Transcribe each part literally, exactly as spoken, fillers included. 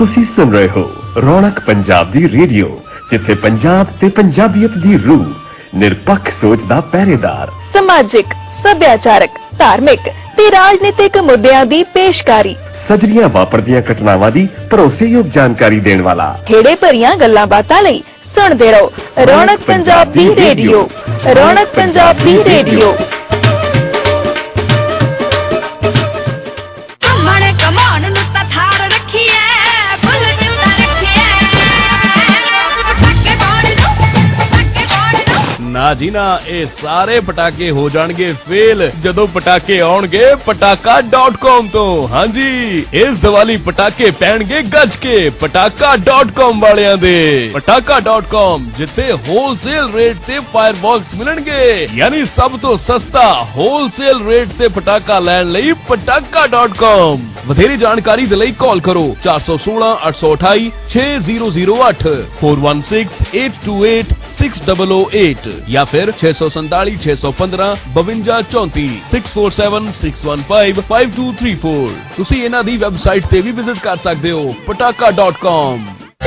ਤੁਸੀਂ ਸੁਣ ਰਹੇ ਹੋ ਰੌਣਕ ਪੰਜਾਬ ਦੀ ਰੇਡੀਓ, ਜਿੱਥੇ ਪੰਜਾਬ ਤੇ ਪੰਜਾਬੀਅਤ ਦੀ ਰੂਹ, ਨਿਰਪੱਖ ਸੋਚ ਦਾ ਪਹਿਰੇਦਾਰ, ਸਮਾਜਿਕ, ਸੱਭਿਆਚਾਰਕ, ਧਾਰਮਿਕ ਤੇ ਰਾਜਨੀਤਿਕ ਮੁੱਦਿਆਂ ਦੀ ਪੇਸ਼ਕਾਰੀ, ਸਜਰੀਆਂ ਵਾਪਰਦੀਆਂ ਘਟਨਾਵਾਂ ਦੀ ਭਰੋਸੇਯੋਗ ਜਾਣਕਾਰੀ ਦੇਣ ਵਾਲਾ, ਖੇੜੇ ਭਰੀਆਂ ਗੱਲਾਂ ਬਾਤਾਂ ਲਈ ਸੁਣਦੇ ਰਹੋ ਰੌਣਕ ਪੰਜਾਬ ਦੀ ਰੇਡੀਓ। ਰੌਣਕ ਪੰਜਾਬ ਦੀ ਰੇਡੀਓ। ਨਾ ਜੀ ਨਾ, ਇਹ ਸਾਰੇ ਪਟਾਕੇ ਹੋ ਜਾਣਗੇ ਫੇਲ ਜਦੋਂ ਪਟਾਕੇ ਆਉਣਗੇ ਪਟਾਕਾ ਡਾਟ ਕਾਮ ਤੋਂ। ਹਾਂਜੀ, ਇਸ ਦੀਵਾਲੀ ਪਟਾਕੇ ਪੈਣਗੇ ਗੱਜ ਕੇ ਪਟਾਕਾ ਡਾਟ ਕਾਮ ਵਾਲਿਆਂ ਦੇ। ਪਟਾਕਾ ਡਾਟ ਕਾਮ, ਜਿੱਥੇ ਹੋਲਸੇਲ ਰੇਟ ਤੇ ਫਾਇਰਵਰਕਸ ਮਿਲਣਗੇ, ਯਾਨੀ ਸਭ ਤੋਂ ਸਸਤਾ ਹੋਲਸੇਲ ਰੇਟ ਤੇ ਪਟਾਕਾ ਲੈਣ ਲਈ ਪਟਾਕਾ ਡਾਟ ਕਾਮ। ਵਧੇਰੇ ਜਾਣਕਾਰੀ ਦੇ ਲਈ ਕਾਲ ਕਰੋ ਚਾਰ ਸੌ ਸੋਲਾਂ ਅੱਠ ਸੌ ਅਠਾਈ ਛੇ ਜ਼ੀਰੋ ਜ਼ੀਰੋ ਅੱਠ four one six eight two eight six double O eight या फिर छह सौ संताली छह सौ पंद्रह बवंजा चौंती six four seven six one five five two three four. तुसी इन्हां दी वेबसाइट ते भी विजिट कर सकते हो पटाका डॉट कॉम।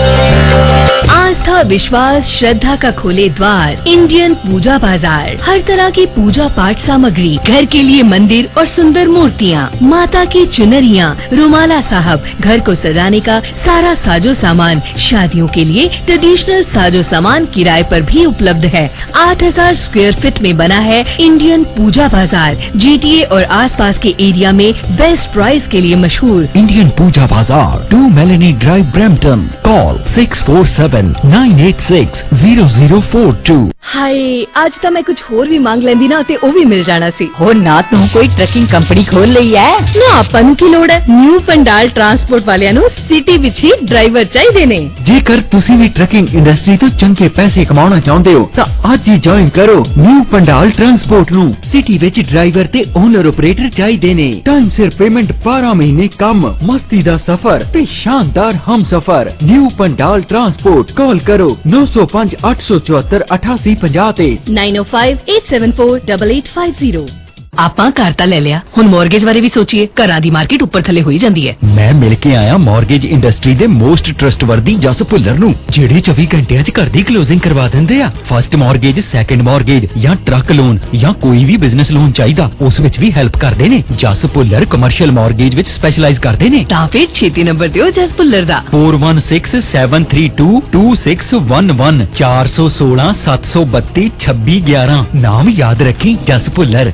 आस्था, विश्वास, श्रद्धा का खोले द्वार इंडियन पूजा बाजार। हर तरह की पूजा पाठ सामग्री, घर के लिए मंदिर और सुंदर मूर्तियाँ, माता की चुनरियाँ, रुमाला साहब, घर को सजाने का सारा साजो सामान, शादियों के लिए ट्रेडिशनल साजो सामान किराए पर भी उपलब्ध है। आठ हजार स्क्वायर फीट में बना है इंडियन पूजा बाजार। जीटीए और आसपास के एरिया में बेस्ट प्राइस के लिए मशहूर Indian Pooja Bazaar, two Melanie drive, Brampton. Call six four seven nine eight six zero zero four two. Hi, आज तो मैं कुछ होर भी मांग लेंदी ना ते ओ भी मिल जाना सी। हो ना तू कोई ट्रकिंग कंपनी खोल लई है ना, अपन की लोड़ है। न्यू पंडाल ट्रांसपोर्ट वालियां नु सिटी विच ही ड्राइवर चाहिए ने। जेकर तुसी भी ट्रकिंग इंडस्ट्री तो चंगे पैसे कमाना चाहते हो तो आज ही ज्वाइन करो न्यू पंडाल ट्रांसपोर्ट नु। सिटी विच ड्राइवर ते ओनर ऑपरेटर चाहिए ने। टाइम सिर पेमेंट, बारह महीने कम, मस्ती दा सफर ते शानदार हम सफर। New Pandal transport. कॉल करो नौ सौ पांच आठ सौ चौहत्तर अठासी पंजाह ते nine O five eight seven four double eight five zero. ਆਪਾਂ ਘਰ ਤਾਂ ਲੈ ਲਿਆ, ਹੁਣ ਮੌਰਗੇਜ ਬਾਰੇ ਵੀ ਸੋਚੀਏ। ਘਰਾਂ ਦੀ ਮਾਰਕੀਟ ਉੱਪਰ ਥੱਲੇ ਹੋਈ ਜਾਂਦੀ ਹੈ। ਮੈਂ ਮਿਲ ਕੇ ਆਇਆ ਮੌਰਗੇਜ ਇੰਡਸਟਰੀ ਦੇ ਮੋਸਟ ਟਰਸਟਵਰਦੀ ਜਸ ਭੁੱਲਰ ਨੂੰ, ਜਿਹੜੇ ਚੌਵੀ ਘੰਟਿਆਂ 'ਚ ਘਰ ਦੀ ਕਲੋਜ਼ਿੰਗ ਕਰਵਾ ਦਿੰਦੇ ਆ। ਫਸਟ ਮੌਰਗੇਜ, ਸੈਕੰਡ ਮੌਰਗੇਜ ਜਾਂ ਟਰੱਕ ਲੋਨ ਜਾਂ ਕੋਈ ਵੀ ਬਿਜ਼ਨਸ ਲੋਨ ਚਾਹੀਦਾ, ਉਸ ਵਿੱਚ ਵੀ ਹੈਲਪ ਕਰਦੇ ਨੇ। ਜਸ ਭੁੱਲਰ ਕਮਰਸ਼ੀਅਲ ਮੌਰਗੇਜ ਵਿੱਚ ਸਪੈਸ਼ਲਾਈਜ਼ ਕਰਦੇ ਨੇ। ਤਾਂ ਫਿਰ ਛੇਤੀ ਨੰਬਰ ਦਿਓ ਜਸ ਭੁੱਲਰ ਦਾ four one six seven three two two six one one चार सौ सोलह सात सौ बत्ती छब्बी ग्यारह। नाम याद रखी, जस भुੱਲਰ।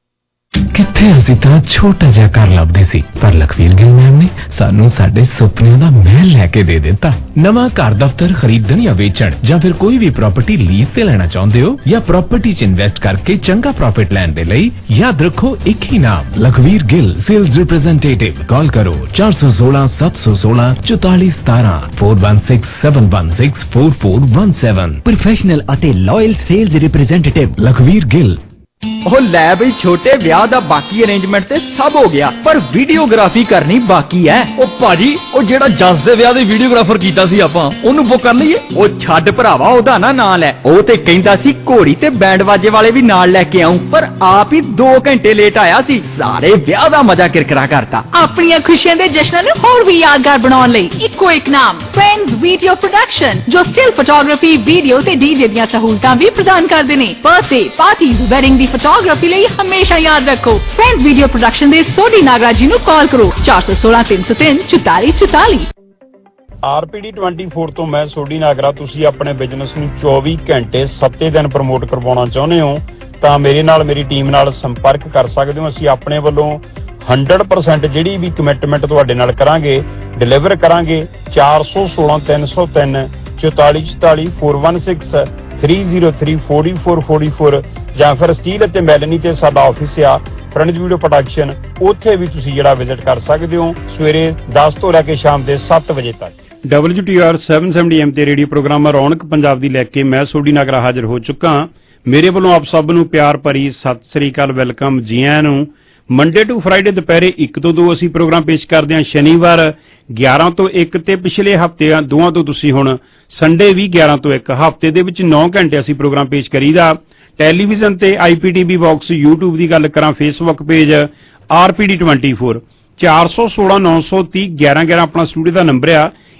ਕਿੱਥੇ ਅਸੀਂ ਤਾਂ ਛੋਟਾ ਜਿਹਾ ਘਰ ਲੱਭਦੇ ਸੀ, ਪਰ ਲਖਵੀਰ ਗਿੱਲ ਮੈਮ ਨੇ ਸਾਨੂੰ ਸਾਡੇ ਸੁਪਨਿਆਂ ਦਾ ਮਹਿਲ ਲੈ ਕੇ ਦੇ ਦਿੱਤਾ। ਨਵਾਂ ਘਰ ਦਫ਼ਤਰ ਖਰੀਦਣ ਜਾਂ ਵੇਚਣ ਜਾਂ ਫਿਰ ਕੋਈ ਵੀ ਪ੍ਰਾਪਰਟੀ ਲੀਜ਼ ਤੇ ਲੈਣਾ ਚਾਹੁੰਦੇ ਹੋ ਜਾਂ ਪ੍ਰਾਪਰਟੀ 'ਚ ਇਨਵੈਸਟ ਕਰਕੇ ਚੰਗਾ ਪ੍ਰੋਫਿਟ ਲੈਣ ਦੇ ਲਈ ਯਾਦ ਰੱਖੋ ਇੱਕ ਹੀ ਨਾਮ, Lakhvir Gill sales representative. Call ਕਰੋ ਚਾਰ ਸੌ ਸੋਲਾਂ ਸੱਤ ਸੌ ਸੋਲਾਂ ਚੁਤਾਲੀ ਸਤਾਰਾਂ four one six seven one six four four one seven. Professional ਅਤੇ loyal sales representative Lakhvir Gill. ਉਹ ਲੈ ਬਈ, ਛੋਟੇ ਵਿਆਹ ਦਾ ਬਾਕੀ ਅਰੇਂਜਮੈਂਟ ਤੇ ਸਭ ਹੋ ਗਿਆ, ਪਰ ਵੀਡੀਓਗ੍ਰਾਫੀ ਕਰਨੀ ਬਾਕੀ ਹੈ। ਉਹ ਭਾਜੀ, ਉਹ ਜਿਹੜਾ ਜੱਸ ਦੇ ਵਿਆਹ ਦੇ ਵੀਡੀਓਗ੍ਰਾਫਰ ਕੀਤਾ ਸੀ ਆਪਾਂ, ਉਹਨੂੰ ਬੁੱਕ ਕਰ ਲਈਏ। ਉਹ ਛੱਡ ਭਰਾਵਾ, ਉਹਦਾ ਨਾ ਨਾਂ ਲੈ। ਉਹ ਤੇ ਕਹਿੰਦਾ ਸੀ ਘੋੜੀ ਤੇ ਬੈਂਡ ਬਾਜੇ ਵਾਲੇ ਵੀ ਨਾਲ ਲੈ ਕੇ ਆਉਂ, ਪਰ ਆਪ ਹੀ ਦੋ ਘੰਟੇ ਲੇਟ ਆਇਆ ਸੀ। ਸਾਰੇ ਵਿਆਹ ਦਾ ਮਜ਼ਾ ਕਿਰਕਰਾ ਕਰਤਾ। ਆਪਣੀਆਂ ਖੁਸ਼ੀਆਂ ਦੇ ਜਸ਼ਨਾਂ ਨੂੰ ਹੋਰ ਵੀ ਯਾਦਗਾਰ ਬਣਾਉਣ ਲਈ ਇੱਕੋ ਇੱਕ ਨਾਮ, ਫਰੈਂਡਸ ਵੀਡੀਓ ਪ੍ਰੋਡਕਸ਼ਨ, ਜੋ ਸਟਿਲ ਫੋਟੋਗ੍ਰਾਫੀ, ਵੀਡੀਓ ਤੇ ਡੀਜੇ ਦੀਆਂ ਸਹੂਲਤਾਂ ਵੀ ਪ੍ਰਦਾਨ ਕਰਦੇ ਨੇ। ਬਰਥਡੇ ਪਾਰਟੀਜ਼, ਵੈਡਿੰਗ ਦੀ ਫੋਟੋਗ੍ਰਾਫੀ ਲਈ ਹਮੇਸ਼ਾ ਯਾਦ ਰੱਖੋ ਫਰੈਂਡਸ ਵੀਡੀਓ ਪ੍ਰੋਡਕਸ਼ਨ ਦੇ ਸੋਢੀ ਨਾਗਰਾ ਜੀ ਨੂੰ ਕਾਲ ਕਰੋ ਚਾਰ ਸੌ ਸੋਲਾਂ ਤਿੰਨ ਸੌ ਤਿੰਨ ਚੁਤਾਲੀ ਚੁਤਾਲੀ। ਆਰਪੀਡੀ ਟਵੈਂਟੀ ਫੋਰ ਤੋਂ ਮੈਂ ਸੋਢੀ ਨਾਗਰਾ। ਤੁਸੀਂ ਆਪਣੇ ਬਿਜ਼ਨਸ ਨੂੰ ਚੌਵੀ ਘੰਟੇ ਸੱਤੇ ਦਿਨ ਪ੍ਰਮੋਟ ਕਰਵਾਉਣਾ ਚਾਹੁੰਦੇ ਹੋ ਤਾਂ ਮੇਰੇ ਨਾਲ, ਮੇਰੀ ਟੀਮ ਨਾਲ ਸੰਪਰਕ ਕਰ ਸਕਦੇ ਹੋ। ਅਸੀਂ ਆਪਣੇ ਵੱਲੋਂ ਹੰਡਰਡ ਪਰਸੈਂਟ ਜਿਹੜੀ ਵੀ ਕਮਿਟਮੈਂਟ ਤੁਹਾਡੇ ਨਾਲ ਕਰਾਂਗੇ, ਡਿਲੀਵਰ ਕਰਾਂਗੇ। ਚਾਰ ਸੌ ਸੋਲਾਂ ਤਿੰਨ ਸੌ ਤਿੰਨ ਚੁਤਾਲੀ ਚੁਤਾਲੀ four one six three zero three four four four four ਜਾਂ ਫਿਰ ਸਟੀਲ ਅਤੇ ਮੈਲਨੀ ਤੇ ਸਾਡਾ ਆਫਿਸ ਆ ਫਰੈਂਡਸ ਵੀਡੀਓ ਪ੍ਰੋਡਕਸ਼ਨ, ਉੱਥੇ ਵੀ ਤੁਸੀਂ ਜਿਹੜਾ ਵਿਜ਼ਿਟ ਕਰ ਸਕਦੇ ਹੋ ਸਵੇਰੇ ਦਸ ਤੋਂ ਲੈ ਕੇ ਸ਼ਾਮ ਦੇ ਸੱਤ ਵਜੇ ਤੱਕ। W T R seven seventy AM ਤੇ ਰੇਡੀਓ ਪ੍ਰੋਗਰਾਮ ਰੌਣਕ ਪੰਜਾਬ ਦੀ ਲੈ ਕੇ ਮੈਂ ਸੋਢੀ ਨਾਗਰਾ ਹਾਜ਼ਰ ਹੋ ਚੁੱਕਾ। ਮੇਰੇ ਵੱਲੋਂ ਆਪ ਸਭ ਨੂੰ ਪਿਆਰ ਭਰੀ ਸਤਿ ਸ੍ਰੀ ਅਕਾਲ, ਵੈਲਕਮ ਜੀ ਆਇਆਂ ਨੂੰ। ਮੰਡੇ ਟੂ ਫਰਾਈਡੇ ਦੁਪਹਿਰੇ ਇੱਕ ਤੋਂ ਦੋ ਅਸੀਂ ਪ੍ਰੋਗਰਾਮ ਪੇਸ਼ ਕਰਦੇ ਹਾਂ। ਸ਼ਨੀਵਾਰ ਗਿਆਰਾਂ ਤੋਂ ਇੱਕ ਤੇ ਪਿਛਲੇ ਹਫ਼ਤੇ ਦੋਵਾਂ ਤੋਂ ਤੁਸੀਂ ਹੁਣ ਸੰਡੇ ਵੀ ਗਿਆਰਾਂ ਤੋਂ ਇੱਕ। ਹਫ਼ਤੇ ਦੇ ਵਿੱਚ ਨੌ ਘੰਟੇ ਅਸੀਂ ਪ੍ਰੋਗਰਾਮ ਪੇਸ਼ ਕਰੀਦਾ। ਟੈਲੀਵਿਜ਼ਨ ਤੇ I P T V box, YouTube ਦੀ ਗੱਲ ਕਰਾਂ, Facebook page R P D twenty four ਚਾਰ ਸੌ ਸੋਲਾਂ ਨੌ ਸੌ ਤੀਹ ਗਿਆਰਾਂ ਗਿਆਰਾਂ ਆਪਣਾ ਸਟੂਡੀਓ ਦਾ ਨੰਬਰ ਆ।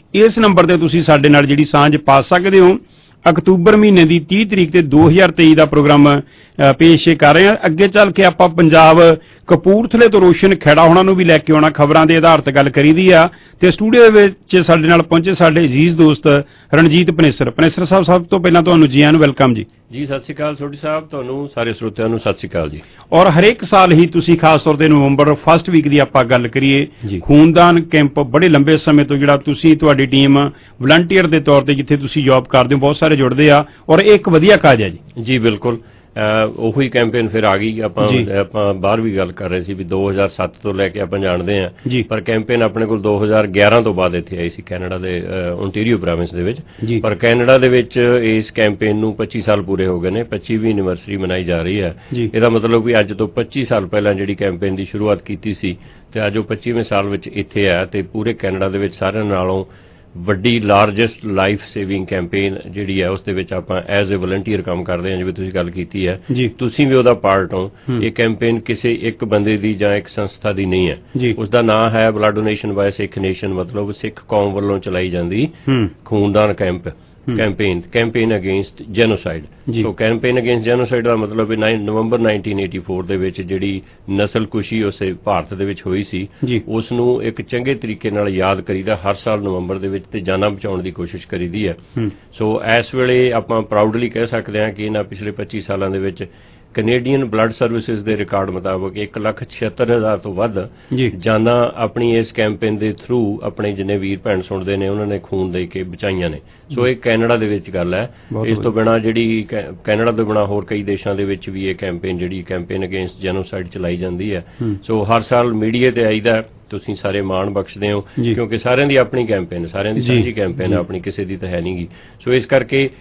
इस नंबर ते तुसीं साडे नाल जिहड़ी सांझ पा सकदे हो। अक्तूबर महीने की तीह तरीक ते दो हज़ार तेई का प्रोग्राम पेश कर रहे हैं। अगे चल के आपां पंजाब कपूरथले तो रोशन खैड़ा होना नूं भी लैके आउणा, खबरां दे आधार ते गल करी दी आ। ते स्टूडियो दे विच साडे नाल पहुंचे साडे अजीज दोस्त रणजीत पनेसर। पनेसर साहब, सब तो पहलां तुहानूं जी आइआं नूं वेलकम जी। जी सत श्री अकाल सोढी साहब, तुहानूं सारे श्रोतिਆਂ ਨੂੰ सत श्री अकाल जी। और हरेक साल ही तुसीं खास तौर ते नवंबर फस्ट वीक की आपां गल करिए, खूनदान कैंप बड़े लंबे समय तो जिहड़ा तुसीं तुहाडी टीम वलंटीयर दे तौर ते जिथे तुसीं जॉब करदे हो बहुत सारे जुड़दे आ और एक वधिया काज है जी। जी बिल्कुल, ਉਹੀ ਕੈਂਪੇਨ ਫਿਰ ਆ ਗਈ। ਆਪਾਂ ਆਪਾਂ ਬਾਹਰ ਵੀ ਗੱਲ ਕਰ ਰਹੇ ਸੀ ਵੀ ਦੋ ਹਜ਼ਾਰ ਸੱਤ ਤੋਂ ਲੈ ਕੇ ਆਪਾਂ ਜਾਣਦੇ ਹਾਂ, ਪਰ ਕੈਂਪੇਨ ਆਪਣੇ ਕੋਲ ਦੋ ਹਜ਼ਾਰ ਗਿਆਰਾਂ ਤੋਂ ਬਾਅਦ ਇੱਥੇ ਆਈ ਸੀ ਕੈਨੇਡਾ ਦੇ ਓਨਟਾਰੀਓ ਪ੍ਰੋਵਿੰਸ ਦੇ ਵਿੱਚ। ਪਰ ਕੈਨੇਡਾ ਦੇ ਵਿੱਚ ਇਸ ਕੈਂਪੇਨ ਨੂੰ ਪੱਚੀ ਸਾਲ ਪੂਰੇ ਹੋ ਗਏ ਨੇ, ਪੱਚੀਵੀਂ ਐਨੀਵਰਸਰੀ ਮਨਾਈ ਜਾ ਰਹੀ ਹੈ। ਇਹਦਾ ਮਤਲਬ ਵੀ ਅੱਜ ਤੋਂ ਪੱਚੀ ਸਾਲ ਪਹਿਲਾਂ ਜਿਹੜੀ ਕੈਂਪੇਨ ਦੀ ਸ਼ੁਰੂਆਤ ਕੀਤੀ ਸੀ ਤੇ ਅੱਜ ਉਹ ਪੱਚੀਵੇਂ ਸਾਲ ਵਿੱਚ ਇੱਥੇ ਆ ਤੇ ਪੂਰੇ ਕੈਨੇਡਾ ਦੇ ਵਿੱਚ ਸਾਰਿਆਂ ਨਾਲੋਂ ਵੱਡੀ ਲਾਰਜੈਸਟ ਲਾਈਫ ਸੇਵਿੰਗ ਕੈਂਪੇਨ ਜਿਹੜੀ ਹੈ ਉਸ ਦੇ ਵਿੱਚ ਆਪਾਂ ਐਜ਼ ਏ ਵਲੰਟੀਅਰ ਕੰਮ ਕਰਦੇ ਹਾਂ। ਜਿਵੇਂ ਤੁਸੀਂ ਗੱਲ ਕੀਤੀ ਹੈ, ਤੁਸੀਂ ਵੀ ਉਹਦਾ ਪਾਰਟ ਹੋ। ਇਹ ਕੈਂਪੇਨ ਕਿਸੇ ਇੱਕ ਬੰਦੇ ਦੀ ਜਾਂ ਇੱਕ ਸੰਸਥਾ ਦੀ ਨਹੀਂ ਹੈ। ਉਸਦਾ ਨਾਂ ਹੈ blood donation by Sikh nation, ਮਤਲਬ ਸਿੱਖ ਕੌਮ ਵੱਲੋਂ ਚਲਾਈ ਜਾਂਦੀ ਖੂਨਦਾਨ camp campaign campaign against genocide. So campaign against genocide का मतलब नवंबर नाइनटीन एटी फोर ਦੇ ਵਿੱਚ ਜਿਹੜੀ ਨਸਲਕੁਸ਼ੀ ਉਸੇ ਭਾਰਤ ਦੇ ਵਿੱਚ ਹੋਈ ਸੀ ਉਸ ਨੂੰ ਇੱਕ ਚੰਗੇ ਤਰੀਕੇ ਨਾਲ ਯਾਦ ਕਰੀਦਾ ਹਰ ਸਾਲ ਨਵੰਬਰ ਦੇ ਵਿੱਚ ਤੇ ਜਾਨਾਂ ਬਚਾਉਣ ਦੀ ਕੋਸ਼ਿਸ਼ ਕਰੀਦੀ ਹੈ। ਸੋ ਇਸ ਵੇਲੇ ਆਪਾਂ ਪ੍ਰਾਊਡਲੀ ਕਹਿ ਸਕਦੇ ਹਾਂ ਕਿ ਇਹਨਾਂ ਪਿਛਲੇ ਪੱਚੀ ਸਾਲਾਂ ਦੇ ਵਿੱਚ ਕੈਨੇਡੀਅਨ ਬਲੱਡ ਸਰਵਿਸਿਜ਼ ਦੇ ਰਿਕਾਰਡ ਮੁਤਾਬਕ ਇੱਕ ਲੱਖ ਛਿਹੱਤਰ ਹਜ਼ਾਰ ਤੋਂ ਵੱਧ ਜਾਨਾਂ ਆਪਣੀ ਇਸ ਕੈਂਪੇਨ ਦੇ ਥਰੂ ਆਪਣੇ ਜਿੰਨੇ ਵੀਰ ਭੈਣ ਸੁਣਦੇ ਨੇ ਉਹਨਾਂ ਨੇ ਖੂਨ ਦੇ ਕੇ ਬਚਾਈਆਂ ਨੇ। ਸੋ ਇਹ ਕੈਨੇਡਾ ਦੇ ਵਿੱਚ ਗੱਲ ਹੈ। ਇਸ ਤੋਂ ਬਿਨਾਂ ਜਿਹੜੀ ਕੈਨੇਡਾ ਤੋਂ ਬਿਨਾਂ ਹੋਰ ਕਈ ਦੇਸ਼ਾਂ ਦੇ ਵਿੱਚ ਵੀ ਇਹ ਕੈਂਪੇਨ ਜਿਹੜੀ ਕੈਂਪੇਨ ਅਗੇਂਸਟ ਜੈਨੋਸਾਈਡ ਚਲਾਈ ਜਾਂਦੀ ਹੈ। ਸੋ ਹਰ ਸਾਲ ਮੀਡੀਆ ਤੇ ਆਈਦਾ, ਤੁਸੀਂ ਸਾਰੇ ਮਾਣ ਬਖਸ਼ਦੇ ਹੋ ਕਿਉਂਕਿ ਸਾਰਿਆਂ ਦੀ ਆਪਣੀ ਕੈਂਪੇਨ, ਸਾਰਿਆਂ ਦੀ ਸਾਂਝੀ ਕੈਂਪੇਨ ਹੈ, ਆਪਣੀ ਕਿਸੇ ਦੀ ਤਾਂ ਹੈ ਨਹੀਂ ਗੀ। ਸੋ ਇਸ ਕਰਕੇ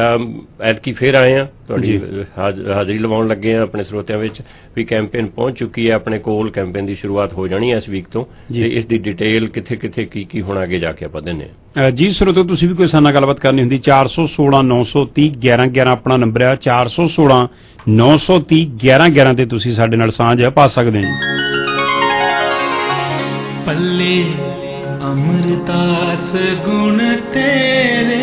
ਐਤਕੀ ਫੇਰ ਆਏ ਆ, ਤੁਹਾਡੀ ਹਾਜ਼ਰੀ ਲਵਾਉਣ ਲੱਗੇ ਆ ਆਪਣੇ ਸਰੋਤਿਆਂ ਵਿੱਚ ਵੀ ਕੈਂਪੇਨ ਪਹੁੰਚ ਚੁੱਕੀ ਹੈ ਆਪਣੇ ਕੋਲ। ਕੈਂਪੇਨ ਦੀ ਸ਼ੁਰੂਆਤ ਹੋ ਜਾਣੀ ਹੈ ਇਸ ਵੀਕ ਤੋਂ ਤੇ ਇਸ ਦੀ ਡਿਟੇਲ ਕਿੱਥੇ ਕਿੱਥੇ ਕੀ ਕੀ ਹੋਣਾ ਅੱਗੇ ਜਾ ਕੇ ਆਪਾਂ ਦਿੰਦੇ ਹਾਂ। ਜੀ ਸਰੋਤੋ, ਤੁਸੀਂ ਵੀ ਕੋਈ ਸਾਡੇ ਨਾਲ ਗੱਲਬਾਤ ਕਰਨੀ ਹੁੰਦੀ ਚਾਰ ਸੌ ਸੋਲਾਂ ਨੌ ਸੌ ਤੀਹ ਗਿਆਰਾਂ ਗਿਆਰਾਂ ਆਪਣਾ ਨੰਬਰ ਹੈ। ਚਾਰ ਸੌ ਸੋਲਾਂ ਨੌ ਸੌ ਤੀਹ ਗਿਆਰਾਂ ਗਿਆਰਾਂ ਤੇ ਤੁਸੀਂ ਸਾਡੇ ਨਾਲ ਸਾਂਝ ਪਾ ਸਕਦੇ ਹੋ। ਪੱਲੇ ਅਮਰਦਾਸ ਗੁਣ ਤੇਰੇ,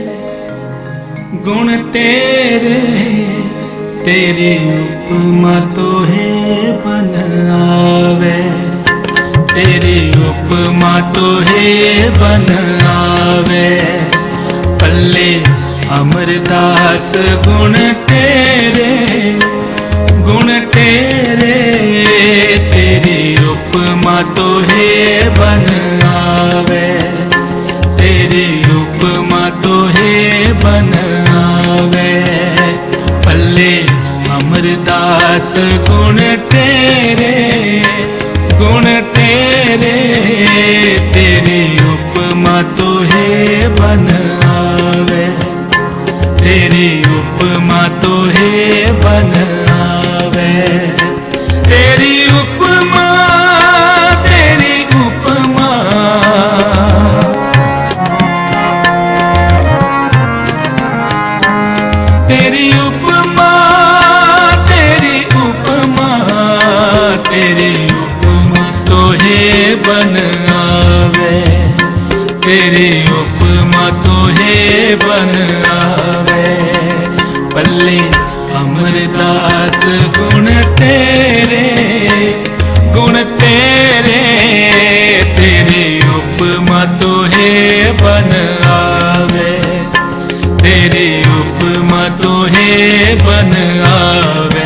गुण तेरे, तेरी उपमा तो है बन आवे, तेरी उपमा तो है बन आवे। पल्ले अमरदास गुण तेरे, गुण तेरे, तेरी उपमा तो है बन आवे, तेरी उपमा तो है बन आवे। पल्ले अमरदास गुण तेरे, गुण तेरे, तेरी उपमा तो है बन आवे, तेरी उपमा तो है बन आवे। तेरी उपमा, तेरी उपमा, तेरी उपमा, तेरी उपमा, तेरी उपमा तो है बन आवे, तेरी उपमा तो है बन आवे। पल्ले अमरदास गुण तेरे, गुण तेरे, तेरी उपमा तो है बन आवे, तेरी उपमा तो है बन आवे।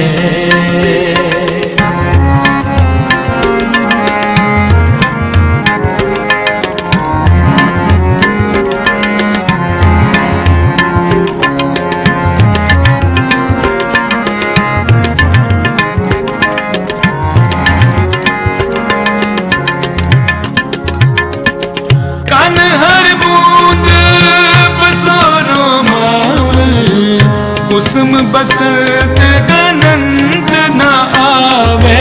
कन हर बूंद बसोरो मावल, कुसुम बसंत गनंत न आवे।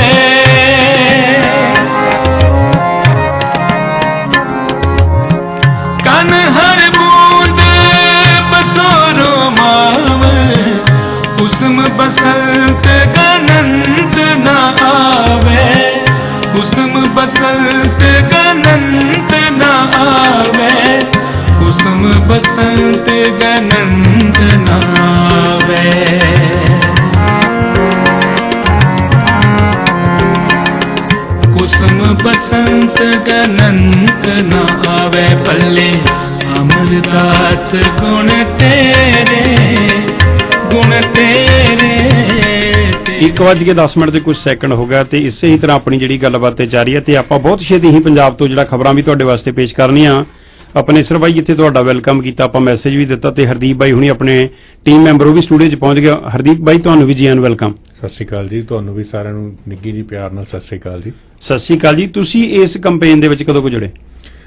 कन हर बूंद बसोरो मावल, कुसुम बसंत गनंत न आवे, कुसुम बसंत गनंत न आवे। बसंत गनंत नावे कुसुम बसंत गनंत नावे पल्ले अमरदास गुण तेरे गुण तेरे। ਇੱਕ ਵੱਜ ਕੇ ਦਸ ਮਿੰਟ ਦੇ ਕੁਝ ਸੈਕਿੰਡ ਹੋ ਗਿਆ ਤੇ ਇਸੇ ਹੀ ਤਰ੍ਹਾਂ ਆਪਣੀ ਜਿਹੜੀ ਗੱਲਬਾਤ ਤੇ ਜਾਰੀ ਹੈ ਤੇ ਆਪਾਂ ਬਹੁਤ ਛੇਤੀ ਹੀ ਪੰਜਾਬ ਤੋਂ ਜਿਹੜਾ ਖਬਰਾਂ ਵੀ ਤੁਹਾਡੇ ਵਾਸਤੇ ਪੇਸ਼ ਕਰਨੀਆਂ। ਆਪਣੇ ਇਸਰ ਬਾਈ ਜਿੱਥੇ ਤੁਹਾਡਾ ਵੈਲਕਮ ਕੀਤਾ, ਆਪਾਂ ਮੈਸੇਜ ਵੀ ਦਿੱਤਾ ਤੇ ਹਰਦੀਪ ਬਾਈ ਹੁਣੀ ਆਪਣੇ ਟੀਮ ਮੈਂਬਰ ਉਹ ਵੀ ਸਟੂਡੀਓ 'ਚ ਪਹੁੰਚ ਗਿਆ। ਹਰਦੀਪ ਬਾਈ ਤੁਹਾਨੂੰ ਵੀ ਜੀ ਆਨ ਵੈਲਕਮ। ਸਤਿ ਸ਼੍ਰੀ ਅਕਾਲ ਜੀ, ਤੁਹਾਨੂੰ ਵੀ ਸਾਰਿਆਂ ਨੂੰ ਨਿੱਗੀ ਜੀ ਪਿਆਰ ਨਾਲ ਸਤਿ ਸ਼੍ਰੀ ਅਕਾਲ ਜੀ। ਸਤਿ ਸ਼੍ਰੀ ਅਕਾਲ ਜੀ। ਤੁਸੀਂ ਇਸ ਕੰਪੇਨ ਦੇ ਵਿੱਚ ਕਦੋਂ ਕੁ ਜੁੜੇ?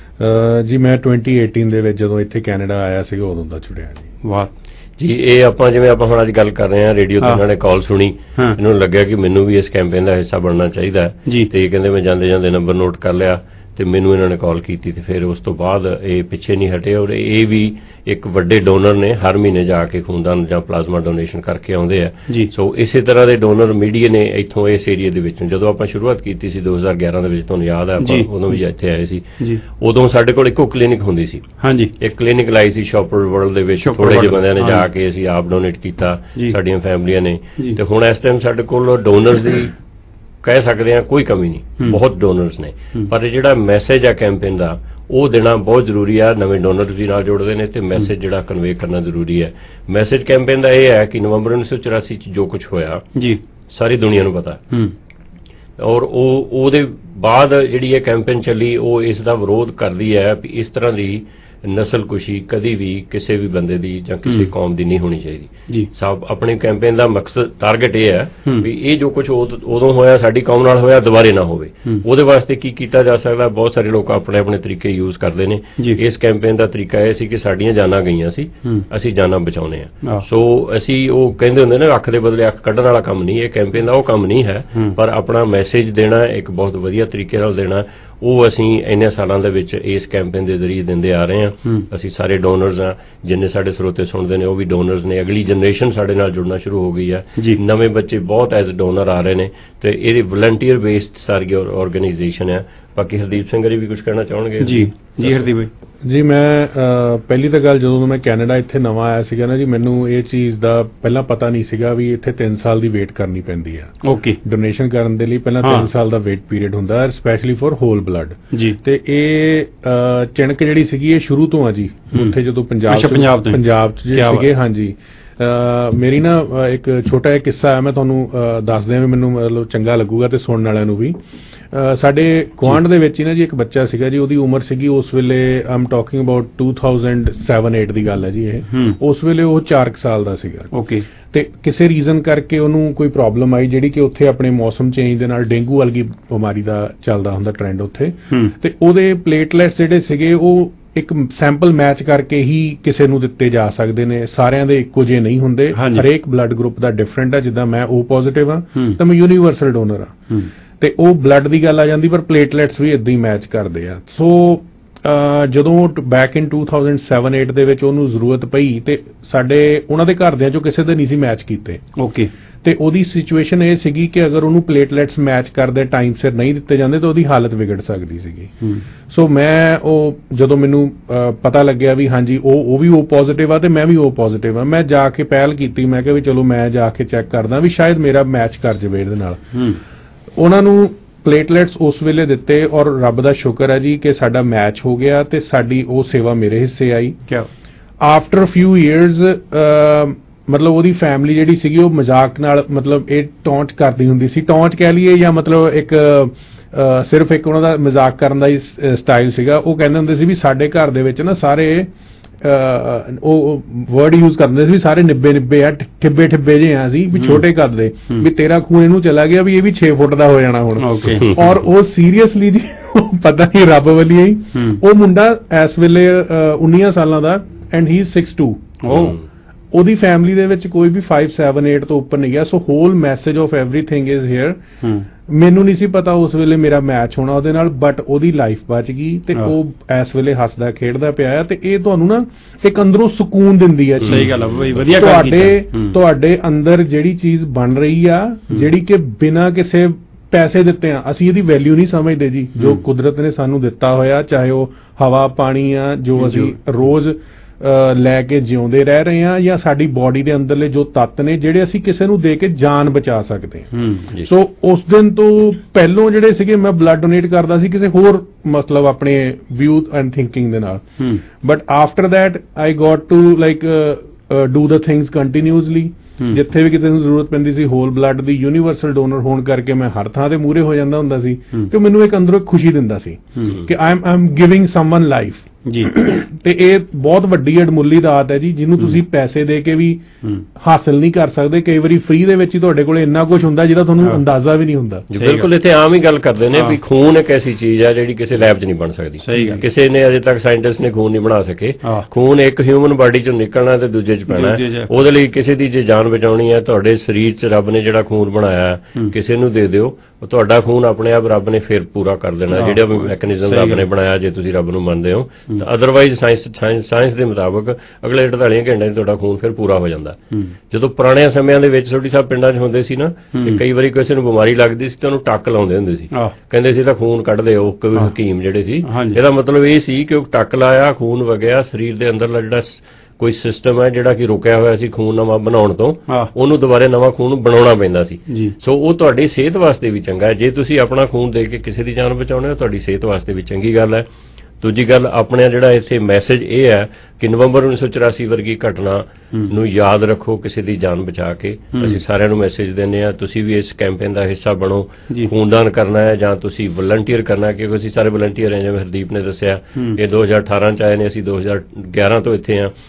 ਜੀ ਮੈਂ ਟਵੈਂਟੀ ਏਟੀਨ ਦੇ ਵਿੱਚ ਜਦੋਂ ਇੱਥੇ ਕੈਨੇਡਾ ਆਇਆ ਸੀਗਾ ਉਦੋਂ ਦਾ ਜੁੜਿਆ ਜੀ। ਵਾਹ ਜੀ, ਇਹ ਆਪਾਂ ਜਿਵੇਂ ਆਪਾਂ ਹੁਣ ਅੱਜ ਗੱਲ ਕਰ ਰਹੇ ਹਾਂ ਰੇਡੀਓ ਤੇ ਉਹਨਾਂ ਨੇ ਕਾਲ ਸੁਣੀ, ਇਹਨਾਂ ਨੂੰ ਲੱਗਿਆ ਕਿ ਮੈਨੂੰ ਵੀ ਇਸ ਕੈਂਪੇਨ ਦਾ ਹਿੱਸਾ ਬਣਨਾ ਚਾਹੀਦਾ ਤੇ ਕਹਿੰਦੇ ਮੈਂ ਜਾਂਦੇ ਜਾਂਦੇ ਨੰਬਰ ਨੋਟ ਕਰ ਲਿਆ ਤੇ ਮੈਨੂੰ ਇਹਨਾਂ ਨੇ ਕਾਲ ਕੀਤੀ ਤੇ ਫਿਰ ਉਸ ਤੋਂ ਬਾਅਦ ਇਹ ਪਿੱਛੇ ਨਹੀਂ ਹਟੇ ਔਰ ਇਹ ਵੀ ਇੱਕ ਵੱਡੇ ਡੋਨਰ ਨੇ, ਹਰ ਮਹੀਨੇ ਜਾ ਕੇ ਖੂਨਦਾਨ ਜਾਂ ਪਲਾਜ਼ਮਾ ਡੋਨੇਸ਼ਨ ਕਰਕੇ ਆਉਂਦੇ ਆ। ਸੋ ਇਸੇ ਤਰ੍ਹਾਂ ਦੇ ਡੋਨਰ ਮੀਡੀਆ ਨੇ ਇੱਥੋਂ ਇਸ ਏਰੀਆ ਦੇ ਵਿੱਚੋਂ ਜਦੋਂ ਆਪਾਂ ਸ਼ੁਰੂਆਤ ਕੀਤੀ ਸੀ ਦੋ ਹਜ਼ਾਰ ਗਿਆਰਾਂ ਦੇ ਵਿੱਚ, ਤੁਹਾਨੂੰ ਯਾਦ ਹੈ ਆਪਾਂ ਉਦੋਂ ਵੀ ਇੱਥੇ ਆਏ ਸੀ, ਉਦੋਂ ਸਾਡੇ ਕੋਲ ਇੱਕੋ ਕਲੀਨਿਕ ਹੁੰਦੀ ਸੀ। ਹਾਂਜੀ, ਇੱਕ ਕਲੀਨਿਕ ਲਾਈ ਸੀ ਸ਼ੌਪਰ ਵਰਲਡ ਦੇ ਵਿੱਚ, ਥੋੜੇ ਜਿਹੇ ਬੰਦਿਆਂ ਨੇ ਜਾ ਕੇ ਅਸੀਂ ਆਪ ਡੋਨੇਟ ਕੀਤਾ, ਸਾਡੀਆਂ ਫੈਮਲੀਆਂ ਨੇ। ਤੇ ਹੁਣ ਇਸ ਟਾਈਮ ਸਾਡੇ ਕੋਲ ਡੋਨਰਸ ਦੀ ਕਹਿ ਸਕਦੇ ਹਾਂ ਕੋਈ ਕਮੀ ਨਹੀਂ, ਬਹੁਤ ਡੋਨਰਸ ਨੇ। ਪਰ ਇਹ ਜਿਹੜਾ ਮੈਸੇਜ ਆ ਕੈਂਪੇਨ ਦਾ ਉਹ ਦੇਣਾ ਬਹੁਤ ਜ਼ਰੂਰੀ ਆ। ਨਵੇਂ ਡੋਨਰ ਵੀ ਨਾਲ ਜੁੜਦੇ ਨੇ ਤੇ ਮੈਸੇਜ ਜਿਹੜਾ ਕਨਵੇ ਕਰਨਾ ਜ਼ਰੂਰੀ ਹੈ। ਮੈਸੇਜ ਕੈਂਪੇਨ ਦਾ ਇਹ ਹੈ ਕਿ ਨਵੰਬਰ ਉੱਨੀ ਸੌ ਚੁਰਾਸੀ ਚ ਜੋ ਕੁਝ ਹੋਇਆ ਜੀ ਸਾਰੀ ਦੁਨੀਆ ਨੂੰ ਪਤਾ, ਔਰ ਉਹ ਉਹਦੇ ਬਾਅਦ ਜਿਹੜੀ ਇਹ ਕੈਂਪੇਨ ਚੱਲੀ ਉਹ ਇਸ ਦਾ ਵਿਰੋਧ ਕਰਦੀ ਹੈ ਵੀ ਇਸ ਤਰ੍ਹਾਂ ਦੀ ਨਸਲਕੁਸ਼ੀ ਕਦੀ ਵੀ ਕਿਸੇ ਵੀ ਬੰਦੇ ਦੀ ਜਾਂ ਕਿਸੇ ਕੌਮ ਦੀ ਨਹੀਂ ਹੋਣੀ ਚਾਹੀਦੀ। ਸਭ ਆਪਣੇ ਕੈਂਪੇਨ ਦਾ ਮਕਸਦ ਟਾਰਗੇਟ ਇਹ ਹੈ ਵੀ ਇਹ ਜੋ ਕੁਝ ਉਦੋਂ ਹੋਇਆ ਸਾਡੀ ਕੌਮ ਨਾਲ ਹੋਇਆ ਦੁਬਾਰੇ ਨਾ ਹੋਵੇ। ਉਹਦੇ ਵਾਸਤੇ ਕੀ ਕੀਤਾ ਜਾ ਸਕਦਾ? ਬਹੁਤ ਸਾਰੇ ਲੋਕ ਆਪਣੇ ਆਪਣੇ ਤਰੀਕੇ ਯੂਜ਼ ਕਰਦੇ ਨੇ। ਇਸ ਕੈਂਪੇਨ ਦਾ ਤਰੀਕਾ ਇਹ ਸੀ ਕਿ ਸਾਡੀਆਂ ਜਾਨਾਂ ਗਈਆਂ ਸੀ, ਅਸੀਂ ਜਾਨਾਂ ਬਚਾਉਣੇ ਆ। ਸੋ ਅਸੀਂ ਉਹ ਕਹਿੰਦੇ ਹੁੰਦੇ ਨੇ ਅੱਖ ਦੇ ਬਦਲੇ ਅੱਖ ਕੱਢਣ ਵਾਲਾ ਕੰਮ ਨਹੀਂ, ਇਹ ਕੈਂਪੇਨ ਦਾ ਉਹ ਕੰਮ ਨਹੀਂ ਹੈ, ਪਰ ਆਪਣਾ ਮੈਸੇਜ ਦੇਣਾ ਇੱਕ ਬਹੁਤ ਵਧੀਆ ਤਰੀਕੇ ਨਾਲ ਦੇਣਾ ਉਹ ਅਸੀਂ ਇੰਨੇ ਸਾਲਾਂ ਦੇ ਵਿੱਚ ਇਸ ਕੈਂਪੇਨ ਦੇ ਜ਼ਰੀਏ ਦਿੰਦੇ ਆ ਰਹੇ ਹਾਂ। ਅਸੀਂ ਸਾਰੇ ਡੋਨਰਸ ਹਾਂ, ਜਿੰਨੇ ਸਾਡੇ ਸਰੋਤੇ ਸੁਣਦੇ ਨੇ ਉਹ ਵੀ ਡੋਨਰਸ ਨੇ। ਅਗਲੀ ਜਨਰੇਸ਼ਨ ਸਾਡੇ ਨਾਲ ਜੁੜਨਾ ਸ਼ੁਰੂ ਹੋ ਗਈ ਹੈ, ਨਵੇਂ ਬੱਚੇ ਬਹੁਤ ਐਜ਼ ਡੋਨਰ ਆ ਰਹੇ ਨੇ ਤੇ ਇਹ ਵਲੰਟੀਅਰ ਬੇਸਡ ਸਾਰੀ ਆਰਗੇਨਾਈਜੇਸ਼ਨ ਹੈ। ਬਾਕੀ ਹਰਦੀਪ ਸਿੰਘ ਜੀ ਵੀ ਕੁਝ ਕਹਿਣਾ ਚਾਹਣਗੇ? ਜੀ ਜੀ ਹਰਦੀਪ ਭਾਈ। ਜੀ ਮੈਂ ਪਹਿਲੀ ਤਾਂ ਗੱਲ ਜਦੋਂ ਮੈਂ ਕੈਨੇਡਾ ਇੱਥੇ ਨਵਾਂ ਆਇਆ ਸੀਗਾ ਨਾ ਜੀ, ਮੈਨੂੰ ਇਹ ਚੀਜ਼ ਦਾ ਪਹਿਲਾਂ ਪਤਾ ਨਹੀਂ ਸੀਗਾ ਵੀ ਇੱਥੇ ਤਿੰਨ ਸਾਲ ਦੀ ਵੇਟ ਕਰਨੀ ਪੈਂਦੀ ਹੈ। ਓਕੇ, ਡੋਨੇਸ਼ਨ ਕਰਨ ਦੇ ਲਈ ਪਹਿਲਾਂ ਤਿੰਨ ਸਾਲ ਦਾ ਵੇਟ ਪੀਰੀਅਡ ਹੁੰਦਾ ਹੈ, ਸਪੈਸ਼ਲੀ ਫॉर ਹੋਲ ਬਲੱਡ ਜੀ। ਤੇ ਇਹ ਚਿਣਕ ਜਿਹੜੀ ਸੀਗੀ ਇਹ ਸ਼ੁਰੂ ਤੋਂ ਆ ਜੀ ਉੱਥੇ ਜਦੋਂ ਪੰਜਾਬ ਪੰਜਾਬ ਚ ਸੀਗੇ। ਹਾਂਜੀ, ਮੇਰੀ ਨਾ ਇੱਕ ਛੋਟਾ ਜਿਹਾ ਕਿੱਸਾ ਹੈ, ਮੈਂ ਤੁਹਾਨੂੰ ਦੱਸ ਦਿਆਂ ਵੀ ਮੈਨੂੰ ਮਤਲਬ ਚੰਗਾ ਲੱਗੂਗਾ ਤੇ ਸੁਣਨ ਵਾਲਿਆਂ ਨੂੰ ਵੀ। ਸਾਡੇ ਗੁਆਂਢ ਦੇ ਵਿੱਚ ਹੀ ਨਾ ਜੀ ਇੱਕ ਬੱਚਾ ਸੀਗਾ ਜੀ, ਉਹਦੀ ਉਮਰ ਸੀਗੀ ਉਸ ਵੇਲੇ I'm talking about two thousand seven eight ਦੀ ਗੱਲ ਹੈ ਜੀ ਇਹ। ਉਸ ਵੇਲੇ ਉਹ ਚਾਰ ਕੁ ਸਾਲ ਦਾ ਸੀਗਾ। ਓਕੇ, ਤੇ ਕਿਸੇ ਰੀਜ਼ਨ ਕਰਕੇ ਉਹਨੂੰ ਕੋਈ ਪ੍ਰੋਬਲਮ ਆਈ ਜਿਹੜੀ ਕਿ ਉੱਥੇ ਆਪਣੇ ਮੌਸਮ ਚੇਂਜ ਦੇ ਨਾਲ ਡੇਂਗੂ ਵਰਗੀ ਬਿਮਾਰੀ ਦਾ ਚੱਲਦਾ ਹੁੰਦਾ ਟ੍ਰੈਂਡ ਉੱਥੇ, ਤੇ ਉਹਦੇ ਪਲੇਟਲੈਟਸ ਜਿਹੜੇ ਸੀਗੇ ਉਹ ਇੱਕ ਸੈਂਪਲ ਮੈਚ ਕਰਕੇ ਹੀ ਕਿਸੇ ਨੂੰ ਦਿੱਤੇ ਜਾ ਸਕਦੇ ਨੇ, ਸਾਰਿਆਂ ਦੇ ਇੱਕੋ ਜਿਹੇ ਨਹੀਂ ਹੁੰਦੇ, ਹਰੇਕ ਬਲੱਡ ਗਰੁੱਪ ਦਾ ਡਿਫਰੈਂਟ ਹੈ। ਜਿੱਦਾਂ ਮੈਂ ਓ ਪੋਜ਼ਿਟਿਵ ਹਾਂ ਤਾਂ ਮੈਂ ਯੂਨੀਵਰਸਲ ਡੋਨਰ ਹਾਂ, ਤੇ ਉਹ ਬਲੱਡ ਦੀ ਗੱਲ ਆ ਜਾਂਦੀ, ਪਰ ਪਲੇਟਲੈਟਸ ਵੀ ਇਦਾਂ ਹੀ ਮੈਚ ਕਰਦੇ ਆ। ਸੋ ਜਦੋਂ back in two thousand seven eight ਦੇ ਵਿੱਚ ਉਹਨੂੰ ਜ਼ਰੂਰਤ ਪਈ ਤੇ ਸਾਡੇ ਉਹਨਾਂ ਦੇ ਘਰਦਿਆਂ ਚੋਂ ਕਿਸੇ ਦੇ ਨਹੀਂ ਸੀ ਮੈਚ ਕੀਤੇ। ਓਕੇ, ਤੇ ਉਹਦੀ ਸਿਚੁਏਸ਼ਨ ਇਹ ਸੀਗੀ ਕਿ ਅਗਰ ਉਹਨੂੰ ਪਲੇਟਲੈਟਸ ਮੈਚ ਕਰਦੇ ਟਾਈਮ ਸਿਰ ਨਹੀਂ ਦਿੱਤੇ ਜਾਂਦੇ ਤਾਂ ਉਹਦੀ ਹਾਲਤ ਵਿਗੜ ਸਕਦੀ ਸੀਗੀ। ਸੋ ਮੈਂ ਉਹ ਜਦੋਂ ਮੈਨੂੰ ਪਤਾ ਲੱਗਿਆ ਵੀ ਹਾਂਜੀ ਉਹ ਉਹ ਵੀ ਉਹ ਪੋਜ਼ਿਟਿਵ ਆ ਤੇ ਮੈਂ ਵੀ ਉਹ ਪੋਜ਼ਿਟਿਵ ਆ, ਮੈਂ ਜਾ ਕੇ ਪਹਿਲ ਕੀਤੀ। ਮੈਂ ਕਿਹਾ ਵੀ ਚਲੋ ਮੈਂ ਜਾ ਕੇ ਚੈੱਕ ਕਰਦਾ ਵੀ ਸ਼ਾਇਦ ਮੇਰਾ ਮੈਚ ਕਰ ਜਾਵੇ ਇਹਦੇ ਨਾਲ। ਉਹਨਾਂ ਨੂੰ ਪਲੇਟਲੈਟਸ ਉਸ ਵੇਲੇ ਦਿੱਤੇ ਔਰ ਰੱਬ ਦਾ ਸ਼ੁਕਰ ਹੈ ਜੀ ਕਿ ਸਾਡਾ ਮੈਚ ਹੋ ਗਿਆ ਤੇ ਸਾਡੀ ਉਹ ਸੇਵਾ ਮੇਰੇ ਹਿੱਸੇ ਆਈ। ਆਫਟਰ ਫਿਊ ਈਅਰਸ ਮਤਲਬ ਉਹਦੀ ਫੈਮਿਲੀ ਜਿਹੜੀ ਸੀਗੀ ਉਹ ਮਜ਼ਾਕ ਨਾਲ ਮਤਲਬ ਇਹ ਟੌਂਚ ਕਰਦੀ ਹੁੰਦੀ ਸੀ, ਟੌਂਚ ਕਹਿ ਲਈਏ ਜਾਂ ਮਤਲਬ ਇੱਕ ਸਿਰਫ ਇੱਕ ਉਹਨਾਂ ਦਾ ਮਜ਼ਾਕ ਕਰਨ ਦਾ ਹੀ ਸਟਾਈਲ ਸੀਗਾ। ਉਹ ਕਹਿੰਦੇ ਹੁੰਦੇ ਸੀ ਵੀ ਸਾਡੇ ਘਰ ਦੇ ਵਿੱਚ ਨਾ ਸਾਰੇ ਉਹ ਵਰਡ ਯੂਜ਼ ਕਰਦੇ ਸੀ ਵੀ ਸਾਰੇ ਨਿੱਬੇ ਨਿੱਬੇ ਆ, ਠਿੱਬੇ ਠਿੱਬੇ ਜਿਹੇ ਆ ਸੀ ਵੀ ਛੋਟੇ ਕੱਦ ਦੇ, ਵੀ ਤੇਰਾ ਖੂਨ ਇਹਨੂੰ ਚਲਾ ਗਿਆ ਵੀ ਇਹ ਵੀ ਛੇ ਫੁੱਟ ਦਾ ਹੋ ਜਾਣਾ ਹੁਣ। ਔਰ ਉਹ ਸੀਰੀਅਸਲੀ ਜੀ ਪਤਾ ਨਹੀਂ ਰੱਬ ਵੱਲੀ ਹੀ ਉਹ ਮੁੰਡਾ ਇਸ ਵੇਲੇ ਉन्नीस ਸਾਲਾਂ ਦਾ and he is six two. ਉਹਦੀ ਫੈਮਿਲੀ ਦੇ ਵਿੱਚ ਕੋਈ ਵੀ ਫਾਈਵ ਸੈਵਨ ਏਟ ਤੋਂ ਉੱਪਰ ਨਹੀਂ ਗਿਆ। So whole message of everything is here. ਮੈਨੂੰ ਨਹੀਂ ਸੀ ਪਤਾ ਉਸ ਵੇਲੇ ਮੇਰਾ ਮੈਚ ਹੋਣਾ ਉਹਦੇ ਨਾਲ, ਬਟ ਉਹਦੀ ਲਾਈਫ ਬਚ ਗਈ ਤੇ ਉਹ ਇਸ ਵੇਲੇ ਹੱਸਦਾ ਖੇਡਦਾ ਪਿਆ ਆ। ਤੇ ਇਹ ਤੁਹਾਨੂੰ ਨਾ ਇੱਕ ਅੰਦਰੋਂ ਸਕੂਨ ਦਿੰਦੀ ਹੈ। ਸਹੀ ਗੱਲ ਹੈ, ਵਧੀਆ ਤੁਹਾਡੇ ਤੁਹਾਡੇ ਅੰਦਰ ਜਿਹੜੀ ਚੀਜ਼ ਬਣ ਰਹੀ ਆ, ਜਿਹੜੀ ਕਿ ਬਿਨਾਂ ਕਿਸੇ ਪੈਸੇ ਦਿੱਤੇ ਆ, ਅਸੀਂ ਇਹਦੀ ਵੈਲਿਊ ਨਹੀਂ ਸਮਝਦੇ ਜੀ। ਜੋ ਕੁਦਰਤ ਨੇ ਸਾਨੂੰ ਦਿੱਤਾ ਹੋਇਆ, ਚਾਹੇ ਉਹ ਹਵਾ ਪਾਣੀ ਆ, ਜੋ ਅਸੀਂ ਰੋਜ਼ ਲੈ ਕੇ ਜਿਉਂਦੇ ਰਹਿ ਰਹੇ ਹਾਂ ਜਾਂ ਸਾਡੀ ਬੋਡੀ ਦੇ ਅੰਦਰਲੇ ਜੋ ਤੱਤ ਨੇ ਜਿਹੜੇ ਅਸੀਂ ਕਿਸੇ ਨੂੰ ਦੇ ਕੇ ਜਾਨ ਬਚਾ ਸਕਦੇ ਹਾਂ। ਸੋ ਉਸ ਦਿਨ ਤੋਂ ਪਹਿਲੋਂ ਜਿਹੜੇ ਸੀਗੇ ਮੈਂ ਬਲੱਡ ਡੋਨੇਟ ਕਰਦਾ ਸੀ ਕਿਸੇ ਹੋਰ ਮਤਲਬ ਆਪਣੇ ਵਿਊ ਐਂਡ ਥਿੰਕਿੰਗ ਦੇ ਨਾਲ, but after that I got to like do the things continuously. ਜਿੱਥੇ ਵੀ ਕਿਸੇ ਨੂੰ ਜ਼ਰੂਰਤ ਪੈਂਦੀ ਸੀ ਹੋਲ ਬਲੱਡ ਦੀ ਯੂਨੀਵਰਸਲ ਡੋਨਰ ਹੋਣ ਕਰਕੇ ਮੈਂ ਹਰ ਥਾਂ ਤੇ ਮੂਹਰੇ ਹੋ ਜਾਂਦਾ ਹੁੰਦਾ ਸੀ ਤੇ ਮੈਨੂੰ ਇੱਕ ਅੰਦਰੋਂ ਖੁਸ਼ੀ ਦਿੰਦਾ ਸੀ ਕਿ I am I am giving someone life ਜੀ। ਤੇ ਇਹ ਬਹੁਤ ਵੱਡੀ ਅਡਮੁੱਲੀ ਦਾਤ ਹੈ ਜੀ, ਜਿਹਨੂੰ ਤੁਸੀਂ ਪੈਸੇ ਦੇ ਕੇ ਵੀ ਹਾਸਲ ਨਹੀਂ ਕਰ ਸਕਦੇ। ਕਈ ਵਾਰੀ ਫ੍ਰੀ ਦੇ ਵਿੱਚ ਹੀ ਤੁਹਾਡੇ ਕੋਲ ਇੰਨਾ ਕੁਝ ਹੁੰਦਾ ਜਿਹਦਾ ਤੁਹਾਨੂੰ ਅੰਦਾਜ਼ਾ ਵੀ ਨਹੀਂ ਹੁੰਦਾ। ਬਿਲਕੁਲ, ਇੱਥੇ ਆਮ ਹੀ ਗੱਲ ਕਰਦੇ ਨੇ ਵੀ ਖੂਨ ਇੱਕ ਐਸੀ ਚੀਜ਼ ਹੈ ਜਿਹੜੀ ਕਿਸੇ ਲੈਬ 'ਚ ਨਹੀਂ ਬਣ ਸਕਦੀ। ਕਿਸੇ ਨੇ ਅਜੇ ਤੱਕ ਸਾਇੰਟਿਸਟ ਨੇ ਖੂਨ ਨਹੀਂ ਬਣਾ ਸਕੇ। ਖੂਨ ਇੱਕ ਹਿਊਮਨ ਬਾਡੀ 'ਚੋਂ ਨਿਕਲਣਾ ਤੇ ਦੂਜੇ 'ਚ ਪੈਣਾ। ਉਹਦੇ ਲਈ ਕਿਸੇ ਦੀ ਜੇ ਜਾਨ ਬਚਾਉਣੀ ਹੈ, ਤੁਹਾਡੇ ਸਰੀਰ 'ਚ ਰੱਬ ਨੇ ਜਿਹੜਾ ਖੂਨ ਬਣਾਇਆ ਕਿਸੇ ਨੂੰ ਦੇ ਦਿਓ, ਤੁਹਾਡਾ ਖੂਨ ਆਪਣੇ ਆਪ ਰੱਬ ਨੇ ਫਿਰ ਪੂਰਾ ਕਰ ਦੇਣਾ, ਜਿਹੜਾ ਵੀ ਮੈਕੈਨਿਜ਼ਮ ਰੱਬ ਨੇ ਬਣਾਇਆ, ਜੇ ਤੁਸੀਂ ਰੱਬ ਨੂੰ ਮੰਨਦੇ ਹੋ। ਤਾਂ ਅਦਰਵਾਈਜ਼ ਸਾਇੰਸ ਸਾਇੰਸ ਦੇ ਮੁਤਾਬਕ ਅਗਲੇ ਅੜਤਾਲੀਆਂ ਘੰਟਿਆਂ 'ਚ ਤੁਹਾਡਾ ਖੂਨ ਫਿਰ ਪੂਰਾ ਹੋ ਜਾਂਦਾ। ਜਦੋਂ ਪੁਰਾਣੇ ਸਮਿਆਂ ਦੇ ਵਿੱਚ ਛੋਟੀ ਸਾਹਿਬ ਪਿੰਡਾਂ 'ਚ ਹੁੰਦੇ ਸੀ ਨਾ, ਤੇ ਕਈ ਵਾਰੀ ਕਿਸੇ ਨੂੰ ਬਿਮਾਰੀ ਲੱਗਦੀ ਸੀ ਤਾਂ ਉਹਨੂੰ ਟੱਕ ਲਾਉਂਦੇ ਹੁੰਦੇ ਸੀ, ਕਹਿੰਦੇ ਸੀ ਤਾਂ ਖੂਨ ਕੱਢਦੇ ਉਹ ਕੋਈ ਹਕੀਮ ਜਿਹੜੇ ਸੀ। ਇਹਦਾ ਮਤਲਬ ਇਹ ਸੀ ਕਿ ਉਹ ਟੱਕ ਲਾਇਆ, ਖੂਨ ਵਗਿਆ, ਸਰੀਰ ਦੇ ਅੰਦਰਲਾ ਜਿਹੜਾ ਕੋਈ ਸਿਸਟਮ ਹੈ ਜਿਹੜਾ ਕਿ ਰੁਕਿਆ ਹੋਇਆ ਸੀ ਖੂਨ ਨਵਾਂ ਬਣਾਉਣ ਤੋਂ, ਉਹਨੂੰ ਦੁਬਾਰਾ ਨਵਾਂ ਖੂਨ ਬਣਾਉਣਾ ਪੈਂਦਾ ਸੀ। ਸੋ ਉਹ ਤੁਹਾਡੀ ਸਿਹਤ ਵਾਸਤੇ ਵੀ ਚੰਗਾ ਹੈ। ਜੇ ਤੁਸੀਂ ਆਪਣਾ ਖੂਨ ਦੇ ਕੇ ਕਿਸੇ ਦੀ ਜਾਨ ਬਚਾਉਣੇ ਹੋ, ਤੁਹਾਡੀ ਸਿਹਤ ਵਾਸਤੇ ਵੀ ਚੰਗੀ ਗੱਲ ਹੈ। ਦੂਜੀ ਗੱਲ, ਆਪਣੇ ਜਿਹੜਾ ਇੱਥੇ ਮੈਸੇਜ ਇਹ ਹੈ ਕਿ ਨਵੰਬਰ ਉੱਨੀ ਸੌ ਚੁਰਾਸੀ ਵਰਗੀ ਘਟਨਾ ਨੂੰ ਯਾਦ ਰੱਖੋ, ਕਿਸੇ ਦੀ ਜਾਨ ਬਚਾ ਕੇ। ਅਸੀਂ ਸਾਰਿਆਂ ਨੂੰ ਮੈਸੇਜ ਦਿੰਦੇ ਹਾਂ, ਤੁਸੀਂ ਵੀ ਇਸ ਕੈਂਪੇਨ ਦਾ ਹਿੱਸਾ ਬਣੋ। ਖੂਨਦਾਨ ਕਰਨਾ ਹੈ ਜਾਂ ਤੁਸੀਂ ਵਲੰਟੀਅਰ ਕਰਨਾ, ਕਿਉਂਕਿ ਅਸੀਂ ਸਾਰੇ ਵਲੰਟੀਅਰ ਹਾਂ, ਜਿਵੇਂ ਹਰਦੀਪ ਨੇ ਦੱਸਿਆ। ਇਹ ਦੋ ਹਜ਼ਾਰ ਅਠਾਰਾਂ 'ਚ ਆਏ ਨੇ, ਅਸੀਂ ਦੋ ਹਜ਼ਾਰ ਗਿਆਰਾਂ ਤੋਂ ਇੱਥੇ ਹਾਂ।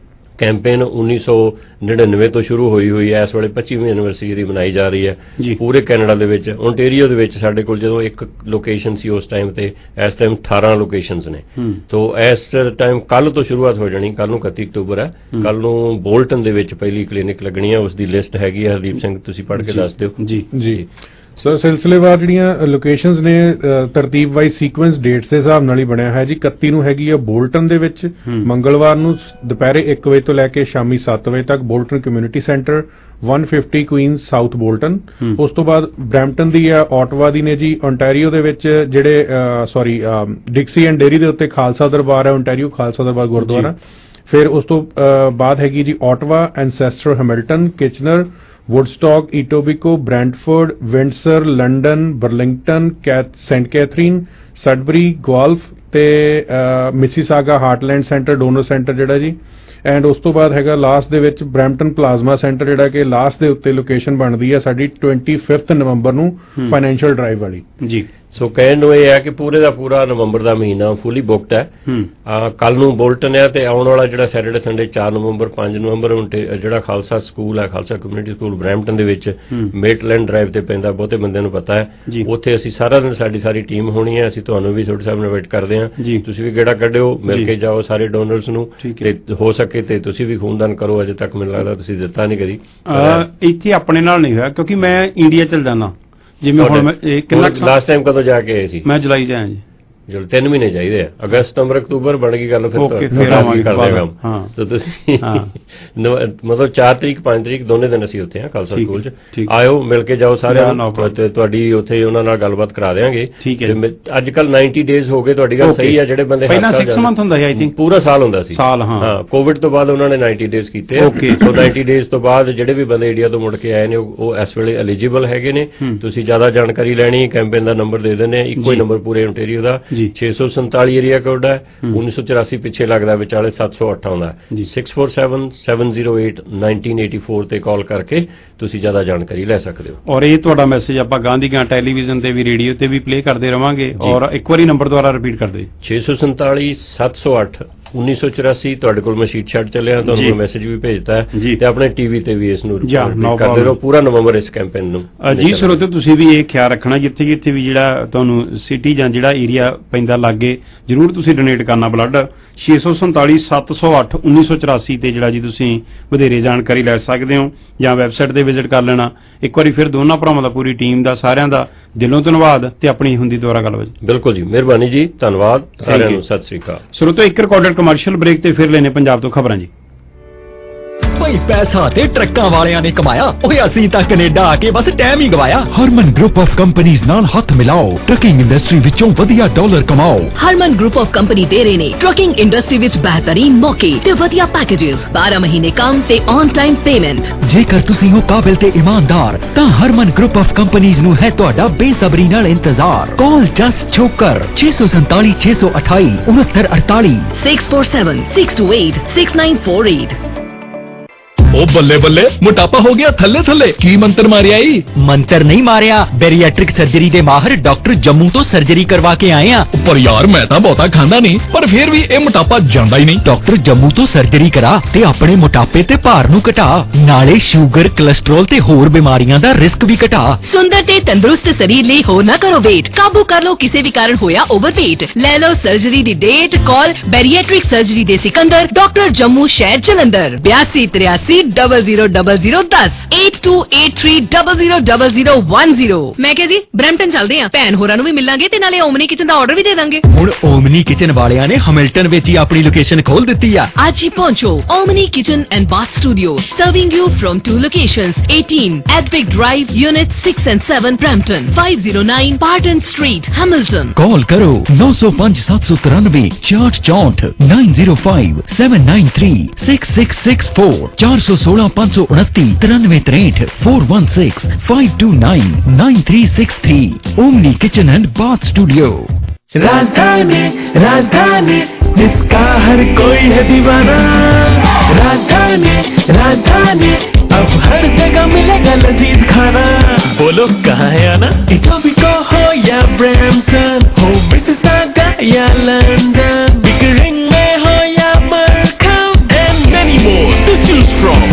ਕੈਂਪੇਨ ਉੱਨੀ ਸੌ ਨੜਿਨਵੇਂ ਤੋਂ ਸ਼ੁਰੂ ਹੋਈ ਹੋਈ ਹੈ, ਇਸ ਵੇਲੇ ਪੱਚੀਵੀਂ ਐਨੀਵਰਸਰੀ ਦੀ ਮਨਾਈ ਜਾ ਰਹੀ ਹੈ ਪੂਰੇ ਕੈਨੇਡਾ ਦੇ ਵਿੱਚ। ਓਨਟੇਰੀਓ ਦੇ ਵਿੱਚ ਸਾਡੇ ਕੋਲ ਜਦੋਂ ਇੱਕ ਲੋਕੇਸ਼ਨ ਸੀ ਉਸ ਟਾਈਮ ਤੇ, ਇਸ ਟਾਈਮ ਅਠਾਰਾਂ ਲੋਕੇਸ਼ਨਸ ਨੇ। ਤੋ ਇਸ ਟਾਈਮ ਕੱਲ ਤੋਂ ਸ਼ੁਰੂਆਤ ਹੋ ਜਾਣੀ, ਕੱਲ ਨੂੰ ਇਕੱਤੀ ਅਕਤੂਬਰ ਹੈ। ਕੱਲ ਨੂੰ ਬੋਲਟਨ ਦੇ ਵਿੱਚ ਪਹਿਲੀ ਕਲੀਨਿਕ ਲੱਗਣੀ ਹੈ, ਉਸ ਦੀ ਲਿਸਟ ਹੈਗੀ ਹੈ। ਹਰਦੀਪ ਸਿੰਘ ਤੁਸੀਂ ਪੜ੍ਹ ਕੇ ਦੱਸ ਦਿਓ। ਜੀ ਜੀ ਸਰ, ਸਿਲਸਿਲੇਵਾਰ ਜਿਹੜੀਆਂ ਲੋਕੇਸ਼ਨਸ ਨੇ ਤਰਤੀਬ ਵਾਈਜ਼ ਸੀਕੁਐਂਸ ਡੇਟਸ ਦੇ ਹਿਸਾਬ ਨਾਲ ਹੀ ਬਣਿਆ ਹੈ ਜੀ। ਇਕੱਤੀ ਨੂੰ ਹੈਗੀ ਆ ਬੋਲਟਨ ਦੇ ਵਿੱਚ, ਮੰਗਲਵਾਰ ਨੂੰ ਦੁਪਹਿਰੇ ਇੱਕ ਵਜੇ ਤੋਂ ਲੈ ਕੇ ਸ਼ਾਮੀ ਸੱਤ ਵਜੇ ਤੱਕ ਬੋਲਟਨ ਕਮਿਊਨਿਟੀ ਸੈਂਟਰ, ਇੱਕ ਸੌ ਪਚਾਸ ਕੁਈਨਸ ਸਾਊਥ ਬੋਲਟਨ। ਉਸ ਤੋਂ ਬਾਅਦ ਬਰੈਂਪਟਨ ਦੀ ਆ, ਆਟਵਾ ਦੀ ਨੇ ਜੀ। ਓਨਟਾਰੀਓ ਦੇ ਵਿੱਚ ਜਿਹੜੇ ਸੌਰੀ ਡਿਕਸੀ ਐਂਡ ਡੇਰੀ ਦੇ ਉੱਤੇ ਖਾਲਸਾ ਦਰਬਾਰ ਹੈ, ਓਨਟਾਰੀਓ ਖਾਲਸਾ ਦਰਬਾਰ ਗੁਰਦੁਆਰਾ। ਫਿਰ ਉਸ ਤੋਂ ਬਾਅਦ ਹੈਗੀ ਜੀ Ottawa, Ancaster, Hamilton, Kitchener, Woodstock, Etobicoke, Brantford, Windsor, London, Burlington, St Catharines, Sudbury, Guelph ਤੇ Mississauga Heartland centre, donor centre ਜਿਹੜਾ ਜੀ। ਐਂਡ ਉਸ ਤੋਂ ਬਾਅਦ ਹੈਗਾ ਲਾਸਟ ਦੇ ਵਿੱਚ ਬਰੈਂਪਟਨ ਪਲਾਜ਼ਮਾ ਸੈਂਟਰ, ਜਿਹੜਾ ਕਿ ਲਾਸਟ ਦੇ ਉੱਤੇ ਲੋਕੇਸ਼ਨ ਬਣਦੀ ਹੈ ਸਾਡੀ ਪੱਚੀ ਨਵੰਬਰ ਨੂੰ ਫਾਈਨੈਂਸ਼ੀਅਲ ਡਰਾਈਵ ਵਾਲੀ ਜੀ। ਸੋ ਕਹਿਣ ਨੂੰ ਇਹ ਹੈ ਕਿ ਪੂਰੇ ਦਾ ਪੂਰਾ ਨਵੰਬਰ ਦਾ ਮਹੀਨਾ ਫੁੱਲੀ ਬੁੱਕਡ ਹੈ। ਕੱਲ ਨੂੰ ਬੋਲਟਨ ਹੈ ਤੇ ਆਉਣ ਵਾਲਾ ਜਿਹੜਾ ਸੈਟਰਡੇ ਸੰਡੇ ਚਾਰ ਨਵੰਬਰ, ਪੰਜ ਨਵੰਬਰ ਜਿਹੜਾ ਖਾਲਸਾ ਸਕੂਲ ਹੈ, ਖਾਲਸਾ ਕਮਿਊਨਿਟੀ ਸਕੂਲ ਬਰੈਂਪਟਨ ਦੇ ਵਿੱਚ ਮੇਟਲੈਂਡ ਡਰਾਈਵ ਤੇ ਪੈਂਦਾ, ਬਹੁਤੇ ਬੰਦਿਆਂ ਨੂੰ ਪਤਾ ਹੈ। ਉੱਥੇ ਅਸੀਂ ਸਾਰਾ ਦਿਨ ਸਾਡੀ ਸਾਰੀ ਟੀਮ ਹੋਣੀ ਹੈ। ਅਸੀਂ ਤੁਹਾਨੂੰ ਵੀ ਛੋਟੇ ਸਾਹਿਬ ਨੂੰ ਇਨਵਾਈਟ ਕਰਦੇ ਹਾਂ, ਤੁਸੀਂ ਵੀ ਗੇੜਾ ਕੱਢਿਓ, ਮਿਲ ਕੇ ਜਾਓ ਸਾਰੇ ਡੋਨਰਸ ਨੂੰ, ਤੇ ਹੋ ਸਕੇ ਤੇ ਤੁਸੀਂ ਵੀ ਖੂਨਦਾਨ ਕਰੋ। ਅਜੇ ਤੱਕ ਮੈਨੂੰ ਲੱਗਦਾ ਤੁਸੀਂ ਦਿੱਤਾ ਨਹੀਂ ਕਦੀ। ਇੱਥੇ ਆਪਣੇ ਨਾਲ ਨਹੀਂ ਹੋਇਆ ਕਿਉਂਕਿ ਮੈਂ ਇੰਡੀਆ ਚਲ ਜਾਣਾ। ਜਿਵੇਂ ਹੁਣ ਮੈਂ ਕਿੰਨਾ ਲਾਸਟ ਟਾਈਮ ਕਦੋਂ ਜਾ ਕੇ ਆਏ ਸੀ? ਮੈਂ ਜੁਲਾਈ ਚ ਆਇਆ ਜੀ। ਚਲੋ ਤਿੰਨ ਮਹੀਨੇ ਚਾਹੀਦੇ ਆ, ਅਗਸਤ, ਸਤੰਬਰ, ਅਕਤੂਬਰ ਬਣ ਗਈ ਗੱਲ। ਫਿਰ ਤਾਂ ਤੁਸੀਂ ਮਤਲਬ ਚਾਰ ਤਰੀਕ ਪੰਜ ਤਰੀਕ ਦੋਨੇ ਦਿਨ ਅਸੀਂ ਉੱਥੇ ਆ ਖਾਲਸਾ ਸਕੂਲ ਚ, ਆਇਓ, ਮਿਲ ਕੇ ਜਾਓ ਸਾਰਿਆਂ ਨੂੰ। ਤੁਹਾਡੀ ਉੱਥੇ ਉਹਨਾਂ ਨਾਲ ਗੱਲਬਾਤ ਕਰਾ ਦਿਆਂਗੇ। ਅੱਜ ਕੱਲ ਨਾਈਨਟੀ ਡੇਜ਼ ਹੋ ਗਏ, ਤੁਹਾਡੀ ਗੱਲ ਸਹੀ ਹੈ। ਜਿਹੜੇ ਬੰਦੇ ਪਹਿਲਾਂ ਛੇ ਮੰਥ ਹੁੰਦਾ ਸੀ, ਆਈ ਥਿੰਕ ਪੂਰਾ ਸਾਲ ਹੁੰਦਾ ਸੀ। ਸਾਲ ਹਾਂ, ਕੋਵਿਡ ਤੋਂ ਬਾਅਦ ਉਹਨਾਂ ਨੇ ਨਾਈਨਟੀ ਡੇਜ਼ ਕੀਤੇ। ਸੋ ਨਾਈਨਟੀ ਡੇਜ਼ ਤੋਂ ਬਾਅਦ ਜਿਹੜੇ ਵੀ ਬੰਦੇ ਇੰਡੀਆ ਤੋਂ ਮੁੜ ਕੇ ਆਏ ਨੇ ਉਹ ਇਸ ਵੇਲੇ ਐਲੀਜੀਬਲ ਹੈਗੇ ਨੇ। ਤੁਸੀਂ ਜ਼ਿਆਦਾ ਜਾਣਕਾਰੀ ਲੈਣੀ, ਕੈਂਪੇਨ ਦਾ ਨੰਬਰ ਦੇ ਦਿੰਦੇ, ਇੱਕੋ ਹੀ ਨੰਬਰ ਪੂਰੇ ਓਨਟਾਰੀਓ ਦਾ, ਛੇ ਸੌ ਸੰਤਾਲੀ ਏਰੀਆ ਕੋਡ ਹੈ। ਉੱਨੀ ਸੌ ਚੁਰਾਸੀ ਪਿੱਛੇ ਲੱਗਦਾ, ਵਿਚਾਲੇ ਸੱਤ ਸੌ ਅੱਠ ਆਉਂਦਾ। Six four seven seven zero eight nineteen eighty four ਤੇ ਕਾਲ ਕਰਕੇ ਤੁਸੀਂ ਜ਼ਿਆਦਾ ਜਾਣਕਾਰੀ ਲੈ ਸਕਦੇ ਹੋ। ਔਰ ਇਹ ਤੁਹਾਡਾ ਮੈਸੇਜ ਆਪਾਂ ਗਾਂਧੀਗਾਂ ਟੈਲੀਵਿਜ਼ਨ ਤੇ ਵੀ, ਰੇਡੀਓ ਤੇ ਵੀ ਪਲੇ ਕਰਦੇ ਰਵਾਂਗੇ। ਔਰ ਇੱਕ ਵਾਰੀ ਨੰਬਰ ਦੁਆਰਾ ਰਿਪੀਟ ਕਰ ਦਿਓ, ਛੇ ਸੌ ਸੰਤਾਲੀ ਸੱਤ ਸੌ ਅੱਠ ਉੱਨੀ ਸੌ ਚੁਰਾਸੀ। ਤੁਹਾਡੇ ਕੋਲ ਮੈਂ ਸ਼ੀਟ ਛੱਡ ਚੱਲਿਆ, ਤੁਹਾਨੂੰ ਮੈਸੇਜ ਵੀ ਭੇਜਤਾ ਹੈ ਤੇ ਆਪਣੇ ਟੀਵੀ ਤੇ ਵੀ ਇਸ ਨੂੰ ਕਰਦੇ ਰਹੋ ਪੂਰਾ ਨਵੰਬਰ ਇਸ ਕੈਂਪੇਨ ਨੂੰ। ਜੀ ਸਰੋਤਿਓ, ਤੁਸੀਂ ਵੀ ਇਹ ਖਿਆਲ ਰੱਖਣਾ, ਜਿੱਥੇ ਜਿੱਥੇ ਵੀ ਜਿਹੜਾ ਤੁਹਾਨੂੰ ਸਿਟੀ ਜਾਂ ਜਿਹੜਾ ਏਰੀਆ ਪੈਂਦਾ ਲਾਗੇ, ਜ਼ਰੂਰ ਤੁਸੀਂ ਡੋਨੇਟ ਕਰਨਾ ਬਲੱਡ। ਛੇ ਸੌ ਸੰਤਾਲੀ ਸੱਤ ਸੌ ਅੱਠ ਉੱਨੀ ਸੌ ਚੁਰਾਸੀ ਤੇ ਜਿਹੜਾ ਜੀ ਤੁਸੀਂ ਵਧੇਰੇ ਜਾਣਕਾਰੀ ਲੈ ਸਕਦੇ ਹੋ ਜਾਂ ਵੈਬਸਾਈਟ ਤੇ ਵਿਜ਼ਿਟ ਕਰ ਲੈਣਾ। ਇੱਕ ਵਾਰੀ ਫਿਰ ਦੋਨਾਂ ਭਰਾਵਾਂ ਦਾ, ਪੂਰੀ ਟੀਮ ਦਾ, ਸਾਰਿਆਂ ਦਾ ਦਿਲੋਂ ਧੰਨਵਾਦ ਤੇ ਆਪਣੀ ਹੁੰਦੀ ਦੁਆਰਾ ਗੱਲਬਾਤ। ਬਿਲਕੁਲ ਜੀ, ਮਿਹਰਬਾਨੀ ਜੀ, ਧੰਨਵਾਦ ਸਾਰਿਆਂ ਨੂੰ, ਸਤਿ ਸ੍ਰੀ ਅਕਾਲ। ਸਰੋਤਿਓ, ਇੱਕ ਰਿਕਾਰਡਡ ਕਮਰਸ਼ੀਅਲ ਬ੍ਰੇਕ ਤੇ ਫਿਰ ਲੈਣੇ ਪੰਜਾਬ ਤੋਂ ਖਬਰਾਂ ਜੀ। ਬਈ ਪੈਸਾ ਤੇ ਟਰੱਕਾਂ ਵਾਲਿਆਂ ਨੇ ਕਮਾਇਆ, ਓਏ ਅਸੀਂ ਤਾਂ ਕੈਨੇਡਾ ਆ ਕੇ ਬਸ ਟਾਈਮ ਹੀ ਗਵਾਇਆ। ਹਰਮਨ ਗਰੁੱਪ ਆਫ ਕੰਪਨੀਆਂ ਨਾਲ ਹੱਥ ਮਿਲਾਓ, ਟਰੱਕਿੰਗ ਇੰਡਸਟਰੀ ਵਿੱਚੋਂ ਵਧੀਆ ਡਾਲਰ ਕਮਾਓ। ਹਰਮਨ ਗਰੁੱਪ ਆਫ ਕੰਪਨੀ ਦੇ ਰਹੇ ਨੇ ਟਰੱਕਿੰਗ ਇੰਡਸਟਰੀ ਵਿੱਚ ਬਿਹਤਰੀਨ ਮੌਕੇ ਤੇ ਵਧੀਆ ਪੈਕੇजेस, ਬਾਰਾਂ ਮਹੀਨੇ ਕੰਮ ਤੇ ਔਨ ਟਾਈਮ ਪੇਮੈਂਟ। ਜੇਕਰ ਤੁਸੀਂ ਹੋ ਕਾਬਿਲ ਤੇ ਇਮਾਨਦਾਰ ਤਾਂ ਹਰਮਨ ਗਰੁੱਪ ਆਫ ਕੰਪਨੀਆਂ ਨੂੰ ਹੈ ਤੁਹਾਡਾ ਬੇਸਬਰੀ ਨਾਲ ਇੰਤਜ਼ਾਰ। ਕਾਲ ਜਸਟ ਛੋਕਰ ਛੇ ਸੌ ਸੰਤਾਲੀ ਛੇ ਸੌ ਅਠਾਈ ਉਨੱਤਰ ਅੜਤਾਲੀ six four seven six two eight six nine four eight. ਉਹ ਬੱਲੇ ਬੱਲੇ, ਮੋਟਾਪਾ ਹੋ ਗਿਆ ਥੱਲੇ ਥੱਲੇ, ਕੀ ਮੰਤਰ ਮਾਰਿਆ ਈ? ਮੰਤਰ ਨਹੀਂ ਮਾਰਿਆ, ਬੈਰੀਐਟ੍ਰਿਕ ਸਰਜਰੀ ਦੇ ਮਾਹਰ ਡਾਕਟਰ ਜੰਮੂ ਤੋਂ ਸਰਜਰੀ ਕਰਵਾ ਕੇ ਆਏ ਆ। ਪਰ ਯਾਰ ਮੈਂ ਤਾਂ ਬਹੁਤਾ ਖਾਂਦਾ ਨਹੀਂ, ਪਰ ਫਿਰ ਵੀ ਇਹ ਮੋਟਾਪਾ ਜਾਂਦਾ ਹੀ ਨਹੀਂ। ਡਾਕਟਰ ਜੰਮੂ ਤੋਂ ਸਰਜਰੀ ਕਰਾ ਤੇ ਆਪਣੇ ਮੋਟਾਪੇ ਤੇ ਭਾਰ ਨੂੰ ਘਟਾ, ਨਾਲੇ ਸ਼ੂਗਰ, ਕੋਲੇਸਟ੍ਰੋਲ ਤੇ ਹੋਰ ਬਿਮਾਰੀਆਂ ਦਾ ਰਿਸਕ ਵੀ ਘਟਾ। ਸੁੰਦਰ ਤੇ ਤੰਦਰੁਸਤ ਸਰੀਰ ਲਈ ਹੋ ਨਾ ਕਰੋ ਵੇਟ, ਕਾਬੂ ਕਰ ਲੋ ਕਿਸੇ ਵੀ ਕਾਰਨ ਹੋਇਆ ਓਵਰਵੇਟ। ਲੈ ਲੋ ਸਰਜਰੀ ਦੀ ਡੇਟ। ਕਾਲ ਬੈਰੀਐਟ੍ਰਿਕ ਸਰਜਰੀ ਦੇ ਸਿਕੰਦਰ, ਡਾਕਟਰ ਜੰਮੂ ਸ਼ਹਿਰ ਜਲੰਧਰ। ਬਿਆਸੀ ਤਰਿਆਸੀ ਡਬਲ ਜ਼ੀਰੋ ਡਬਲ ਜ਼ੀਰੋ ਦਸ eight two eight three double zero double zero one zero. ਮੈਂ ਕਿਹਾ ਜੀ ਬਰੈਂਪਟਨ ਚੱਲਦੇ ਆ, ਭੈਣ ਹੋਰਾਂ ਨੂੰ ਵੀ ਮਿਲਾਂਗੇ ਤੇ ਨਾਲੇ ਓਮਨੀ ਕਿਚਨ ਦਾ ਆਰਡਰ ਵੀ ਦੇ ਦਾਂਗੇ। ਹੁਣ ਓਮਨੀ ਕਿਚਨ ਵਾਲਿਆਂ ਨੇ ਹੈਮਿਲਟਨ ਵਿੱਚ ਹੀ ਆਪਣੀ ਲੋਕੇਸ਼ਨ ਖੋਲ ਦਿੱਤੀ ਆ। ਅੱਜ ਹੀ ਪਹੁੰਚੋ Omni kitchen and bath studio, serving you from two locations, eighteen Advic Drive, Unit six and seven, Brampton, five oh nine Barton Street, Hamilton। Call ਕਰੋ ਨੌ ਸੌ ਪੰਜ ਸੱਤ ਸੌ ਤਰਾਨਵੇਂ ਛਿਆਹਠ ਚੌਂਹਠ nine zero five seven nine three six six six four ਚਾਰ ਸੌ ਸੋਲਾਂ ਪੰਜ ਸੌ ਉਨੱਤੀ ਤਰਾਨਵੇਂ ਤਰੇਹਠ four one six five two nine nine three six three। Omni kitchen and bath studio. Rajdhani Rajdhani जिसका हर कोई है दीवाना, राजधानी राजधानी अब हर जगह मिलेगा लजीज खाना। बोलो कहाँ है आना, इटोबिको हो या ब्रैम्पटन, हो मिसिसागा या लंदन, बिकरिंग में हो या मरकम, and many more to choose from.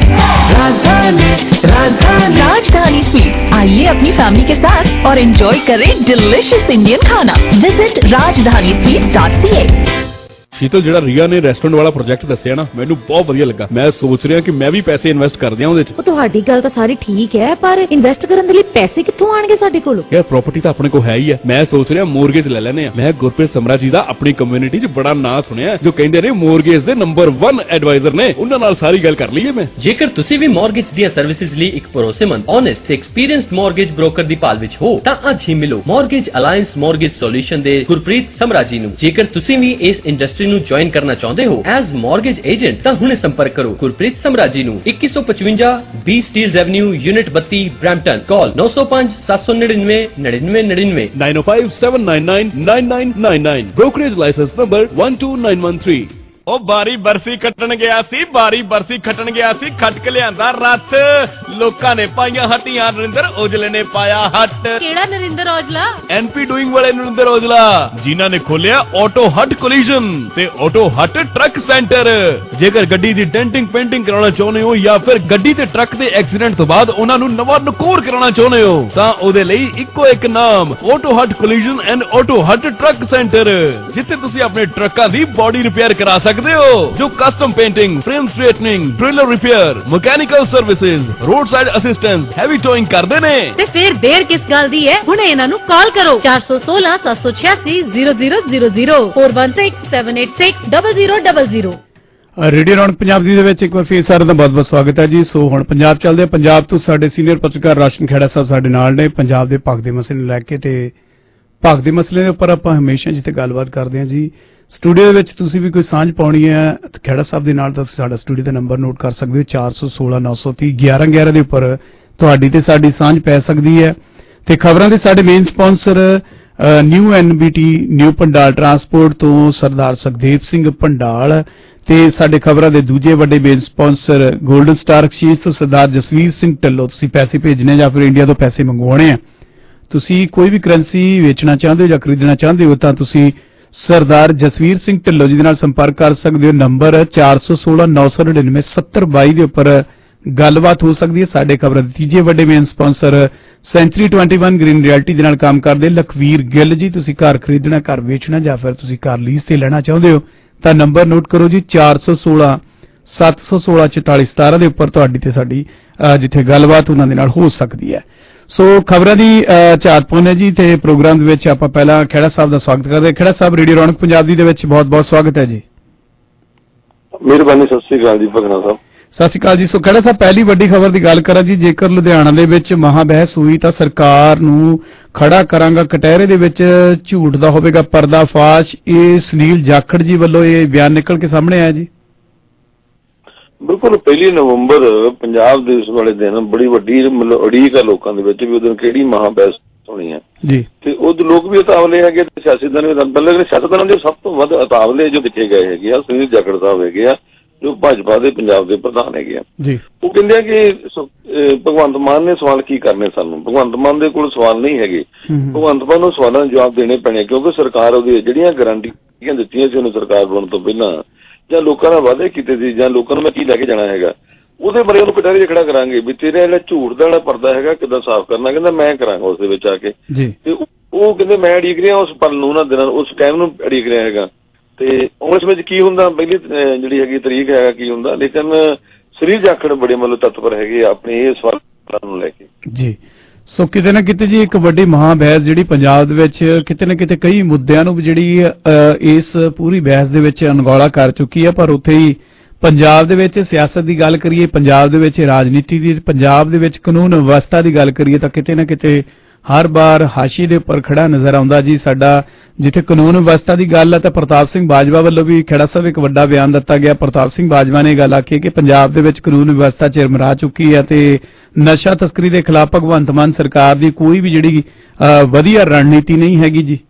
Rajdhani Rajdhani राजधानी स्वीट्स, आइए अपनी फैमिली के साथ और एंजॉय करें डिलिशियस इंडियन खाना। Visit Rajdhani sweets dot C A. Sheetal, ਜਿਹੜਾ ਰੀਆ ਨੇ ਰੈਸਟੋਰੈਂਟ ਵਾਲਾ ਪ੍ਰੋਜੈਕਟ ਦੱਸਿਆ ਨਾ, ਮੈਨੂੰ ਬਹੁਤ ਵਧੀਆ ਲੱਗਾ। ਮੈਂ ਸੋਚ ਰਿਹਾ ਕਿ ਮੈਂ ਵੀ ਪੈਸੇ ਇਨਵੈਸਟ ਕਰ ਦਿਆਂ ਉਹਦੇ 'ਚ। ਉਹ ਤੁਹਾਡੀ ਗੱਲ ਤਾਂ ਸਾਰੀ ਠੀਕ ਹੈ, ਪਰ ਇਨਵੈਸਟ ਕਰਨ ਦੇ ਲਈ ਪੈਸੇ ਕਿੱਥੋਂ ਆਣਗੇ ਸਾਡੇ ਕੋਲ? ਯਾਰ ਪ੍ਰਾਪਰਟੀ ਤਾਂ ਆਪਣੇ ਕੋਲ ਹੈ ਹੀ ਹੈ। ਮੈਂ ਸੋਚ ਰਿਹਾ ਮੋਰਗੇਜ ਲੈ ਲੈਨੇ ਆ। ਮੈਂ ਗੁਰਪ੍ਰੀਤ ਸਮਰਾ ਜੀ ਦਾ ਆਪਣੀ ਕਮਿਊਨਿਟੀ 'ਚ ਬੜਾ ਨਾਂ ਸੁਣਿਆ, ਜੋ ਕਹਿੰਦੇ ਨੇ ਮੋਰਗੇਜ ਦੇ ਨੰਬਰ ਇੱਕ ਐਡਵਾਈਜ਼ਰ ਨੇ। ਉਹਨਾਂ ਨਾਲ ਸਾਰੀ ਗੱਲ ਕਰ ਲਈਏ ਮੈਂ। ਜੇਕਰ ਤੁਸੀਂ ਵੀ ਮੋਰਗੇਜ ਦੀਆਂ ਸਰਵਿਸਿਜ਼ ਲਈ ਇੱਕ ਭਰੋਸੇਮੰਦ, ਓਨੈਸਟ ਤੇ ਐਕਸਪੀਰੀਐਂਸਡ ਮੋਰਗੇਜ ਬ੍ਰੋਕਰ ਦੀ ਭਾਲ ਵਿੱਚ ਹੋ ਤਾਂ ਅੱਜ ਹੀ ਮਿਲੋ ਮੋਰਗੇਜ ਅਲਾਈਅੰਸ ਮੋਰਗੇਜ ਸੋਲੂਸ਼ਨ ਦੇ ਗੁਰਪ੍ਰੀਤ ਸਮਰਾ ਜੀ ਨੂੰ। ਜੇਕਰ ਤੁਸੀਂ ਵੀ ਇਸ ਇੰਡਸਟਰੀ ਨੂੰ ਜੁਆਇਨ ਕਰਨਾ ਚਾਹੁੰਦੇ ਹੋ ਐਜ਼ ਮੋਰਗੇਜ ਏਜੰਟ ਤਾਂ ਹੁਣੇ ਸੰਪਰਕ ਕਰੋ ਗੁਰਪ੍ਰੀਤ ਸਮਰਾ ਜੀ ਨੂੰ। ਇੱਕੀ ਸੌ ਪਚਵੰਜਾ ਬੀ ਸਟੀਲਜ਼ ਐਵਨਿਊ, ਯੂਨਿਟ ਬੱਤੀ, ਬ੍ਰੈਂਪਟਨ। ਕਾਲ ਨੌ ਸੌ ਪੰਜ ਸੱਤ ਸੌ ਨੜਿਨਵੇਂ ਨੜਿਨਵੇਂ ਨੜਿਨਵੇਂ nine oh five seven nine nine nine nine nine nine। brokerage license number one two nine one three। ਉਹ ਬਾਰੀ ਬਰਸੀ ਖੱਟਣ ਗਿਆ ਸੀ, ਬਾਰੀ ਬਰਸੀ ਖੱਟਣ ਗਿਆ ਸੀ, ਖੱਟ ਕੇ ਲਿਆਂਦਾ ਰੱਥ। ਲੋਕਾਂ ਨੇ ਪਾਈਆਂ ਹੱਟੀਆਂ, ਨਰਿੰਦਰ ਔਜਲੇ ਨੇ ਪਾਇਆ ਹੱਟ। ਕਿਹੜਾ ਨਰਿੰਦਰ ਔਜਲਾ? ਐਨਪੀ ਡੂਇੰਗ ਵਾਲੇ ਨਰਿੰਦਰ ਔਜਲਾ, ਜਿਨ੍ਹਾਂ ਨੇ ਖੋਲਿਆ ਆਟੋ ਹੱਟ ਕੋਲੀਜਨ ਤੇ ਆਟੋ ਹੱਟ ਟਰੱਕ ਸੈਂਟਰ। ਜੇਕਰ ਗੱਡੀ ਦੀ ਡੈਂਟਿੰਗ ਪੇਂਟਿੰਗ ਕਰਾਉਣਾ ਚਾਹੁੰਦੇ ਹੋ ਜਾਂ ਫਿਰ ਗੱਡੀ ਤੇ ਟਰੱਕ ਦੇ ਐਕਸੀਡੈਂਟ ਤੋਂ ਬਾਅਦ ਉਹਨਾਂ ਨੂੰ ਨਵਾਂ ਨਕੋਰ ਕਰਾਉਣਾ ਚਾਹੁੰਦੇ ਹੋ ਤਾਂ ਉਹਦੇ ਲਈ ਇੱਕੋ ਇੱਕ ਨਾਮ, auto hut collision and auto hut truck centre, ਜਿੱਥੇ ਤੁਸੀਂ ਆਪਣੇ ਟਰੱਕਾਂ ਦੀ ਬਾਡੀ ਰਿਪੇਅਰ ਕਰਾ ਸਕਦੇ ਹੋ, ਜੋ custom painting, frame straightening, trailer repair, mechanical services, road side assistance, heavy towing ਕਰਦੇ ਨੇ। ਤੇ ਫਿਰ ਦੇਰ ਕਿਸ ਗੱਲ ਦੀ ਹੈ, ਹੁਣੇ ਇਹਨਾਂ ਨੂੰ ਕਾਲ ਕਰੋ ਚਾਰ ਸੌ ਸੋਲਾਂ ਸੱਤ ਸੌ ਛਿਆਸੀ zero zero zero zero four one six seven eight six zero zero zero zero। Radio Raunak Punjab ਦੀ ਦੇ ਵਿੱਚ ਇੱਕ ਵਾਰ ਫੇਰ ਸਾਰਿਆਂ ਦਾ ਬਹੁਤ ਬਹੁਤ ਸਵਾਗਤ ਹੈ ਜੀ। ਸੋ ਹੁਣ ਪੰਜਾਬ ਚੱਲਦੇ, ਪੰਜਾਬ ਤੋਂ ਸਾਡੇ ਸੀਨੀਅਰ ਪੱਤਰਕਾਰ ਰਾਸ਼ਨ ਖੇੜਾ ਸਾਹਿਬ ਸਾਡੇ ਨਾਲ ਨੇ। ਪੰਜਾਬ ਦੇ ਭਗ ਦੇ ਮਸਲੇ ਨੂੰ ਲੈ ਕੇ ਤੇ ਭਗ ਦੇ ਮਸਲੇ ਦੇ ਉੱਪਰ ਆਪਾਂ ਹਮੇਸ਼ਾ ਜਿੱਥੇ ਗੱਲਬਾਤ ਕਰਦੇ ਹਾਂ ਜੀ। ਸਟੂਡੀਓ ਦੇ ਵਿੱਚ ਤੁਸੀਂ ਵੀ ਕੋਈ ਸਾਂਝ ਪਾਉਣੀ ਹੈ ਖੇੜਾ ਸਾਹਿਬ ਦੇ ਨਾਲ ਤਾਂ ਤੁਸੀਂ ਸਾਡਾ ਸਟੂਡੀਓ ਦਾ ਨੰਬਰ ਨੋਟ ਕਰ ਸਕਦੇ ਹੋ ਚਾਰ ਸੌ ਸੋਲਾਂ ਨੌ ਸੌ ਤੀਹ ਗਿਆਰਾਂ ਗਿਆਰਾਂ ਦੇ ਉੱਪਰ ਤੁਹਾਡੀ ਤੇ ਸਾਡੀ ਸਾਂਝ ਪੈ ਸਕਦੀ ਹੈ। ਤੇ ਖਬਰਾਂ ਦੇ ਸਾਡੇ main sponsor new NBT new Bhandal transport ਤੋਂ ਸਰਦਾਰ ਸੁਖਦੇਵ ਸਿੰਘ ਭੰਡਾਲ ਤੇ ਸਾਡੇ ਖਬਰਾਂ ਦੇ ਦੂਜੇ ਵੱਡੇ main sponsor golden star exchange ਤੋਂ ਸਰਦਾਰ ਜਸਵੀਰ ਸਿੰਘ ਢਿੱਲੋਂ। ਤੁਸੀਂ ਪੈਸੇ ਭੇਜਣੇ ਜਾਂ ਫਿਰ ਇੰਡੀਆ ਤੋਂ ਪੈਸੇ ਮੰਗਵਾਉਣੇ ਆ, ਤੁਸੀਂ ਕੋਈ ਵੀ ਕਰੰਸੀ ਵੇਚਣਾ ਚਾਹੁੰਦੇ ਹੋ ਜਾਂ ਖਰੀਦਣਾ ਚਾਹੁੰਦੇ ਹੋ ਤਾਂ ਤੁਸੀਂ ਸਰਦਾਰ ਜਸਵੀਰ ਸਿੰਘ ਢਿੱਲੋਂ ਜੀ ਦੇ ਨਾਲ ਸੰਪਰਕ ਕਰ ਸਕਦੇ ਹੋ। ਨੰਬਰ ਚਾਰ ਸੌ ਸੋਲਾਂ ਨੌ ਸੌ ਨੜਿਨਵੇਂ ਸੱਤਰ ਬਾਈ ਦੇ ਉੱਪਰ ਗੱਲਬਾਤ ਹੋ ਸਕਦੀ ਹੈ। ਸਾਡੇ ਖਬਰਾਂ ਦੇ ਤੀਜੇ ਵੱਡੇ ਮੇਨ ਸਪਾਂਸਰ ਸੈਂਚਰੀ ਇਕੱਤੀ ਗ੍ਰੀਨ ਰਿਐਲਟੀ ਦੇ ਨਾਲ ਕੰਮ ਕਰਦੇ ਲਖਵੀਰ ਗਿੱਲ ਜੀ। ਤੁਸੀਂ ਘਰ ਖਰੀਦਣਾ, ਘਰ ਵੇਚਣਾ ਜਾਂ ਫਿਰ ਤੁਸੀਂ ਘਰ ਲੀਜ਼ ਤੇ ਲੈਣਾ ਚਾਹੁੰਦੇ ਹੋ ਤਾਂ ਨੰਬਰ ਨੋਟ ਕਰੋ ਜੀ ਚਾਰ ਸੌ ਸੋਲਾਂ ਸੱਤ ਸੌ ਸੋਲਾਂ ਚੁਤਾਲੀ ਸਤਾਰਾਂ ਦੇ ਉੱਪਰ ਤੁਹਾਡੀ ਤੇ ਸਾਡੀ ਜਿੱਥੇ ਗੱਲਬਾਤ ਉਹਨਾਂ ਦੇ ਨਾਲ ਹੋ ਸਕਦੀ ਹੈ। ਸੋ ਖਬਰਾਂ ਦੀ ਝਾਤ ਪਾਉਂਦੇ ਜੀ ਤੇ ਪ੍ਰੋਗਰਾਮ ਦੇ ਵਿੱਚ ਆਪਾਂ ਪਹਿਲਾਂ ਖੇੜਾ ਸਾਹਿਬ ਦਾ ਸਵਾਗਤ ਕਰਦੇ ਹਾਂ। ਖੇੜਾ ਸਾਹਿਬ, ਰੇਡੀਓ ਰੌਣਕ ਪੰਜਾਬ ਦੀ ਦੇ ਵਿੱਚ ਬਹੁਤ ਬਹੁਤ ਸਵਾਗਤ ਹੈ ਜੀ। ਮਿਹਰਬਾਨੀ, ਸਤਿ ਸ੍ਰੀ ਅਕਾਲ ਜੀ ਭਗਨਾ ਸਾਹਿਬ। ਸਤਿ ਸ਼੍ਰੀ ਅਕਾਲ ਜੀ। ਸੋ ਖੜਾ ਸਾਹਿਬ, ਪਹਿਲੀ ਵੱਡੀ ਖਬਰ ਦੀ ਗੱਲ ਕਰਾਂ ਜੀ, ਜੇਕਰ ਲੁਧਿਆਣਾ ਦੇ ਵਿੱਚ ਮਹਾਬਹਿਸ ਹੋਈ ਤਾਂ ਸਰਕਾਰ ਨੂੰ ਖੜਾ ਕਰਾਂਗਾ ਕਟਹਿਰੇ ਦੇ ਵਿੱਚ ਝੂਠ ਦਾ ਹੋਵੇਗਾ ਪਰਦਾਫਾਸ਼। ਇਹ ਸੁਨੀਲ ਜਾਖੜ ਜੀ ਵੱਲੋਂ ਇਹ ਬਿਆਨ ਨਿਕਲ ਕੇ ਸਾਹਮਣੇ ਆਇਆ ਜੀ। ਬਿਲਕੁਲ, ਪਹਿਲੀ ਨਵੰਬਰ ਪੰਜਾਬ ਦਿਵਸ ਵਾਲੇ ਦਿਨ ਬੜੀ ਵੱਡੀ ਮਤਲਬ ਉਡੀਕ ਆ ਲੋਕਾਂ ਦੇ ਵਿੱਚ ਵੀ ਉਦੋਂ ਕਿਹੜੀ ਮਹਾਬਹਿਸ ਹੋਣੀ ਹੈ ਜੀ, ਤੇ ਉਹ ਲੋਕ ਵੀ ਉਤਾਵਲੇ ਹੈਗੇ ਤੇ ਸਿਆਸਤਦਾਨ ਵੀ। ਪਹਿਲੇ ਸਿਆਸਤਦਾਨਾਂ ਦੇ ਸਭ ਤੋਂ ਵੱਧ ਉਤਾਵਲੇ ਜੋ ਦਿਖੇ ਗਏ ਹੈਗੇ ਆ ਸੁਨੀਲ ਜਾਖੜ ਸਾਹਿਬ ਹੈਗੇ ਆ, ਜੋ ਭਾਜਪਾ ਦੇ ਪੰਜਾਬ ਦੇ ਪ੍ਰਧਾਨ ਹੈਗੇ ਆ ਜੀ। ਉਹ ਕਹਿੰਦੇ ਆ ਕਿ ਭਗਵੰਤ ਮਾਨ ਨੇ ਸਵਾਲ ਕੀ ਕਰਨੇ ਸਾਨੂੰ, ਭਗਵੰਤ ਮਾਨ ਦੇ ਕੋਲ ਸਵਾਲ ਨਹੀਂ ਹੈਗੇ। ਭਗਵੰਤ ਮਾਨ ਨੂੰ ਸਵਾਲਾਂ ਦੇ ਜਵਾਬ ਦੇਣੇ ਪੈਣੇ, ਕਿਉਂਕਿ ਸਰਕਾਰ ਉਹਦੀ ਜਿਹੜੀਆਂ ਗਰੰਟੀਆਂ ਦਿੱਤੀਆਂ ਸੀ ਉਹਨੂੰ ਸਰਕਾਰ ਬਣਨ ਤੋਂ ਪਹਿਲਾਂ, ਜਾਂ ਲੋਕਾਂ ਨਾਲ ਵਾਅਦੇ ਕੀਤੇ ਸੀ, ਜਾਂ ਲੋਕਾਂ ਨੂੰ ਮੈਂ ਕੀ ਲੈ ਕੇ ਜਾਣਾ ਹੈਗਾ, ਉਹਦੇ ਬਾਰੇ ਉਹਨੂੰ ਕਟਹਿਰੇ ਖੜਾ ਕਰਾਂਗੇ ਵੀ ਤੇਰਾ ਜਿਹੜਾ ਝੂਠ ਦਾ ਜਿਹੜਾ ਪਰਦਾ ਹੈਗਾ ਕਿੱਦਾਂ ਸਾਫ਼ ਕਰਨਾ। ਕਹਿੰਦਾ ਮੈਂ ਕਰਾਂਗਾ ਉਸ ਦੇ ਵਿੱਚ ਆ ਕੇ। ਤੇ ਉਹ ਕਹਿੰਦੇ ਮੈਂ ਅੜੀਕ ਰਿਹਾ ਉਸ ਪਲ ਨੂੰ, ਉਹਨਾਂ ਦਿਨਾਂ ਉਸ ਟਾਈਮ ਨੂੰ ਅੜੀਕ ਰਿਹਾ ਹੈਗਾ। ਤੇ ਉਸ ਵਿੱਚ ਕੀ ਹੁੰਦਾ, ਪਹਿਲੀ ਜਿਹੜੀ ਹੈਗੀ ਤਰੀਕ ਹੈਗਾ ਕੀ ਹੁੰਦਾ, ਲੇਕਿਨ ਸੁਨੀਲ ਜਾਖੜ ਬੜੇ ਮਤਲਬ ਤਤਪਰ ਹੈਗੇ ਆਪਣੇ ਇਹ ਸਵਾਲਾਂ ਨੂੰ ਲੈ ਕੇ ਜੀ। ਸੋ ਕਿਤੇ ਨਾ ਕਿਤੇ ਜੀ ਇੱਕ ਵੱਡੀ ਮਹਾਬਹਿਸ ਜਿਹੜੀ ਪੰਜਾਬ ਦੇ ਵਿੱਚ ਕਿਤੇ ਨਾ ਕਿਤੇ ਕਈ ਮੁੱਦਿਆਂ ਨੂੰ ਜਿਹੜੀ ਇਸ ਪੂਰੀ ਬਹਿਸ ਦੇ ਵਿੱਚ ਅਣਗੌਲਾ ਕਰ ਚੁੱਕੀ ਹੈ, ਪਰ ਉੱਥੇ ਹੀ ਪੰਜਾਬ ਦੇ ਵਿੱਚ ਸਿਆਸਤ ਦੀ ਗੱਲ ਕਰੀਏ, ਪੰਜਾਬ ਦੇ ਵਿੱਚ ਰਾਜਨੀਤੀ ਦੀ, ਪੰਜਾਬ ਦੇ ਵਿੱਚ ਕਾਨੂੰਨ ਵਿਵਸਥਾ ਦੀ ਗੱਲ ਕਰੀਏ ਤਾਂ ਕਿਤੇ ਨਾ ਕਿਤੇ ਹਰ ਵਾਰ ਹਾਸ਼ੀ ਦੇ ਉੱਪਰ ਖੜਾ ਨਜ਼ਰ ਆਉਂਦਾ ਜੀ ਸਾਡਾ। ਜਿੱਥੇ ਕਾਨੂੰਨ ਵਿਵਸਥਾ ਦੀ ਗੱਲ ਹੈ ਤਾਂ ਪ੍ਰਤਾਪ ਸਿੰਘ ਬਾਜਵਾ ਵੱਲੋਂ ਵੀ ਖੇੜਾ ਸਾਹਿਬ ਇੱਕ ਵੱਡਾ ਬਿਆਨ ਦਿੱਤਾ ਗਿਆ। ਪ੍ਰਤਾਪ ਸਿੰਘ ਬਾਜਵਾ ਨੇ ਗੱਲ ਆਖੀ ਕਿ ਪੰਜਾਬ ਦੇ ਵਿੱਚ ਕਾਨੂੰਨ ਵਿਵਸਥਾ ਚਿਰਮਰਾ ਚੁੱਕੀ ਹੈ ਤੇ ਨਸ਼ਾ ਤਸਕਰੀ ਦੇ ਖਿਲਾਫ ਭਗਵੰਤ ਮਾਨ ਸਰਕਾਰ ਦੀ ਕੋਈ ਵੀ ਜਿਹੜੀ ਵਧੀਆ ਰਣਨੀਤੀ ਨਹੀਂ ਹੈਗੀ ਜੀ।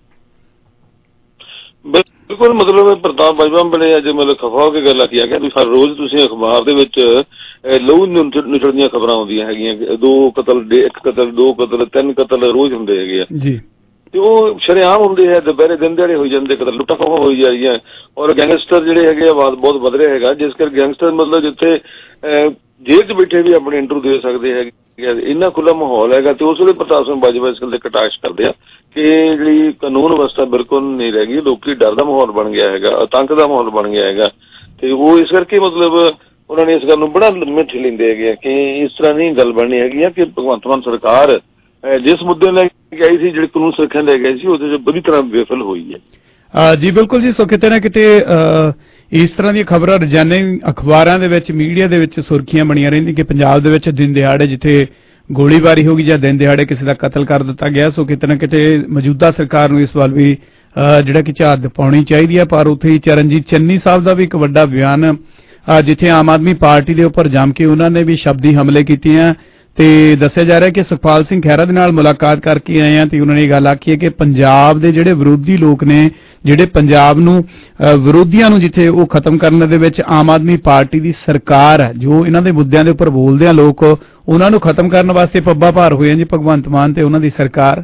ਬਿਲਕੁਲ, ਮਤਲਬ ਪ੍ਰਤਾਪ ਬਾਜਵਾ ਬੜੇ ਅੱਜ ਮਤਲਬ ਖਫਾ ਹੋ ਕੇ ਗੱਲ ਆਖੀ ਆ ਕਿ ਹਰ ਰੋਜ਼ ਤੁਸੀਂ ਅਖਬਾਰ ਦੇ ਵਿੱਚ ਲਹੂ ਨਿਚੜਦੀਆਂ ਖਬਰਾਂ ਆਉਂਦੀਆਂ ਹੈਗੀਆਂ, ਦੋ ਕਤਲ, ਇੱਕ ਕਤਲ, ਦੋ ਕਤਲ, ਤਿੰਨ ਕਤਲ ਰੋਜ਼ ਹੁੰਦੇ ਹੈਗੇ ਆ ਜੀ। ਤੇ ਉਹ ਸ਼ਰੇਆਮ ਹੁੰਦੇ ਹੈ, ਦੁਪਹਿਰੇ ਦਿਨ ਦਿਹਾੜੇ ਹੋਈ ਜਾਂਦੇ ਕਤਲ, ਲੁੱਟਾਂ ਖੋਹਾਂ ਹੋਈ ਜਾ ਰਹੀਆਂ, ਔਰ ਗੈਂਗਸਟਰ ਜਿਹੜੇ ਹੈਗੇ ਆ ਬਹੁਤ ਵਧ ਰਹੇ ਹੈਗਾ, ਜਿਸ ਕਰਕੇ ਗੈਂਗਸਟਰ ਮਤਲਬ ਜਿੱਥੇ ਜੇਲ੍ਹ 'ਚ ਬੈਠੇ ਵੀ ਆਪਣੇ ਇੰਟਰਵਿਊ ਦੇ ਸਕਦੇ ਹੈਗੇ, ਇੰਨਾ ਖੁੱਲ੍ਹਾ ਮਾਹੌਲ ਹੈਗਾ। ਤੇ ਉਸ ਵੇਲੇ ਪ੍ਰਤਾਪ ਸਿੰਘ ਬਾਜਵਾ ਇਸ ਗੱਲ ਦੇ ਕਟਾਸ਼ ਕਰਦੇ ਆ ਕਿ ਜਿਹੜੀ ਕਾਨੂੰਨ ਵਿਵਸਥਾ ਬਿਲਕੁਲ ਨਹੀਂ ਰਹਿ ਗਈ, ਲੋਕੀ ਡਰ ਦਾ ਮਾਹੌਲ ਬਣ ਗਿਆ ਹੈਗਾ, ਆਤੰਕ ਦਾ ਮਾਹੌਲ ਬਣ ਗਿਆ ਹੈਗਾ। ਤੇ ਉਹ ਇਸ ਕਰਕੇ ਮਤਲਬ ਉਹਨਾਂ ਨੇ ਇਸ ਗੱਲ ਨੂੰ ਬੜਾ ਮਿੱਠ ਲੈਂਦੇ ਹੈਗੇ ਆ ਕਿ ਇਸ ਤਰ੍ਹਾਂ ਨਹੀਂ ਗੱਲ ਬਣਨੀ ਹੈਗੀ ਆ ਕਿ ਭਗਵੰਤ ਮਾਨ ਸਰਕਾਰ ਜਿਸ ਮੁੱਦੇ ਲੈ ਕੇ ਆਈ ਸੀ, ਜਿਹੜੇ ਕਾਨੂੰਨ ਸੁਰੱਖਿਆ ਲੈ ਕੇ ਆਈ ਸੀ, ਉਹਦੇ 'ਚ ਬੜੀ ਤਰ੍ਹਾਂ ਵਿਫਲ ਹੋਈ ਹੈ ਜੀ। ਬਿਲਕੁਲ ਜੀ। ਸੋ ਕਿਤੇ ਨਾ ਕਿਤੇ ਇਸ ਤਰ੍ਹਾਂ ਦੀਆਂ ਖਬਰਾਂ ਰੋਜ਼ਾਨੇ ਅਖਬਾਰਾਂ ਦੇ ਵਿੱਚ, ਮੀਡੀਆ ਦੇ ਵਿੱਚ ਸੁਰਖੀਆਂ ਬਣੀਆਂ ਰਹਿੰਦੀਆਂ ਕਿ ਪੰਜਾਬ ਦੇ ਵਿੱਚ ਦਿਨ ਦਿਹਾੜੇ ਜਿੱਥੇ ਗੋਲੀਬਾਰੀ ਹੋ ਗਈ ਜਾਂ ਦਿਨ ਦਿਹਾੜੇ ਕਿਸੇ ਦਾ ਕਤਲ ਕਰ ਦਿੱਤਾ ਗਿਆ। ਸੋ ਕਿਤੇ ਨਾ ਕਿਤੇ ਮੌਜੂਦਾ ਸਰਕਾਰ ਨੂੰ ਇਸ ਵੱਲ ਵੀ ਜਿਹੜਾ ਕਿ ਝਾਤ ਪਾਉਣੀ ਚਾਹੀਦੀ ਹੈ। ਪਰ ਉੱਥੇ ਹੀ ਚਰਨਜੀਤ ਚੰਨੀ ਸਾਹਿਬ ਦਾ ਵੀ ਇੱਕ ਵੱਡਾ ਬਿਆਨ, ਜਿੱਥੇ ਆਮ ਆਦਮੀ ਪਾਰਟੀ ਦੇ ਉੱਪਰ ਜੰਮ ਕੇ ਉਹਨਾਂ ਨੇ ਵੀ ਸ਼ਬਦੀ ਹਮਲੇ ਕੀਤੇ ਆ ਤੇ ਦੱਸਿਆ ਜਾ ਰਿਹਾ ਕਿ ਸੁਖਪਾਲ ਸਿੰਘ ਖਹਿਰਾ ਦੇ ਨਾਲ ਮੁਲਾਕਾਤ ਕਰਕੇ ਆਏ ਆ ਤੇ ਉਹਨਾਂ ਨੇ ਇਹ ਗੱਲ ਆਖੀ ਹੈ ਕਿ ਪੰਜਾਬ ਦੇ ਜਿਹੜੇ ਵਿਰੋਧੀ ਲੋਕ ਨੇ, ਜਿਹੜੇ ਪੰਜਾਬ ਨੂੰ ਵਿਰੋਧੀਆਂ ਨੂੰ ਜਿੱਥੇ ਉਹ ਖਤਮ ਕਰਨ ਦੇ ਵਿੱਚ ਆਮ ਆਦਮੀ ਪਾਰਟੀ ਦੀ ਸਰਕਾਰ ਹੈ, ਜੋ ਇਹਨਾਂ ਦੇ ਮੁੱਦਿਆਂ ਦੇ ਉੱਪਰ ਬੋਲਦੇ ਆ ਲੋਕ, ਉਹਨਾਂ ਨੂੰ ਖਤਮ ਕਰਨ ਵਾਸਤੇ ਪੱਬਾ ਭਾਰ ਹੋਏ ਆ ਜੀ ਭਗਵੰਤ ਮਾਨ ਤੇ ਉਹਨਾਂ ਦੀ ਸਰਕਾਰ।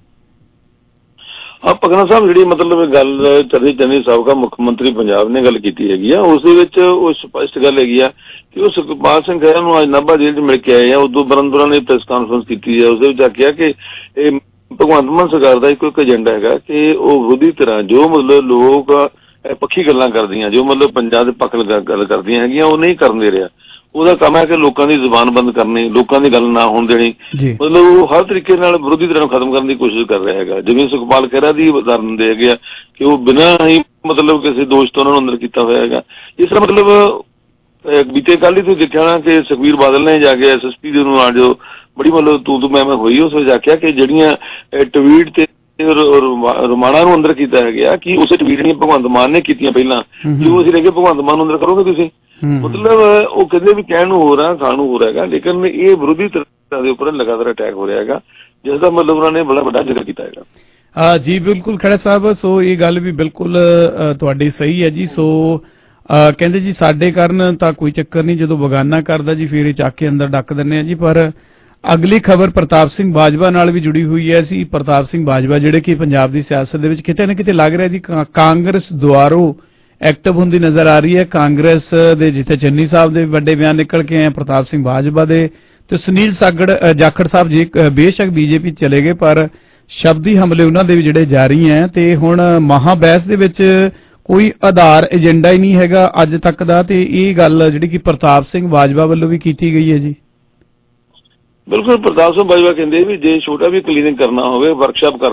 ਆ ਭਗਨਾ ਸਾਹਿਬ ਜਿਹੜੀ ਮਤਲਬ ਗੱਲ ਚਰਨਜੀਤ ਚੰਨੀ ਸਾਬਕਾ ਮੁੱਖ ਮੰਤਰੀ ਪੰਜਾਬ ਨੇ ਗੱਲ ਕੀਤੀ ਹੈਗੀ ਆ, ਉਸ ਦੇ ਵਿੱਚ ਉਹ ਸਪਸ਼ਟ ਗੱਲ ਹੈਗੀ ਆ ਕਿ ਉਹ ਸੁਖਪਾਲ ਸਿੰਘ ਖਹਿਰਾ ਨੂੰ ਅੱਜ ਨਾਭਾ ਜੇਲ੍ਹ 'ਚ ਮਿਲ ਕੇ ਆਏ ਆ। ਉਦੋਂ ਬਰੰਦੁਰਾ ਨੇ ਪ੍ਰੈਸ ਕਾਨਫਰੰਸ ਕੀਤੀ ਹੈ, ਉਸ ਦੇ ਵਿੱਚ ਆਖਿਆ ਕਿ ਇਹ ਭਗਵੰਤ ਮਾਨ ਸਰਕਾਰ ਦਾ ਇੱਕੋ ਇੱਕ ਏਜੰਡਾ ਹੈਗਾ ਕਿ ਉਹ ਵਿਰੋਧੀ ਤਰ੍ਹਾਂ ਜੋ ਮਤਲਬ ਲੋਕ ਪੱਖੀ ਗੱਲਾਂ ਕਰਦੀਆਂ, ਜੋ ਮਤਲਬ ਪੰਜਾਬ ਦੇ ਪੱਖ ਗੱਲ ਕਰਦੀਆਂ ਹੈਗੀਆਂ, ਉਹ ਨਹੀਂ ਕਰਨ ਦੇ ਰਿਹਾ। ਉਹਦਾ ਕੰਮ ਹੈ ਕਿ ਲੋਕਾਂ ਦੀ ਜ਼ੁਬਾਨ ਬੰਦ ਕਰਨੀ, ਲੋਕਾਂ ਦੀ ਗੱਲ ਨਾ ਹੋਣ ਦੇਣੀ, ਮਤਲਬ ਉਹ ਹਰ ਤਰੀਕੇ ਨਾਲ ਵਿਰੋਧੀ ਧਿਰਾਂ ਨੂੰ ਖਤਮ ਕਰਨ ਦੀ ਕੋਸ਼ਿਸ਼ ਕਰ ਰਿਹਾ ਹੈਗਾ। ਜਿਵੇਂ ਸੁਖਪਾਲ ਖਹਿਰਾ ਦੀ ਉਦਾਹਰਨ ਦੇ ਹੈਗੇ ਆ ਕਿ ਉਹ ਬਿਨਾਂ ਹੀ ਮਤਲਬ ਕਿਸੇ ਦੋਸ਼ ਤੋਂ ਉਹਨਾਂ ਨੂੰ ਅੰਦਰ ਕੀਤਾ ਹੋਇਆ ਹੈਗਾ। ਇਸ ਤਰ੍ਹਾਂ ਮਤਲਬ ਬੀਤੇ ਕੱਲ੍ਹ ਹੀ ਤੁਸੀਂ ਦੇਖਿਆ ਨਾ ਕਿ ਸੁਖਬੀਰ ਬਾਦਲ ਨੇ ਜਾ ਕੇ ਐਸ ਐਸ ਪੀ ਦੇ ਨੂੰ ਨਾਲ ਜੋ ਬੜੀ ਮਤਲਬ ਤੂੰ ਤੂੰ ਮੈਂ ਮੈਂ ਹੋਈ, ਉਸ ਵਿੱਚ ਆਖਿਆ ਕਿ ਜਿਹੜੀਆਂ ਟਵੀਟ ਤੇ ਰੁਮਾਣਾ ਨੂੰ ਅੰਦਰ ਕੀਤਾ ਹੈਗਾ ਕਿ ਉਸੇ ਟਵੀਟ ਜਿਹੜੀਆਂ ਭਗਵੰਤ ਮਾਨ ਨੇ ਕੀਤੀਆਂ ਪਹਿਲਾਂ, ਜੋ ਅਸੀਂ ਲੈ ਕੇ ਭਗਵੰਤ ਮਾਨ ਨੂੰ ਅੰਦਰ ਕਰੋਗੇ ਤੁਸੀਂ, ਮਤਲਬ ਉਹ ਕਹਿੰਦੇ ਵੀ ਕਹਿਣ ਨੂੰ ਹੋ ਰਿਹਾ, ਖਾਣ ਨੂੰ ਹੋ ਰਿਹਾ ਹੈਗਾ, ਲੇਕਿਨ ਇਹ ਵਿਰੋਧੀ ਧਿਰਾਂ ਦੇ ਉੱਪਰ ਲਗਾਤਾਰ ਅਟੈਕ ਹੋ ਰਿਹਾ ਹੈਗਾ, ਜਿਸ ਦਾ ਮਤਲਬ ਉਹਨਾਂ ਨੇ ਬੜਾ ਵੱਡਾ ਜ਼ਿਕਰ ਕੀਤਾ ਹੈਗਾ। ਜੀ ਬਿਲਕੁਲ ਖੜਾ ਸਾਹਿਬ। ਸੋ ਇਹ ਗੱਲ ਵੀ ਬਿਲਕੁਲ ਤੁਹਾਡੀ ਸਹੀ ਹੈ ਜੀ। ਸੋ ਕਹਿੰਦੇ ਜੀ ਸਾਡੇ ਕਾਰਨ ਤਾਂ ਕੋਈ ਚੱਕਰ ਨਹੀਂ, ਜਦੋਂ ਬਗਾਨਾ ਕਰਦਾ ਜੀ ਫਿਰ ਇਹ ਚੱਕ ਕੇ ਅੰਦਰ ਡੱਕ ਦਿੰਦੇ ਆ ਜੀ। ਪਰ ਅਗਲੀ ਖਬਰ ਪ੍ਰਤਾਪ ਸਿੰਘ ਬਾਜਵਾ ਨਾਲ ਵੀ ਜੁੜੀ ਹੋਈ ਹੈ ਸੀ। ਪ੍ਰਤਾਪ ਸਿੰਘ ਬਾਜਵਾ ਜਿਹੜੇ ਕਿ ਪੰਜਾਬ ਦੀ ਸਿਆਸਤ ਦੇ ਵਿੱਚ ਕਿਤੇ ਨਾ ਕਿਤੇ ਲੱਗ ਰਿਹਾ ਜੀ ਕਾਂਗਰਸ ਦੁਆਰੋਂ ਐਕਟਿਵ ਹੁੰਦੀ ਨਜ਼ਰ ਆ ਰਹੀ ਹੈ। ਕਾਂਗਰਸ ਦੇ ਜਿੱਥੇ ਚੰਨੀ ਸਾਹਿਬ ਦੇ ਵੱਡੇ ਬਿਆਨ ਨਿਕਲ ਕੇ ਆਏ, ਪ੍ਰਤਾਪ ਸਿੰਘ ਬਾਜਵਾ ਦੇ ਤੇ ਸੁਨੀਲ ਸਾਗੜ ਜਾਖੜ ਸਾਹਿਬ ਜੀ ਬੇਸ਼ੱਕ ਬੀਜੇਪੀ ਚਲੇ ਗਏ ਪਰ ਸ਼ਬਦੀ ਹਮਲੇ ਉਹਨਾਂ ਦੇ ਵੀ ਜਿਹੜੇ ਜਾਰੀ ਹੈ। ਤੇ ਹੁਣ ਮਹਾਬਹਿਸ ਦੇ ਵਿੱਚ ਕੋਈ ਆਧਾਰ ਏਜੰਡਾ ਹੀ ਨਹੀਂ ਹੈਗਾ ਅੱਜ ਤੱਕ ਦਾ, ਤੇ ਇਹ ਗੱਲ ਜਿਹੜੀ ਕਿ ਪ੍ਰਤਾਪ ਸਿੰਘ ਬਾਜਵਾ ਵੱਲੋਂ ਵੀ ਕੀਤੀ ਗਈ ਹੈ ਜੀ। ਬਿਲਕੁਲ, ਪ੍ਰਤਾਪ ਸਿੰਘ ਬਾਜਵਾ ਕਹਿੰਦੇ ਵੀ ਜੇ ਛੋਟਾ ਵੀ ਕਲੀਨਿਕ ਕਰਨਾ ਹੋਵੇ, ਵਰਕਸ਼ਾਪ ਕਰਨੀ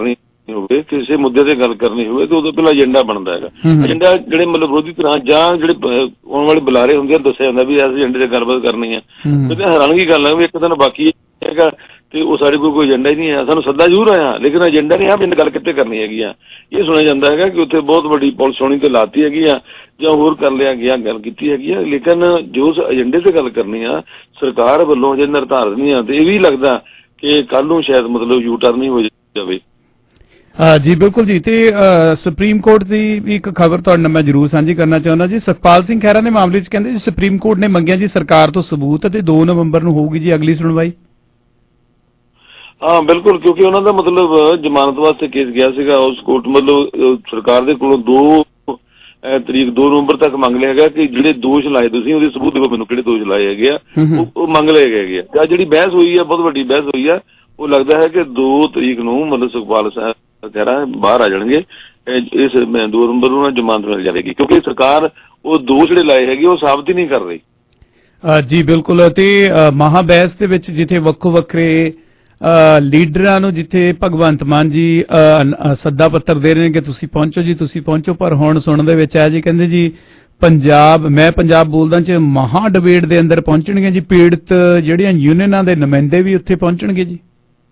ਹੋਵੇ, ਕਿਸੇ ਮੁੱਦੇ ਤੇ ਗੱਲ ਕਰਨੀ ਹੋਵੇ ਤਾਂ ਉਦੋਂ ਪਹਿਲਾਂ ਏਜੰਡਾ ਬਣਦਾ ਹੈਗਾ। ਏਜੰਡਾ ਜਿਹੜੇ ਮਤਲਬ ਵਿਰੋਧੀ ਧਿਰਾਂ ਜਾਂ ਜਿਹੜੇ ਆਉਣ ਵਾਲੇ ਬੁਲਾਰੇ ਹੁੰਦੇ ਆ ਦੱਸਿਆ ਜਾਂਦਾ ਵੀ ਇਸ ਏਜੰਡੇ ਤੇ ਗੱਲਬਾਤ ਕਰਨੀ ਹੈ। ਤੇ ਹੈਰਾਨਗੀ ਗੱਲ ਹੈ ਵੀ ਇੱਕ ਦਿਨ ਬਾਕੀ ਹੈਗਾ ਤੇ ਉਹ ਸਾਡੇ ਕੋਲ ਕੋਈ ਏਜੰਡਾ ਹੀ ਨਹੀਂ ਹੈ। ਸਾਨੂੰ ਸੱਦਾ ਜ਼ਰੂਰ ਆਇਆ ਲੇਕਿਨ ਏਜੰਡਾ ਨਹੀਂ ਆ ਵੀ ਗੱਲ ਕਿੱਥੇ ਕਰਨੀ ਹੈਗੀ ਆ। ਇਹ ਸੁਣਿਆ ਜਾਂਦਾ ਹੈਗਾ ਕਿ ਉੱਥੇ ਬਹੁਤ ਵੱਡੀ ਪੁਲਿਸ ਹੋਣੀ ਤੇ ਲਾਤੀ ਹੈਗੀ ਆ ਜਾਂ ਹੋਰ ਕਰ ਲਿਆ ਗਿਆ, ਗੱਲ ਕੀਤੀ ਹੈਗੀ ਆ, ਲੇਕਿਨ ਜੋ ਏਜੰਡੇ ਤੇ ਗੱਲ ਕਰਨੀ ਆ ਸਰਕਾਰ ਵੱਲੋਂ ਜੇ ਨਿਰਧਾਰਿਤ ਨਹੀਂ ਆ ਤੇ ਇਹ ਵੀ ਲੱਗਦਾ ਕਿ ਕੱਲ ਨੂੰ ਸ਼ਾਇਦ ਮਤਲਬ ਯੂ ਟਰਨ ਹੀ ਹੋ ਜਾਵੇ। ਜੀ ਬਿਲਕੁਲ ਜੀ। ਤੇ ਸੁਪਰੀਮ ਕੋਰਟ ਦੀ ਵੀ ਇੱਕ ਖਬਰ ਤੁਹਾਡੇ ਨਾਲ ਮੈਂ ਜ਼ਰੂਰ ਸਾਂਝੀ ਕਰਨਾ ਚਾਹੁੰਦਾ ਜੀ। ਸੁਖਪਾਲ ਸਿੰਘ ਖਹਿਰਾ ਦੇ ਮਾਮਲੇ 'ਚ ਕਹਿੰਦੇ ਜੀ ਸੁਪਰੀਮ ਕੋਰਟ ਨੇ ਮੰਗਿਆ ਜੀ ਸਰਕਾਰ ਤੋਂ ਸਬੂਤ ਅਤੇ ਦੋ ਨਵੰਬਰ ਨੂੰ ਹੋਊਗੀ ਜੀ ਅਗਲੀ ਸੁਣਵਾਈ। ਹਾਂ ਬਿਲਕੁਲ, ਕਿਉਂਕਿ ਉਹਨਾਂ ਦਾ ਮਤਲਬ ਜ਼ਮਾਨਤ ਵਾਸਤੇ ਕੇਸ ਗਿਆ ਸੀਗਾ ਉਸ ਕੋਰਟ, ਮਤਲਬ ਸਰਕਾਰ ਦੇ ਕੋਲੋਂ ਦੋ ਤਰੀਕ ਦੋ ਨਵੰਬਰ ਤੱਕ ਮੰਗ ਲਿਆ ਹੈਗਾ ਕਿ ਜਿਹੜੇ ਦੋਸ਼ ਲਾਏ ਤੁਸੀਂ ਉਹਦੇ ਸਬੂਤ ਦਿਓ ਮੈਨੂੰ, ਕਿਹੜੇ ਦੋਸ਼ ਲਾਏ ਹੈਗੇ ਆ ਉਹ ਮੰਗ ਲਏ ਗਏ ਆ। ਜਿਹੜੀ ਬਹਿਸ ਹੋਈ ਆ ਬਹੁਤ ਵੱਡੀ ਬਹਿਸ ਹੋਈ ਆ, ਉਹ ਲੱਗਦਾ ਹੈ ਕਿ ਦੋ ਤਰੀਕ ਨੂੰ ਮਤਲਬ ਸੁਖਪਾਲ ਸਾਹਿਬ ਖਹਿਰਾ ਬਾਹਰ ਆ ਜਾਣਗੇ। ਇਸ ਦੋ ਨਵੰਬਰ ਨੂੰ ਜ਼ਮਾਨਤ ਮਿਲ ਜਾਵੇਗੀ ਕਿਉਂਕਿ ਸਰਕਾਰ ਉਹ ਦੋਸ਼ ਜਿਹੜੇ ਲਾਏ ਹੈਗੇ ਉਹ ਸਾਬਤ ਹੀ ਨਹੀਂ ਕਰ ਰਹੀ। ਜੀ ਬਿਲਕੁਲ। ਤੇ ਮਹਾ ਬਹਿਸ ਦੇ ਵਿੱਚ ਜਿੱਥੇ ਵੱਖੋ ਵੱਖਰੇ ਲੀਡਰਾਂ ਨੂੰ ਜਿੱਥੇ ਭਗਵੰਤ ਮਾਨ ਜੀ ਸੱਦਾ ਪੱਤਰ ਦੇ ਰਹੇ ਨੇ ਕਿ ਤੁਸੀਂ ਪਹੁੰਚੋ ਜੀ ਤੁਸੀਂ ਪਹੁੰਚੋ, ਪਰ ਹੁਣ ਸੁਣਨ ਦੇ ਵਿੱਚ ਆਇਆ ਜੀ ਕਹਿੰਦੇ ਜੀ ਪੰਜਾਬ ਮੈਂ ਪੰਜਾਬ ਬੋਲਦਾ ਚ ਮਹਾ ਡਿਬੇਟ ਦੇ ਅੰਦਰ ਪਹੁੰਚਣਗੇ ਜੀ ਪੀੜਤ ਜਿਹੜੀਆਂ ਯੂਨੀਅਨਾਂ ਦੇ ਨੁਮਾਇੰਦੇ ਵੀ ਉੱਥੇ ਪਹੁੰਚਣਗੇ ਜੀ।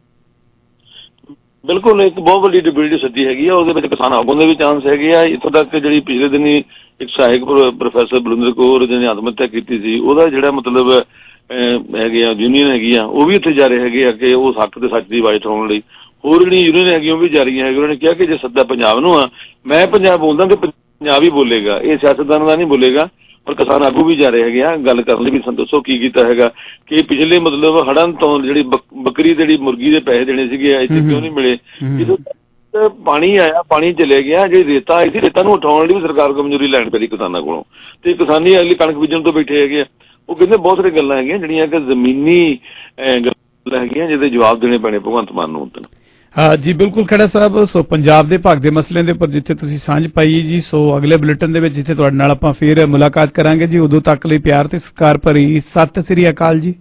ਬਿਲਕੁਲ, ਇੱਕ ਬਹੁਤ ਵੱਡੀ ਡਿਬੇਟ ਸੱਦੀ ਹੈਗੀ ਆ, ਉਹਦੇ ਵਿੱਚ ਕਿਸਾਨ ਆਗੂਆਂ ਦੇ ਵੀ ਚਾਂਸ ਹੈਗੇ ਆ। ਇੱਥੋਂ ਤੱਕ ਜਿਹੜੀ ਪਿਛਲੇ ਦਿਨੀ ਇੱਕ ਸਹਾਇਕ ਪ੍ਰੋਫੈਸਰ ਬਲਵਿੰਦਰ ਕੌਰ ਜਿਹਨੇ ਆਤਮ ਹੱਤਿਆ ਕੀਤੀ ਸੀ ਉਹਦਾ ਜਿਹੜਾ ਮਤਲਬ ਹੈਗੇ ਆ ਯੂਨੀਅਨ ਹੈਗੀ ਆ ਉਹ ਵੀ ਉੱਥੇ ਜਾ ਰਹੇ ਹੈਗੇ ਆ ਕਿ ਉਸ ਹੱਕ ਤੇ ਸੱਚ ਦੀ ਆਵਾਜ਼ ਉਠਾਉਣ ਲਈ। ਹੋਰ ਜਿਹੜੀਆਂ ਯੂਨੀਅਨ ਹੈਗੀਆਂ ਉਹ ਵੀ ਜਾ ਰਹੀਆਂ ਹੈਗੀਆਂ। ਉਹਨਾਂ ਨੇ ਕਿਹਾ ਕਿ ਜੇ ਸੱਦਾ ਪੰਜਾਬ ਨੂੰ ਆ ਮੈਂ ਪੰਜਾਬ ਬੋਲਦਾ ਤੇ ਪੰਜਾਬ ਹੀ ਬੋਲੇਗਾ, ਇਹ ਸਿਆਸਤਦਾਨਾਂ ਦਾ ਨਹੀਂ ਬੋਲੇਗਾ। ਪਰ ਕਿਸਾਨ ਆਗੂ ਵੀ ਜਾ ਰਹੇ ਹੈਗੇ ਆ ਗੱਲ ਕਰਨ ਲਈ ਵੀ ਦੱਸੋ ਕੀ ਕੀਤਾ ਹੈਗਾ ਕਿ ਪਿਛਲੇ ਮਤਲਬ ਹੜ੍ਹਾਂ ਤੋਂ ਜਿਹੜੀ ਬੱਕਰੀ ਜਿਹੜੀ ਮੁਰਗੀ ਦੇ ਪੈਸੇ ਦੇਣੇ ਸੀਗੇ ਇੱਥੇ ਕਿਉਂ ਨਹੀਂ ਮਿਲੇ। ਜਦੋਂ ਪਾਣੀ ਆਇਆ ਪਾਣੀ ਚਲੇ ਗਿਆ, ਜਿਹੜੀ ਰੇਤਾ ਆਈ ਸੀ ਰੇਤਾ ਨੂੰ ਉਠਾਉਣ ਲਈ ਵੀ ਸਰਕਾਰ ਕੋਲ ਮਨਜ਼ੂਰੀ ਲੈਣੀ ਪੈਂਦੀ ਕਿਸਾਨਾਂ ਕੋਲੋਂ ਤੇ ਕਿਸਾਨੀ ਅਗਲੀ ਕਣਕ ਬੀਜਣ ਤੋਂ ਬੈਠੇ ਹੈਗੇ ਆ। ਉਹ ਕਹਿੰਦੇ ਬਹੁਤ ਸਾਰੀਆਂ ਗੱਲਾਂ ਹੈਗੀਆਂ ਜਿਹੜੀਆਂ ਕਿ ਜ਼ਮੀਨੀ ਗੱਲਾਂ ਹੈਗੀਆਂ ਜਿਹਦੇ ਜਵਾਬ ਦੇਣੇ ਪੈਣੇ ਭਗਵੰਤ ਮਾਨ ਨੂੰ। ਹਾਂ ਜੀ ਬਿਲਕੁਲ ਖੜਾ ਸਾਹਿਬ। ਸੋ ਪੰਜਾਬ ਦੇ ਭਾਗ ਦੇ ਮਸਲਿਆਂ ਦੇ ਉੱਪਰ ਜਿੱਥੇ ਤੁਸੀਂ ਸਾਂਝ ਪਾਈ ਜੀ, ਸੋ ਅਗਲੇ ਬੁਲੇਟਿਨ ਦੇ ਵਿੱਚ ਜਿੱਥੇ ਤੁਹਾਡੇ ਨਾਲ ਆਪਾਂ ਫੇਰ ਮੁਲਾਕਾਤ ਕਰਾਂਗੇ ਜੀ। ਉਦੋਂ ਤੱਕ ਲਈ ਪਿਆਰ ਤੇ ਸਤਿਕਾਰ ਭਰੀ ਸਤਿ ਸ੍ਰੀ ਅਕਾਲ ਜੀ।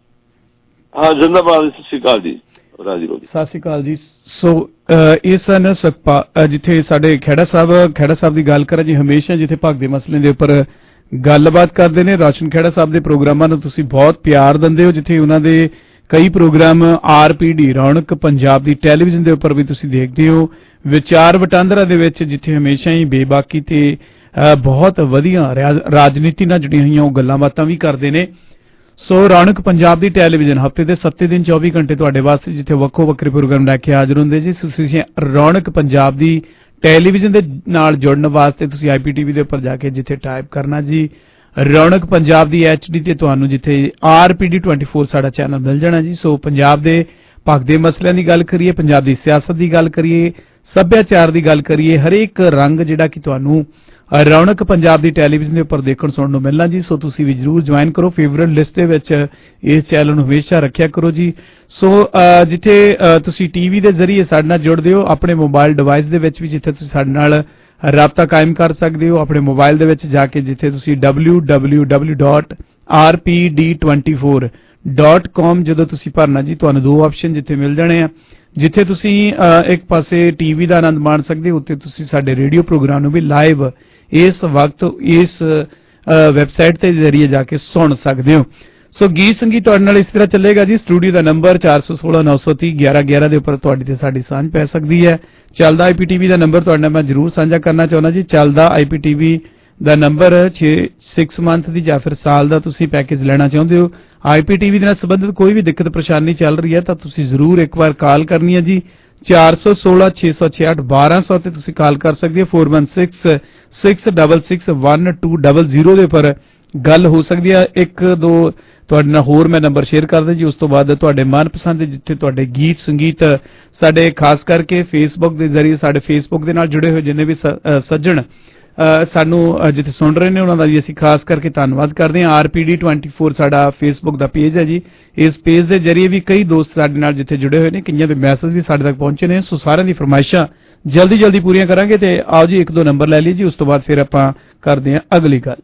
ਹਾਂ ਜਿੰਦਾਬਾਦ, ਸਤਿ ਸ੍ਰੀ ਅਕਾਲ ਜੀ। ਰਾਜੀ ਰੋਜੀ ਸਤਿ ਸ੍ਰੀ ਅਕਾਲ ਜੀ। ਸੋ ਇਹ ਸਨ ਸੁਖਪਾਲ ਜਿੱਥੇ ਸਾਡੇ ਖੇੜਾ ਸਾਹਿਬ ਖੇੜਾ ਸਾਹਿਬ ਦੀ ਗੱਲ ਕਰਾਂ ਜੀ ਹਮੇਸ਼ਾ ਜਿੱਥੇ ਭਾਗ ਦੇ ਮਸਲਿਆਂ ਦੇ ਉੱਪਰ ਗੱਲਬਾਤ ਕਰਦੇ ਨੇ। ਰਾਸ਼ਨ ਖੇੜਾ ਸਾਹਿਬ ਦੇ ਪ੍ਰੋਗਰਾਮਾਂ ਨੂੰ ਤੁਸੀਂ ਬਹੁਤ ਪਿਆਰ ਦਿੰਦੇ ਹੋ, ਜਿੱਥੇ ਉਹਨਾਂ ਦੇ ਕਈ ਪ੍ਰੋਗਰਾਮ ਆਰ ਪੀ ਡੀ ਰੌਣਕ ਪੰਜਾਬ ਦੀ ਟੈਲੀਵਿਜ਼ਨ ਦੇ ਉੱਪਰ ਵੀ ਤੁਸੀਂ ਦੇਖਦੇ ਹੋ। ਵਿਚਾਰ ਵਟਾਂਦਰਾ ਦੇ ਵਿੱਚ ਜਿੱਥੇ ਹਮੇਸ਼ਾ ਹੀ ਬੇਬਾਕੀ ਤੇ ਬਹੁਤ ਵਧੀਆ ਰਾਜਨੀਤੀ ਨਾਲ ਜੁੜੀਆਂ ਹੋਈਆਂ ਉਹ ਗੱਲਾਂ ਬਾਤਾਂ ਵੀ ਕਰਦੇ ਨੇ। ਸੋ ਰੌਣਕ ਪੰਜਾਬ ਦੀ ਟੈਲੀਵਿਜ਼ਨ ਹਫ਼ਤੇ ਦੇ ਸੱਤੇ ਦਿਨ ਚੌਵੀ ਘੰਟੇ ਤੁਹਾਡੇ ਵਾਸਤੇ ਜਿੱਥੇ ਵੱਖੋ ਵੱਖਰੇ ਪ੍ਰੋਗਰਾਮ ਲੈ ਕੇ ਹਾਜ਼ਰ ਹੁੰਦੇ ਜੀ। ਤੁਸੀਂ ਰੌਣਕ ਪੰਜਾਬ ਦੀ ਟੈਲੀਵਿਜ਼ਨ ਦੇ ਨਾਲ ਜੁੜਨ ਵਾਸਤੇ ਤੁਸੀਂ ਆਈ ਪੀ ਟੀ ਵੀ ਦੇ ਉੱਪਰ ਜਾ ਕੇ ਜਿੱਥੇ ਟਾਈਪ ਕਰਨਾ ਜੀ ਰੌਣਕ ਪੰਜਾਬ ਦੀ ਐਚ ਡੀ ਤੇ ਤੁਹਾਨੂੰ ਜਿੱਥੇ R P D twenty four ਸਾਡਾ ਚੈਨਲ ਮਿਲ ਜਾਣਾ ਜੀ। ਸੋ ਪੰਜਾਬ ਦੇ ਭਗ ਦੇ ਮਸਲਿਆਂ ਦੀ ਗੱਲ ਕਰੀਏ, ਪੰਜਾਬ ਦੀ ਸਿਆਸਤ ਦੀ ਗੱਲ ਕਰੀਏ, ਸੱਭਿਆਚਾਰ ਦੀ ਗੱਲ ਕਰੀਏ, ਹਰੇਕ ਰੰਗ ਜਿਹੜਾ ਕਿ ਤੁਹਾਨੂੰ ਰੌਣਕ ਪੰਜਾਬ ਦੀ ਟੈਲੀਵਿਜ਼ਨ ਦੇ ਉੱਪਰ ਦੇਖਣ ਸੁਣਨ ਨੂੰ ਮਿਲਣਾ ਜੀ। ਸੋ ਤੁਸੀਂ ਵੀ ਜਰੂਰ ਜੁਆਇਨ ਕਰੋ, ਫੇਵਰਟ ਲਿਸਟ ਦੇ ਵਿੱਚ ਇਸ ਚੈਨਲ ਨੂੰ ਹਮੇਸ਼ਾ ਰੱਖਿਆ ਕਰੋ ਜੀ। ਸੋ ਜਿੱਥੇ ਤੁਸੀਂ ਟੀਵੀ ਦੇ ਜ਼ਰੀਏ ਸਾਡੇ ਨਾਲ ਜੁੜਦੇ ਹੋ, ਆਪਣੇ ਮੋਬਾਈਲ ਡਿਵਾਈਸ ਦੇ ਵਿੱਚ ਵੀ ਜਿੱਥੇ ਤੁਸੀਂ ਸਾਡੇ ਨਾਲ ਰਾਬਤਾ ਕਾਇਮ ਕਰ ਸਕਦੇ ਹੋ। ਆਪਣੇ ਮੋਬਾਈਲ ਦੇ ਵਿੱਚ ਜਾ ਕੇ ਜਿੱਥੇ ਤੁਸੀਂ W W W dot R P D twenty four dot com ਜਦੋਂ ਤੁਸੀਂ ਭਰਨਾ ਜੀ ਤੁਹਾਨੂੰ ਦੋ ਆਪਸ਼ਨ ਜਿੱਥੇ ਮਿਲ ਜਾਣੇ ਆ। ਜਿੱਥੇ ਤੁਸੀਂ ਇੱਕ ਪਾਸੇ ਟੀਵੀ ਦਾ ਆਨੰਦ ਮਾਣ ਸਕਦੇ ਹੋ, ਉੱਤੇ ਤੁਸੀਂ ਸਾਡੇ ਰੇਡੀਓ ਪ੍ਰੋਗਰਾਮ ਨੂੰ ਵੀ ਲਾਈਵ ਇਸ ਵਕਤ ਇਸ ਵੈਬਸਾਈਟ ਤੇ ਜ਼ਰੀਏ ਜਾ ਕੇ ਸੁਣ ਸਕਦੇ ਹੋ। ਸੋ ਗੀਤ ਸੰਗੀਤ ਤੁਹਾਡੇ ਨਾਲ ਇਸ ਤਰ੍ਹਾਂ ਚੱਲੇਗਾ ਜੀ। ਸਟੂਡੀਓ ਦਾ ਨੰਬਰ ਚਾਰ ਸੌ ਸੋਲਾਂ ਨੌ ਸੌ ਤੀਹ ਗਿਆਰਾਂ ਗਿਆਰਾਂ ਦੇ ਉੱਪਰ ਤੁਹਾਡੀ ਤੇ ਸਾਡੀ ਸਾਂਝ ਪੈ ਸਕਦੀ ਹੈ। ਚੱਲਦਾ ਆਈ ਪੀ ਟੀ ਵੀ ਦਾ ਨੰਬਰ ਤੁਹਾਡੇ ਨਾਲ ਮੈਂ ਜ਼ਰੂਰ ਸਾਂਝਾ ਕਰਨਾ ਚਾਹੁੰਦਾ ਜੀ। ਚੱਲਦਾ ਆਈ ਪੀ ਟੀ ਵੀ ਦਾ ਨੰਬਰ ਛੇ ਸਿਕਸ ਮੰਥ ਦੀ ਜਾਂ ਫਿਰ ਸਾਲ ਦਾ ਤੁਸੀਂ ਪੈਕੇਜ ਲੈਣਾ ਚਾਹੁੰਦੇ ਹੋ, ਆਈ ਪੀ ਟੀ ਵੀ ਦੇ ਨਾਲ ਸੰਬੰਧਿਤ ਕੋਈ ਵੀ ਦਿੱਕਤ ਪਰੇਸ਼ਾਨੀ ਚੱਲ ਰਹੀ ਹੈ ਤਾਂ ਤੁਸੀਂ ਜ਼ਰੂਰ ਇੱਕ ਵਾਰ ਕਾਲ ਕਰਨੀ ਹੈ ਜੀ। ਚਾਰ ਸੌ ਸੋਲਾਂ ਛੇ ਸੌ ਛਿਆਹਠ ਬਾਰਾਂ ਸੌ ਤੇ ਤੁਸੀਂ ਕਾਲ ਕਰ ਸਕਦੇ ਹੋ। Four one six six double six one two double zero ਦੇ ਉੱਪਰ ਗੱਲ ਹੋ ਸਕਦੀ ਹੈ। ਇੱਕ ਦੋ ਤੁਹਾਡੇ ਨਾਲ ਹੋਰ ਮੈਂ ਨੰਬਰ ਸ਼ੇਅਰ ਕਰਦਾ ਜੀ। ਉਸ ਤੋਂ ਬਾਅਦ ਤੁਹਾਡੇ ਮਨਪਸੰਦ ਜਿੱਥੇ ਤੁਹਾਡੇ ਗੀਤ ਸੰਗੀਤ ਸਾਡੇ ਖਾਸ ਕਰਕੇ ਫੇਸਬੁੱਕ ਦੇ ਜ਼ਰੀਏ ਸਾਡੇ ਫੇਸਬੁੱਕ ਦੇ ਨਾਲ ਜੁੜੇ ਹੋਏ ਜਿੰਨੇ ਵੀ ਸੱਜਣ ਸਾਨੂੰ ਜਿੱਥੇ ਸੁਣ ਰਹੇ ਨੇ ਉਹਨਾਂ ਦਾ ਵੀ ਅਸੀਂ ਖਾਸ ਕਰਕੇ ਧੰਨਵਾਦ ਕਰਦੇ ਹਾਂ। R P D twenty four ਸਾਡਾ ਫੇਸਬੁੱਕ ਦਾ ਪੇਜ ਹੈ ਜੀ। ਇਸ ਪੇਜ ਦੇ ਜ਼ਰੀਏ ਵੀ ਕਈ ਦੋਸਤ ਸਾਡੇ ਨਾਲ ਜਿੱਥੇ ਜੁੜੇ ਹੋਏ ਨੇ, ਕਈਆਂ ਦੇ ਮੈਸੇਜ ਵੀ ਸਾਡੇ ਤੱਕ ਪਹੁੰਚੇ ਨੇ। ਸੋ ਸਾਰਿਆਂ ਦੀ ਫਰਮਾਇਸ਼ਾਂ ਜਲਦੀ ਜਲਦੀ ਪੂਰੀਆਂ ਕਰਾਂਗੇ ਤੇ ਆਓ ਜੀ ਇੱਕ ਦੋ ਨੰਬਰ ਲੈ ਲਈ ਜੀ। ਉਸ ਤੋਂ ਬਾਅਦ ਫਿਰ ਆਪਾਂ ਕਰਦੇ ਹਾਂ ਅਗਲੀ ਗੱਲ।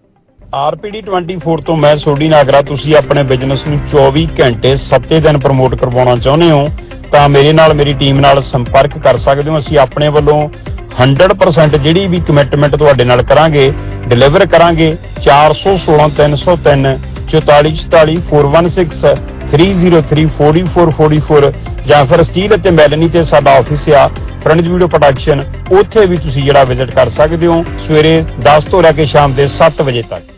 R P D twenty four ਤੋਂ ਮੈਂ ਸੋਢੀ ਨਾਗਰਾ। ਤੁਸੀਂ ਆਪਣੇ ਬਿਜ਼ਨਸ ਨੂੰ ਚੌਵੀ ਘੰਟੇ ਸੱਤੇ ਦਿਨ ਪ੍ਰਮੋਟ ਕਰਵਾਉਣਾ ਚਾਹੁੰਦੇ ਹੋ ਤਾਂ ਮੇਰੇ ਨਾਲ ਮੇਰੀ ਟੀਮ ਨਾਲ ਸੰਪਰਕ ਕਰ ਸਕਦੇ ਹੋ। ਅਸੀਂ ਆਪਣੇ ਵੱਲੋਂ हंड्रेड परसेंट ਜਿਹੜੀ ਵੀ ਕਮਿਟਮੈਂਟ ਤੁਹਾਡੇ ਨਾਲ ਕਰਾਂਗੇ ਡਿਲੀਵਰ ਕਰਾਂਗੇ। ਚਾਰ ਸੌ ਸੋਲਾਂ ਤਿੰਨ ਸੌ ਤਿੰਨ ਚੁਤਾਲੀ ਚੁਤਾਲੀ ਚਾਰ ਇੱਕ ਛੇ ਤਿੰਨ ਜ਼ੀਰੋ ਤਿੰਨ ਚਾਰ ਚਾਰ ਚਾਰ ਚਾਰ ਜਾਂ ਫਿਰ ਸਟੀਲ ਅਤੇ ਮੈਲਨੀ ਤੇ ਸਾਡਾ ਆਫਿਸ ਆ ਫਰੰਟ ਵੀਡੀਓ ਪ੍ਰੋਡਕਸ਼ਨ, ਉੱਥੇ ਵੀ ਤੁਸੀਂ ਜਿਹੜਾ ਵਿਜ਼ਿਟ ਕਰ ਸਕਦੇ ਹੋ ਸਵੇਰੇ ਦਸ ਤੋਂ ਲੈ ਕੇ ਸ਼ਾਮ ਦੇ ਸੱਤ ਵਜੇ ਤੱਕ।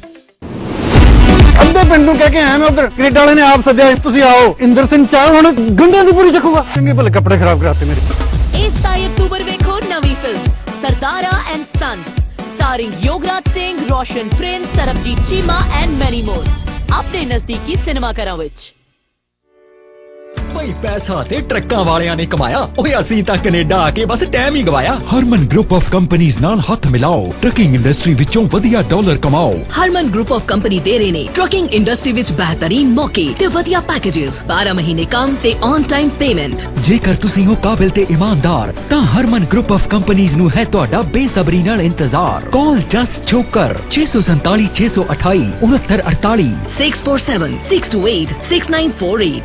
ਅੱਧੇ ਪਿੰਡ ਨੂੰ ਕਹਿ ਕੇ ਆਇਆ ਮੈਂ ਉਧਰ ਕੈਨੇਡਾ ਵਾਲੇ ਨੇ ਆਪ ਸੱਦਿਆ ਤੁਸੀਂ ਆਓ। ਇੰਦਰ ਸਿੰਘ ਚਾਹ ਹੁਣ ਗੰਢਿਆਂ ਦੀ ਪੂਰੀ ਚੱਕੂਗਾ। ਚੰਗੇ ਭਲੇ ਕੱਪੜੇ ਖਰਾਬ ਕਰਾਤੇ ਮੇਰੇ। ਇਸ ਸਤਾਈ ਅਕਤੂਬਰ ਵੇਖੋ ਨਵੀਂ film Sardara and sons starring Yograj Singh, Roshan Prince, Sarbjit Cheema and many more ਆਪਣੇ ਨਜ਼ਦੀਕੀ ਸਿਨੇਮਾ ਘਰਾਂ ਵਿੱਚ। ਭਾਈ ਪੈਸਾ ਤੇ ਟਰੱਕਾਂ ਵਾਲਿਆਂ ਨੇ ਕਮਾਇਆ, ਓਏ ਅਸੀਂ ਤਾਂ ਕੈਨੇਡਾ ਆ ਕੇ ਬਸ ਟਾਈਮ ਹੀ ਗਵਾਇਆ। ਹਰਮਨ ਗਰੁੱਪ ਆਫ ਕੰਪਨੀਆਂ ਨਾਲ ਹੱਥ ਮਿਲਾਓ, ਟਰੱਕਿੰਗ ਇੰਡਸਟਰੀ ਵਿੱਚੋਂ ਵਧੀਆ ਡਾਲਰ ਕਮਾਓ। ਹਰਮਨ ਗਰੁੱਪ ਆਫ ਕੰਪਨੀ ਦੇ ਰਹੇ ਨੇ ਟਰੱਕਿੰਗ ਇੰਡਸਟਰੀ ਵਿੱਚ ਬਿਹਤਰੀਨ ਮੌਕੇ ਤੇ ਵਧੀਆ ਪੈਕੇजेस, ਬਾਰਾਂ ਮਹੀਨੇ ਕੰਮ ਤੇ ਔਨ ਟਾਈਮ ਪੇਮੈਂਟ। ਜੇਕਰ ਤੁਸੀਂ ਹੋ ਕਾਬਿਲ ਤੇ ਇਮਾਨਦਾਰ ਤਾਂ ਹਰਮਨ ਗਰੁੱਪ ਆਫ ਕੰਪਨੀਆਂ ਨੂੰ ਹੈ ਤੁਹਾਡਾ ਬੇਸਬਰੀ ਨਾਲ ਇੰਤਜ਼ਾਰ। ਕਾਲ ਜਸਟ ਛੋਕਰ ਛੇ ਸੌ ਸੰਤਾਲੀ ਛੇ ਸੌ ਅਠਾਈ ਉਨੱਤਰ ਅੜਤਾਲੀ six four seven six two eight six nine four eight.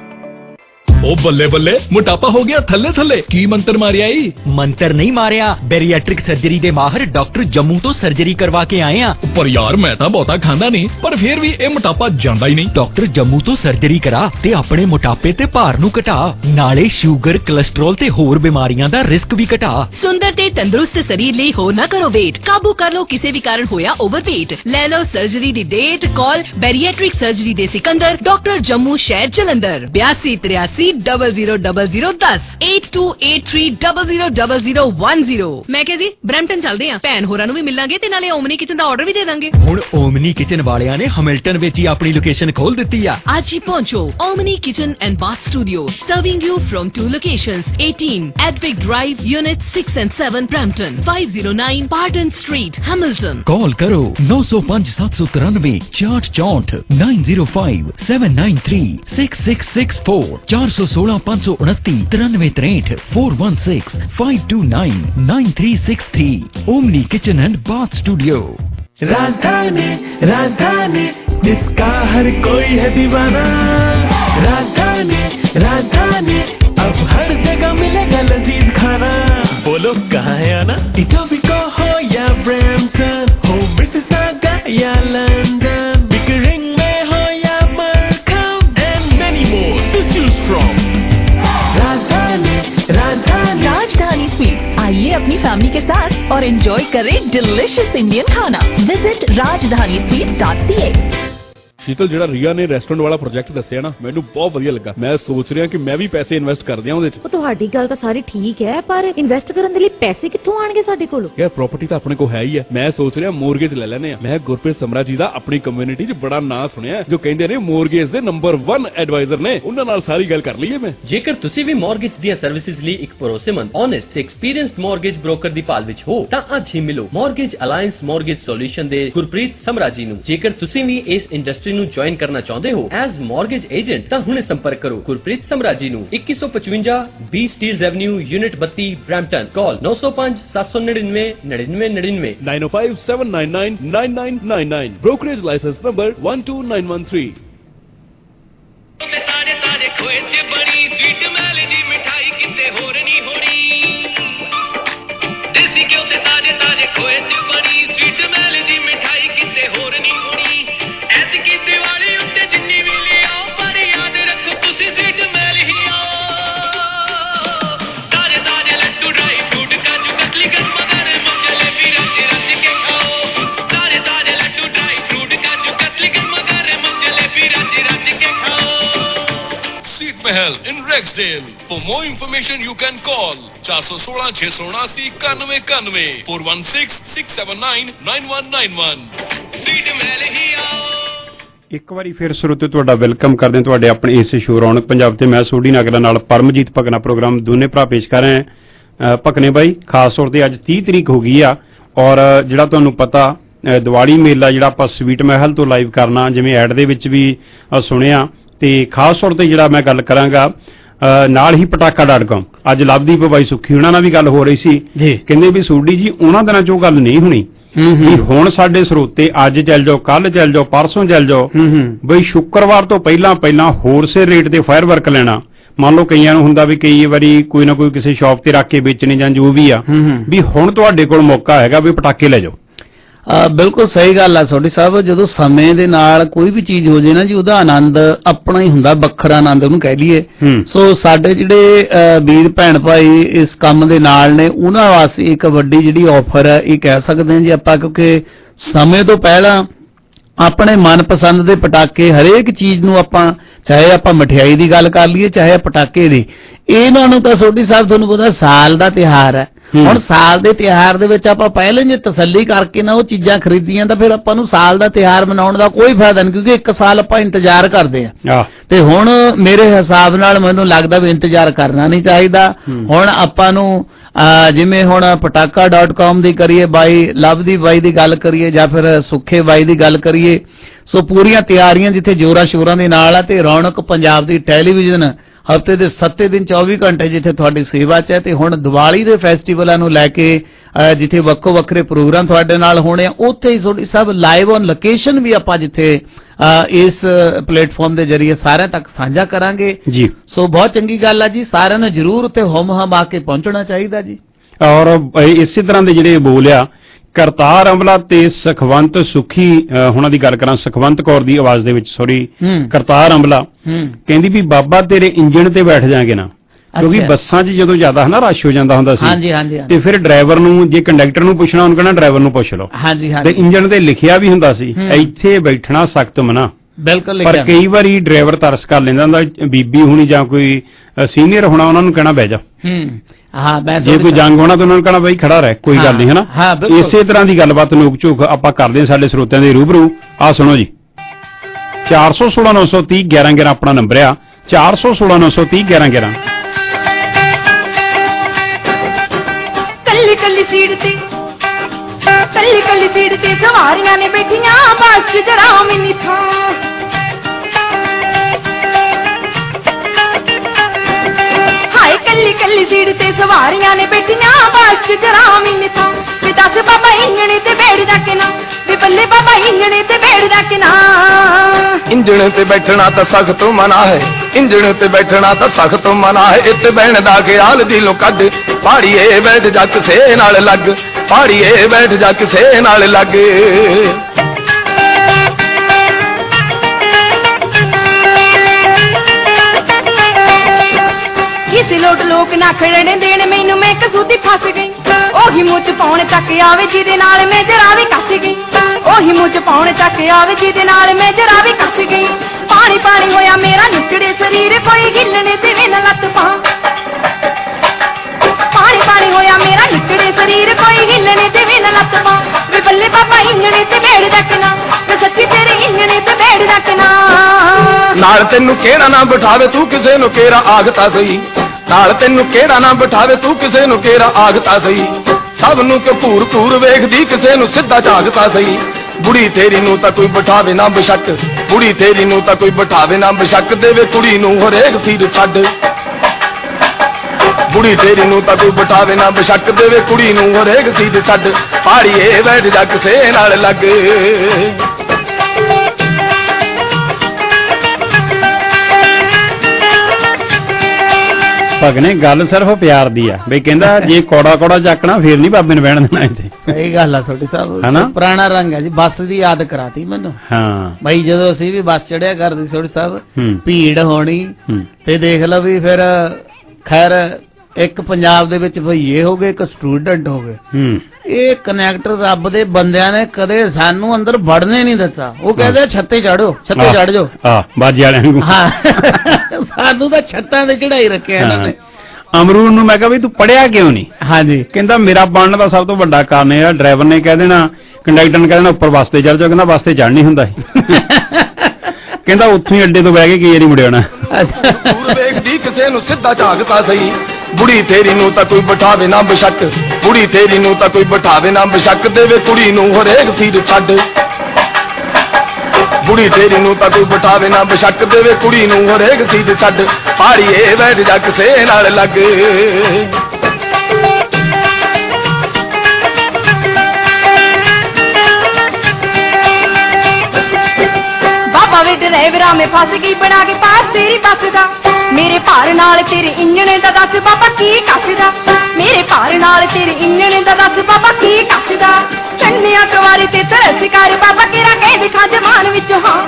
ओ बल्ले बल्ले मोटापा हो गया थल्ले थल्ले की मंत्र मारिया ही? मंत्र नहीं मारिया, बैरिएट्रिक सर्जरी दे माहिर डॉक्टर जम्मू तो सर्जरी करवा के आए हैं। पर यार मैं तो बहुता खांदा नहीं पर फिर भी ये मोटापा जांदा ही नहीं। डॉक्टर जम्मू तो सर्जरी करा ते अपने मोटापे ते भार नू घटा, नाले शुगर कोलेस्ट्रोल ते होर बीमारियां दा रिस्क भी घटा। सुंदर ते तंदुरुस्त शरीर ਲਈ ਹੋ ਨਾ ਕਰੋ ਵੇਟ, ਕਾਬੂ ਕਰ ਲੋ ਕਿਸੇ ਵੀ ਕਾਰਨ ਹੋਇਆ ਓਵਰਵੇਟ। ਲੈ ਲਓ ਸਰਜਰੀ ਦੀ ਡੇਟ। ਕਾਲ ਬੈਰੀਐਟ੍ਰਿਕ ਸਰਜਰੀ ਦੇ ਸਿਕੰਦਰ ਡਾਕਟਰ ਜੰਮੂ ਸ਼ਹਿਰ ਜਲੰਧਰ ਬਿਆਸੀ ਤਰਿਆਸੀ डबल जीरो डबल जीरो दस eight two eight three double zero double zero one zero. मैं क्या जी ब्रैम्पटन चलते हैं, भैन होरां नूं भी मिलांगे ते नाले ओमनी किचन दा ऑर्डर भी दे दांगे। हुण ओमनी किचन वालियां ने हैमिल्टन विच ही अपनी लोकेशन खोल दित्ती आ। आज ही पहुंचो Omni kitchen and bath studio, serving you from two locations eighteen Edvac drive unit six and seven Brampton, five zero nine Barton street Hamilton. Call करो नौ सौ पांच सात सौ तिरानवे चार चौंठ nine zero five seven nine three six six six four चार सौ सोलह पांच सौ उनती तिरानवे त्रेठ four one six five two nine nine three six three. Omni kitchen and bath studio. Rajdhani Rajdhani जिसका हर कोई है दीवाना। राजधानी राजधानी अब हर जगह मिलेगा लजीज खाना। बोलो कहाँ है आना? इटोबिको हो या ब्रैम्पटन, हो मिसिसागा या लंदन, बिकरिंग में हो या मरकम and many more to choose from. Rajdhani sweets, आइए अपनी फैमिली के साथ और एंजॉय करें डिलिशियस इंडियन खाना। Visit Rajdhani sweets dot C A. Sheetal ਜਿਹੜਾ ਰੀਆ ਨੇ ਰੈਸਟੋਰੈਂਟ ਵਾਲਾ ਪ੍ਰੋਜੈਕਟ ਦੱਸਿਆ ਨਾ ਮੈਨੂੰ ਬਹੁਤ ਵਧੀਆ ਲੱਗਾ। ਮੈਂ ਸੋਚ ਰਿਹਾ ਕਿ ਮੈਂ ਵੀ ਪੈਸੇ ਇਨਵੈਸਟ ਕਰ ਦਿਆਂ ਉਹਦੇ 'ਚ। ਉਹ ਤੁਹਾਡੀ ਗੱਲ ਤਾਂ ਸਾਰੀ ਠੀਕ ਹੈ ਪਰ ਇਨਵੈਸਟ ਕਰਨ ਦੇ ਲਈ ਪੈਸੇ ਕਿੱਥੋਂ ਆਣਗੇ ਸਾਡੇ ਕੋਲ? ਯਾਰ ਪ੍ਰਾਪਰਟੀ ਤਾਂ ਆਪਣੇ ਕੋਲ ਹੈ ਹੀ ਹੈ। ਮੈਂ ਸੋਚ ਰਿਹਾ ਮੋਰਗੇਜ ਲੈ ਲੈਨੇ ਆ। ਮੈਂ ਗੁਰਪ੍ਰੀਤ ਸਮਰਾ ਜੀ ਦਾ ਆਪਣੀ ਕਮਿਊਨਿਟੀ 'ਚ ਬੜਾ ਨਾਂ ਸੁਣਿਆ ਜੋ ਕਹਿੰਦੇ ਨੇ ਮੋਰਗੇਜ ਦੇ ਨੰਬਰ ਇੱਕ ਐਡਵਾਈਜ਼ਰ ਨੇ। ਉਹਨਾਂ ਨਾਲ ਸਾਰੀ ਗੱਲ ਕਰ ਲਈਏ ਮੈਂ। ਜੇਕਰ ਤੁਸੀਂ ਵੀ ਮੋਰਗੇਜ ਦੀਆਂ ਸਰਵਿਸਿਜ਼ ਲਈ ਇੱਕ ਭਰੋਸੇਮੰਦ, ਓਨੈਸਟ ਤੇ ਐਕਸਪੀਰੀਐਂਸਡ ਮੋਰਗੇਜ ਬ੍ਰੋਕਰ ਦੀ ਭਾਲ ਵਿੱਚ ਹੋ ਤਾਂ ਅੱਜ ਹੀ ਮਿਲੋ ਮੋਰਗੇਜ ਅਲਾਈਅੰਸ ਮੋਰਗੇਜ ਸੋਲੂਸ਼ਨ ਦੇ ਗੁਰਪ੍ਰੀਤ ਸਮਰਾ ਜੀ ਨੂੰ। ਜੇਕਰ ਤੁਸੀਂ ਵੀ ਇਸ ਇੰਡਸਟਰੀ ਨੂੰ ਜੁਆਇਨ ਕਰਨਾ ਚਾਹੁੰਦੇ ਹੋ ਐਜ਼ ਮੋਰਗੇਜ ਏਜੰਟ ਤਾਂ ਹੁਣੇ ਸੰਪਰਕ ਕਰੋ ਗੁਰਪ੍ਰੀਤ ਸਮਰਾ ਜੀ ਨੂੰ। ਇੱਕੀ ਸੌ ਪਚਵੰਜਾ ਬੀ ਸਟੀਲਜ਼ ਐਵਨਿਊ ਯੂਨਿਟ ਬੱਤੀ ਬ੍ਰੈਂਪਟਨ। ਕਾਲ ਨੌ ਸੌ ਪੰਜ ਸੱਤ ਸੌ ਨੜਿਨਵੇਂ ਨੜਿਨਵੇਂ ਨੜਿਨਵੇਂ nine O five seven nine nine nine nine nine nine. Brokerage licence number one two nine one three. Mahal in Rexdale. For more information you can call चार सौ सोलह छह सौ उनासी इक्यानवे इक्यानवे four one six six seven nine nine one nine one. सीट महल ही आओ। ਇੱਕ ਵਾਰੀ ਫਿਰ ਸਰੋਤੇ ਤੁਹਾਡਾ ਵੈਲਕਮ ਕਰਦੇ ਹਾਂ ਤੁਹਾਡੇ ਆਪਣੇ ਇਸ ਸ਼ੋਅ ਰੌਣਕ ਪੰਜਾਬ ਤੇ। ਮੈਂ ਸੋਢੀ ਨਾਗਰਾ ਨਾਲ ਪਰਮਜੀਤ ਭਗਨਾ ਪ੍ਰੋਗਰਾਮ ਦੋਨੇ ਭਰਾ ਪੇਸ਼ ਕਰ ਰਹੇ ਹਾਂ। ਭਗਨੇ ਬਾਈ ਖਾਸ ਤੌਰ ਤੇ ਅੱਜ ਤੀਹ ਤਰੀਕ ਹੋ ਗਈ ਆ ਔਰ ਜਿਹੜਾ ਤੁਹਾਨੂੰ ਪਤਾ ਦੀਵਾਲੀ ਮੇਲਾ ਜਿਹੜਾ ਆਪਾਂ ਸਵੀਟ ਮਹਿਲ ਤੋਂ ਲਾਈਵ ਕਰਨਾ ਜਿਵੇਂ ਐਡ ਦੇ ਵਿੱਚ ਵੀ ਸੁਣਿਆ ਤੇ ਖਾਸ ਤੌਰ ਤੇ ਜਿਹੜਾ ਮੈਂ ਗੱਲ ਕਰਾਂਗਾ ਨਾਲ ਹੀ ਪਟਾਕਾ ਡਾਟ ਕਾਮ। ਅੱਜ ਲਵਦੀਪ ਬਾਈ ਸੁੱਖੀ ਉਹਨਾਂ ਨਾਲ ਵੀ ਗੱਲ ਹੋ ਰਹੀ ਸੀ, ਕਹਿੰਦੇ ਵੀ ਸੋਢੀ ਜੀ ਉਹਨਾਂ ਦਿਨਾਂ 'ਚ ਉਹ ਗੱਲ ਨਹੀਂ ਹੋਣੀ ਵੀ ਹੁਣ ਸਾਡੇ ਸਰੋਤੇ ਅੱਜ ਚੱਲ ਜਾਓ, ਕੱਲ ਚੱਲ ਜਾਓ, ਪਰਸੋਂ ਚੱਲ ਜਾਓ ਬਈ ਸ਼ੁੱਕਰਵਾਰ ਤੋਂ ਪਹਿਲਾਂ ਪਹਿਲਾਂ ਹੋਲਸੇਲ ਰੇਟ ਤੇ ਫਾਇਰ ਵਰਕ ਲੈਣਾ ਮੰਨ ਲਓ ਕਈਆਂ ਨੂੰ ਹੁੰਦਾ ਵੀ ਕਈ ਵਾਰੀ ਕੋਈ ਨਾ ਕੋਈ ਕਿਸੇ ਸ਼ਾਪ ਤੇ ਰੱਖ ਕੇ ਵੇਚਣੇ ਜਾਂ ਜੋ ਵੀ ਆ ਵੀ ਹੁਣ ਤੁਹਾਡੇ ਕੋਲ ਮੌਕਾ ਹੈਗਾ ਵੀ ਪਟਾਕੇ ਲੈ ਜਾਓ। ਆ ਬਿਲਕੁਲ ਸਹੀ ਗੱਲ ਆ ਸੋਢੀ ਸਾਹਿਬ। ਜਦੋਂ ਸਮੇਂ ਦੇ ਨਾਲ ਕੋਈ ਵੀ ਚੀਜ਼ ਹੋ ਜੇ ਨਾ ਜੀ ਉਹਦਾ ਆਨੰਦ ਆਪਣਾ ਹੀ ਹੁੰਦਾ, ਵੱਖਰਾ ਆਨੰਦ ਉਹਨੂੰ ਕਹਿ ਲਈਏ। ਸੋ ਸਾਡੇ ਜਿਹੜੇ ਵੀਰ ਭੈਣ ਭਾਈ ਇਸ ਕੰਮ ਦੇ ਨਾਲ ਨੇ ਉਹਨਾਂ ਵਾਸਤੇ ਇੱਕ ਵੱਡੀ ਜਿਹੜੀ ਆਫਰ ਹੈ ਇਹ ਕਹਿ ਸਕਦੇ ਹਾਂ ਜੀ ਆਪਾਂ, ਕਿਉਂਕਿ ਸਮੇਂ ਤੋਂ ਪਹਿਲਾਂ ਆਪਣੇ ਮਨਪਸੰਦ ਦੇ ਪਟਾਕੇ ਹਰੇਕ ਚੀਜ਼ ਨੂੰ ਆਪਾਂ, ਚਾਹੇ ਆਪਾਂ ਮਠਿਆਈ ਦੀ ਗੱਲ ਕਰ ਲਈਏ ਚਾਹੇ ਪਟਾਕੇ ਦੀ, ਇਹਨਾਂ ਨੂੰ ਤਾਂ ਸੋਢੀ ਸਾਹਿਬ ਤੁਹਾਨੂੰ ਪਤਾ ਸਾਲ ਦਾ ਤਿਉਹਾਰ ਹੈ। ਹੁਣ ਸਾਲ ਦੇ ਤਿਉਹਾਰ ਦੇ ਵਿੱਚ ਆਪਾਂ ਪਹਿਲਾਂ ਜੇ ਤਸੱਲੀ ਕਰਕੇ ਨਾ ਉਹ ਚੀਜ਼ਾਂ ਖਰੀਦੀਆਂ ਤਾਂ ਫਿਰ ਆਪਾਂ ਨੂੰ ਸਾਲ ਦਾ ਤਿਉਹਾਰ ਮਨਾਉਣ ਦਾ ਕੋਈ ਫਾਇਦਾ ਨਹੀਂ, ਕਿਉਂਕਿ ਇੱਕ ਸਾਲ ਆਪਾਂ ਇੰਤਜ਼ਾਰ ਕਰਦੇ ਆ। ਤੇ ਹੁਣ ਮੇਰੇ ਹਿਸਾਬ ਨਾਲ ਮੈਨੂੰ ਲੱਗਦਾ ਵੀ ਇੰਤਜ਼ਾਰ ਕਰਨਾ ਨਹੀਂ ਚਾਹੀਦਾ। ਹੁਣ ਆਪਾਂ ਨੂੰ ਜਿਵੇਂ ਹੁਣ ਪਟਾਕਾ ਡਾਟ ਕਾਮ ਦੀ ਕਰੀਏ, ਬਾਈ ਲਵਦੀ ਬਾਈ ਦੀ ਗੱਲ ਕਰੀਏ ਜਾਂ ਫਿਰ ਸੁੱਖੇ ਬਾਈ ਦੀ ਗੱਲ ਕਰੀਏ, ਸੋ ਪੂਰੀਆਂ ਤਿਆਰੀਆਂ ਜਿੱਥੇ ਜੋਰਾਂ ਸ਼ੋਰਾਂ ਦੇ ਨਾਲ ਆ। ਤੇ ਰੌਣਕ ਪੰਜਾਬ ਦੀ ਟੈਲੀਵਿਜ਼ਨ ਹਫ਼ਤੇ ਦੇ ਸੱਤੇ ਦਿਨ ਚੌਵੀ ਘੰਟੇ ਜਿੱਥੇ ਤੁਹਾਡੀ ਸੇਵਾ 'ਚ ਹੈ। ਤੇ ਹੁਣ ਦੀਵਾਲੀ ਦੇ ਫੈਸਟੀਵਲਾਂ ਨੂੰ ਲੈ ਕੇ ਜਿੱਥੇ ਵੱਖੋ ਵੱਖਰੇ ਪ੍ਰੋਗਰਾਮ ਤੁਹਾਡੇ ਨਾਲ ਹੋਣੇ ਆ, ਉੱਥੇ ਹੀ ਤੁਹਾਡੀ ਸਭ ਲਾਈਵ ਔਨ ਲੋਕੇਸ਼ਨ ਵੀ ਆਪਾਂ ਜਿੱਥੇ ਇਸ ਪਲੇਟਫਾਰਮ ਦੇ ਜ਼ਰੀਏ ਸਾਰਿਆਂ ਤੱਕ ਸਾਂਝਾ ਕਰਾਂਗੇ ਜੀ। ਸੋ ਬਹੁਤ ਚੰਗੀ ਗੱਲ ਆ ਜੀ, ਸਾਰਿਆਂ ਨੂੰ ਜ਼ਰੂਰ ਉੱਥੇ ਹੁਮ ਹਮ ਆ ਕੇ ਪਹੁੰਚਣਾ ਚਾਹੀਦਾ ਜੀ। ਔਰ ਇਸੇ ਤਰ੍ਹਾਂ ਦੇ ਜਿਹੜੇ ਬੋਲਿਆ ਕਰਤਾਰ ਅਮਲਾ ਤੇ ਸੁਖਵੰਤ ਸੁਖੀ ਉਹਨਾਂ ਦੀ ਗੱਲ ਕਰਾਂ, ਸੁਖਵੰਤ ਕੌਰ ਦੀ ਆਵਾਜ਼ ਦੇ ਵਿੱਚ, ਸੌਰੀ ਕਰਤਾਰ ਅਮਲਾ ਕਹਿੰਦੀ ਵੀ ਬਾਬਾ ਤੇਰੇ ਇੰਜਣ ਤੇ ਬੈਠ ਜਾਗੇ ਨਾ, ਕਿਉਂਕਿ ਬੱਸਾਂ 'ਚ ਜਦੋਂ ਜ਼ਿਆਦਾ ਹੈ ਨਾ ਰਸ਼ ਹੋ ਜਾਂਦਾ ਹੁੰਦਾ ਸੀ ਹਾਂਜੀ ਹਾਂਜੀ ਤੇ ਫਿਰ ਡਰਾਈਵਰ ਨੂੰ ਜੇ ਕੰਡਕਟਰ ਨੂੰ ਪੁੱਛਣਾ ਉਹਨੂੰ ਕਹਿਣਾ ਡਰਾਈਵਰ ਨੂੰ ਪੁੱਛ ਲਓ ਹਾਂਜੀ ਤੇ ਇੰਜਣ ਤੇ ਲਿਖਿਆ ਵੀ ਹੁੰਦਾ ਸੀ ਇੱਥੇ ਬੈਠਣਾ ਸਖਤ ਮਨਾ। ਬਿਲਕੁਲ ਪਰ ਕਈ ਵਾਰੀ ਡਰਾਈਵਰ ਤਰਸ ਕਰ ਲੈਂਦਾ ਹੁੰਦਾ, ਬੀਬੀ ਹੋਣੀ ਜਾਂ ਕੋਈ ਸੀਨੀਅਰ ਹੋਣਾ ਉਹਨਾਂ ਨੂੰ ਕਹਿਣਾ ਬਹਿ ਜਾ। ਹਾਂ ਮੈਂ ਜੇ ਕੋਈ ਜੰਗ ਹੋਣਾ ਤਾਂ ਉਹਨਾਂ ਨੂੰ ਕਹਿਣਾ ਬਈ ਖੜਾ ਰਹਿ, ਕੋਈ ਗੱਲ ਨਹੀਂ, ਹੈ ਨਾ। ਇਸੇ ਤਰ੍ਹਾਂ ਦੀ ਗੱਲਬਾਤ ਨੋਕ ਝੋਕ ਆਪਾਂ ਕਰਦੇ ਹਾਂ ਸਾਡੇ ਸਰੋਤਿਆਂ ਦੇ ਰੂਬਰੂ। ਆਹ ਸੁਣੋ ਜੀ, ਚਾਰ ਸੌ ਸੋਲਾਂ ਨੌ ਸੌ ਤੀਹ ਗਿਆਰਾਂ ਗਿਆਰਾਂ ਆਪਣਾ ਨੰਬਰ ਆ, ਚਾਰ ਸੌ ਸੋਲਾਂ ਨੌ ਸੌ ਤੀਹ ਗਿਆਰਾਂ ਗਿਆਰਾਂ। ਕੱਲੀ ਕੱਲੀ ਸੀਟ ਤੇ ਕੱਲੀ ਕੱਲੀ ਸੀਟ ਤੇ ਸਵਾਰੀਆਂ ਨੇ ਬੈਠੀਆਂ, ਬੱਸ ਜਰਾ ਮਿੰਨੀ ਥਾਂ ਹਾਏ ਕੱਲੀ ਕੱਲੀ ਸੀਟ ਤੇ ਸਵਾਰੀਆਂ ਨੇ ਬੈਠੀਆਂ, ਬੱਸ ਜਰਾ ਮਿੰਨੀ ਥਾਂ ਵੀ ਦੱਸ ਬਾਬਾ ਇੰਜਣੇ ਤੇ ਬੈਠ ਜਾ ਕੇ ਨਾ, ਵੀ ਬੱਲੇ ਬਾਬਾ ਇੰਜਣੇ ਤੇ ਬੈਠ ਜਾ ਕੇ ਨਾ। ਇੰਜਣ ਤੇ ਬੈਠਣਾ ਤਾਂ ਸਖਤ ਮਨਾ ਹੈ, ਇੰਜਣ ਤੇ ਬੈਠਣਾ ਤਾਂ ਸਖਤ ਮਨਾ ਹੈ, ਇੱਥੇ ਬਹਿਣ ਦਾ ਖਿਆਲ ਦਿਲੋਂ ਕੱਢ, ਪਹਾੜੀਏ ਬੈਠ ਜਾ ਕਿਸੇ ਨਾਲ ਲੱਗ, ਪਹਾੜੀਏ ਬੈਠ ਜਾ ਕਿਸੇ ਨਾਲ ਲੱਗ। ਕਿਸੇ ਲੋਟ ਲੋਕ ਨਾ ਖੜਨ ਦੇਣ ਮੈਨੂੰ, ਮੈਂ ਕਸੂਤੀ ਫਸ ਗਈ, ਉਹੀ ਮੂੰਹ 'ਚ ਪਾਉਣ ਤੱਕ ਆਵੇ ਜਿਹਦੇ ਨਾਲ ਮੈਂ ਜਰਾ ਵੀ ਕੱਸ ਗਈ, ਉਹੀ ਮੂੰਹ 'ਚ ਪਾਉਣ ਤੱਕ ਆਵੇ ਜਿਹਦੇ ਨਾਲ ਮੈਂ ਜਰਾ ਵੀ ਕੱਸ ਗਈ। ਪਾਣੀ ਪਾਣੀ ਹੋਇਆ ਮੇਰਾ ਨਿਚੜੇ ਸਰੀਰ, ਕੋਈ ਹਿੱਲਣੇ ਤੇ ਵੀ ਨਾ ਲੱਤ ਪਾ, ਪਾਣੀ ਪਾਣੀ ਹੋਇਆ ਮੇਰਾ ਨਿਚੜੇ ਸਰੀਰ, ਕੋਈ ਹਿੱਲਣੇ ਤੇ ਵੀ ਨਾ ਲੱਤ ਪਾ, ਵੀ ਬੱਲੇ ਬਾਬਾ ਇੰਜਣੇ ਤੇ ਬੈਠ ਰੱਖਣਾ, ਮੈਂ ਸੱਚੀ ਤੇਰੇ ਇੰਜਣੇ ਤੇ ਬੈਠ ਰੱਖਣਾ। ਨਾਲ ਤੈਨੂੰ ਕਿਹੜਾ ਨਾ ਬਿਠਾਵੇ ਤੂੰ ਕਿਸੇ ਨੂੰ ਕੇਰਾ ਆਗਤਾ ਸਹੀ, ਨਾਲ ਤੈਨੂੰ ਕਿਹੜਾ ਨਾ ਬਿਠਾਵੇ ਤੂੰ ਕਿਸੇ ਨੂੰ ਕੇਰਾ ਆਗਤਾ ਸਹੀ, ਸਭ ਨੂੰ ਕਿ ਭੂਰ ਭੂਰ ਵੇਖਦੀ ਕਿਸੇ ਨੂੰ ਸਿੱਧਾ ਝਾਗਤਾ ਸਹੀ। ਬੁੜੀ ਤੇਰੀ ਨੂੰ ਤਾਂ ਕੋਈ ਬਿਠਾਵੇ ਨਾ ਬਸ਼ੱਕ, ਬੁੜੀ ਤੇਰੀ ਨੂੰ ਤਾਂ ਕੋਈ ਬਿਠਾਵੇ ਨਾ ਬਸ਼ੱਕ, ਦੇਵੇ ਕੁੜੀ ਨੂੰ ਹਰੇਕ ਸੀਟ ਛੱਡ, ਬੁੜੀ ਤੇਰੀ ਨੂੰ ਤਾਂ ਕੋਈ ਬਿਠਾਵੇ ਨਾ ਬਸ਼ੱਕ, ਦੇਵੇ ਕੁੜੀ ਨੂੰ ਹਰੇਕ ਸੀਟ ਛੱਡ, ਪਹਾੜੀਏ ਬੈਠ ਜਾ ਕਿਸੇ ਨਾਲ ਲੱਗ। ਭਗਨੇ ਗੱਲ ਸਿਰਫ ਪਿਆਰ ਦੀ ਆ ਬਈ, ਕਹਿੰਦਾ ਜੇ ਕੋੜਾ ਕੋੜਾ ਚੱਕਣਾ ਫੇਰ ਨਹੀਂ ਬਾਬੇ ਨੂੰ ਬਹਿਣ ਦੇਣਾ ਇੱਥੇ। ਸਹੀ ਗੱਲ ਆ ਛੋਟੀ ਸਾਹਿਬ, ਪੁਰਾਣਾ ਰੰਗ ਹੈ ਜੀ, ਬੱਸ ਦੀ ਯਾਦ ਕਰਾਤੀ ਮੈਨੂੰ। ਹਾਂ ਬਈ ਜਦੋਂ ਅਸੀਂ ਵੀ ਬੱਸ ਚੜਿਆ ਕਰਦੇ ਛੋਟੀ ਸਾਹਿਬ, ਭੀੜ ਹੋਣੀ ਤੇ ਦੇਖ ਲਓ ਵੀ ਫਿਰ ਖੈਰ ਇੱਕ ਪੰਜਾਬ ਦੇ ਵਿੱਚ ਭਈਏ ਹੋ ਗਏ, ਇੱਕ ਸਟੂਡੈਂਟ ਹੋ ਗਏ। ਇਹ ਕਨੈਕਟਰ ਰੱਬ ਦੇ ਬੰਦਿਆਂ ਨੇ ਕਦੇ ਸਾਨੂੰ ਅੰਦਰ ਵੜਨੇ ਨਹੀਂ ਦਿੱਤਾ, ਉਹ ਕਹਿੰਦੇ ਛੱਤੇ ਚੜੋ, ਛੱਤੇ ਚੜ ਜਾਓ, ਹਾਂ ਬਾਜੀ ਵਾਲਿਆਂ ਨੂੰ। ਹਾਂ ਸਾਨੂੰ ਤਾਂ ਛੱਤਾਂ ਤੇ ਚੜਾਈ ਰੱਖਿਆ ਇਹਨਾਂ ਨੇ। ਅਮਰੂਦ ਨੂੰ ਮੈਂ ਕਿਹਾ ਵੀ ਤੂੰ ਪੜਿਆ ਕਿਉਂ ਨਹੀਂ? ਹਾਂਜੀ ਕਹਿੰਦਾ ਮੇਰਾ ਬਣਨ ਦਾ ਸਭ ਤੋਂ ਵੱਡਾ ਕਾਰਨ ਇਹ ਆ, ਡਰਾਈਵਰ ਨੇ ਕਹਿ ਦੇਣਾ, ਕੰਡਕਟਰ ਨੇ ਕਹਿ ਦੇਣਾ ਉੱਪਰ ਬੱਸ ਤੇ ਚੜ ਜਾਓ, ਕਹਿੰਦਾ ਬੱਸ ਤੇ ਚੜ ਨਹੀਂ ਹੁੰਦਾ ਕਹਿੰਦਾ ਉੱਥੋਂ ਹੀ ਅੱਡੇ ਤੋਂ ਬਹਿ ਕੇ ਕਈ ਵਾਰੀ ਮੁੜਿਆਣਾ। ਦੂਰ ਵੇਖਦੀ ਕਿਸੇ ਨੂੰ ਸਿੱਧਾ ਝਾਕਦਾ ਸਹੀ, ਬੁੜੀ ਤੇਰੀ ਨੂੰ ਤਾਂ ਕੋਈ ਬਿਠਾਵੇ ਨਾ ਬਸ਼ੱਕ, ਬੁੜੀ ਤੇਰੀ ਨੂੰ ਤਾਂ ਕੋਈ ਬਿਠਾਵੇ ਨਾ ਬਸ਼ੱਕ, ਦੇਵੇ ਕੁੜੀ ਨੂੰ ਹਰੇਕ ਸੀਟ ਛੱਡ, ਬੁੜੀ ਤੇਰੀ ਨੂੰ ਤਾਂ ਕੋਈ ਬਿਠਾਵੇ ਨਾ ਬਸ਼ੱਕ, ਦੇਵੇ ਕੁੜੀ ਨੂੰ ਹਰੇਕ ਸੀਟ ਛੱਡ, ਪਹਾੜੀਏ ਬੈਠ ਜਾ ਕਿਸੇ ਨਾਲ ਲੱਗ। ਬਾਬਾ ਵੇ ਡਰਾਈਵਰਾਂ ਮੈਂ ਫਸ ਗਈ, ਬਣਾ ਕੇ ਪਾਸ ਤੇਰੀ ਬੱਸ ਦਾ, ਮੇਰੇ ਭਾਰ ਨਾਲ ਤੇਰੇ ਇੰਜਣ ਦਾ ਦੱਸ ਬਾਬਾ ਕੀ ਕੱਸਦਾ ਮੇਰੇ ਭਾਰ ਨਾਲ ਤੇਰੇ ਇੰਜਣ ਦਾ ਦੱਸ ਬਾਬਾ ਕੀ ਕੱਸਦਾ ਕੰਨਿਆ ਕੁਵਾਰੀ ਤੇ ਤਰਸ ਕਰ ਬਾਬਾ ਕਿਹੜਾ ਕਹਿ ਦਿਖਾ ਜਮਾਨ ਵਿੱਚ ਹਾਂ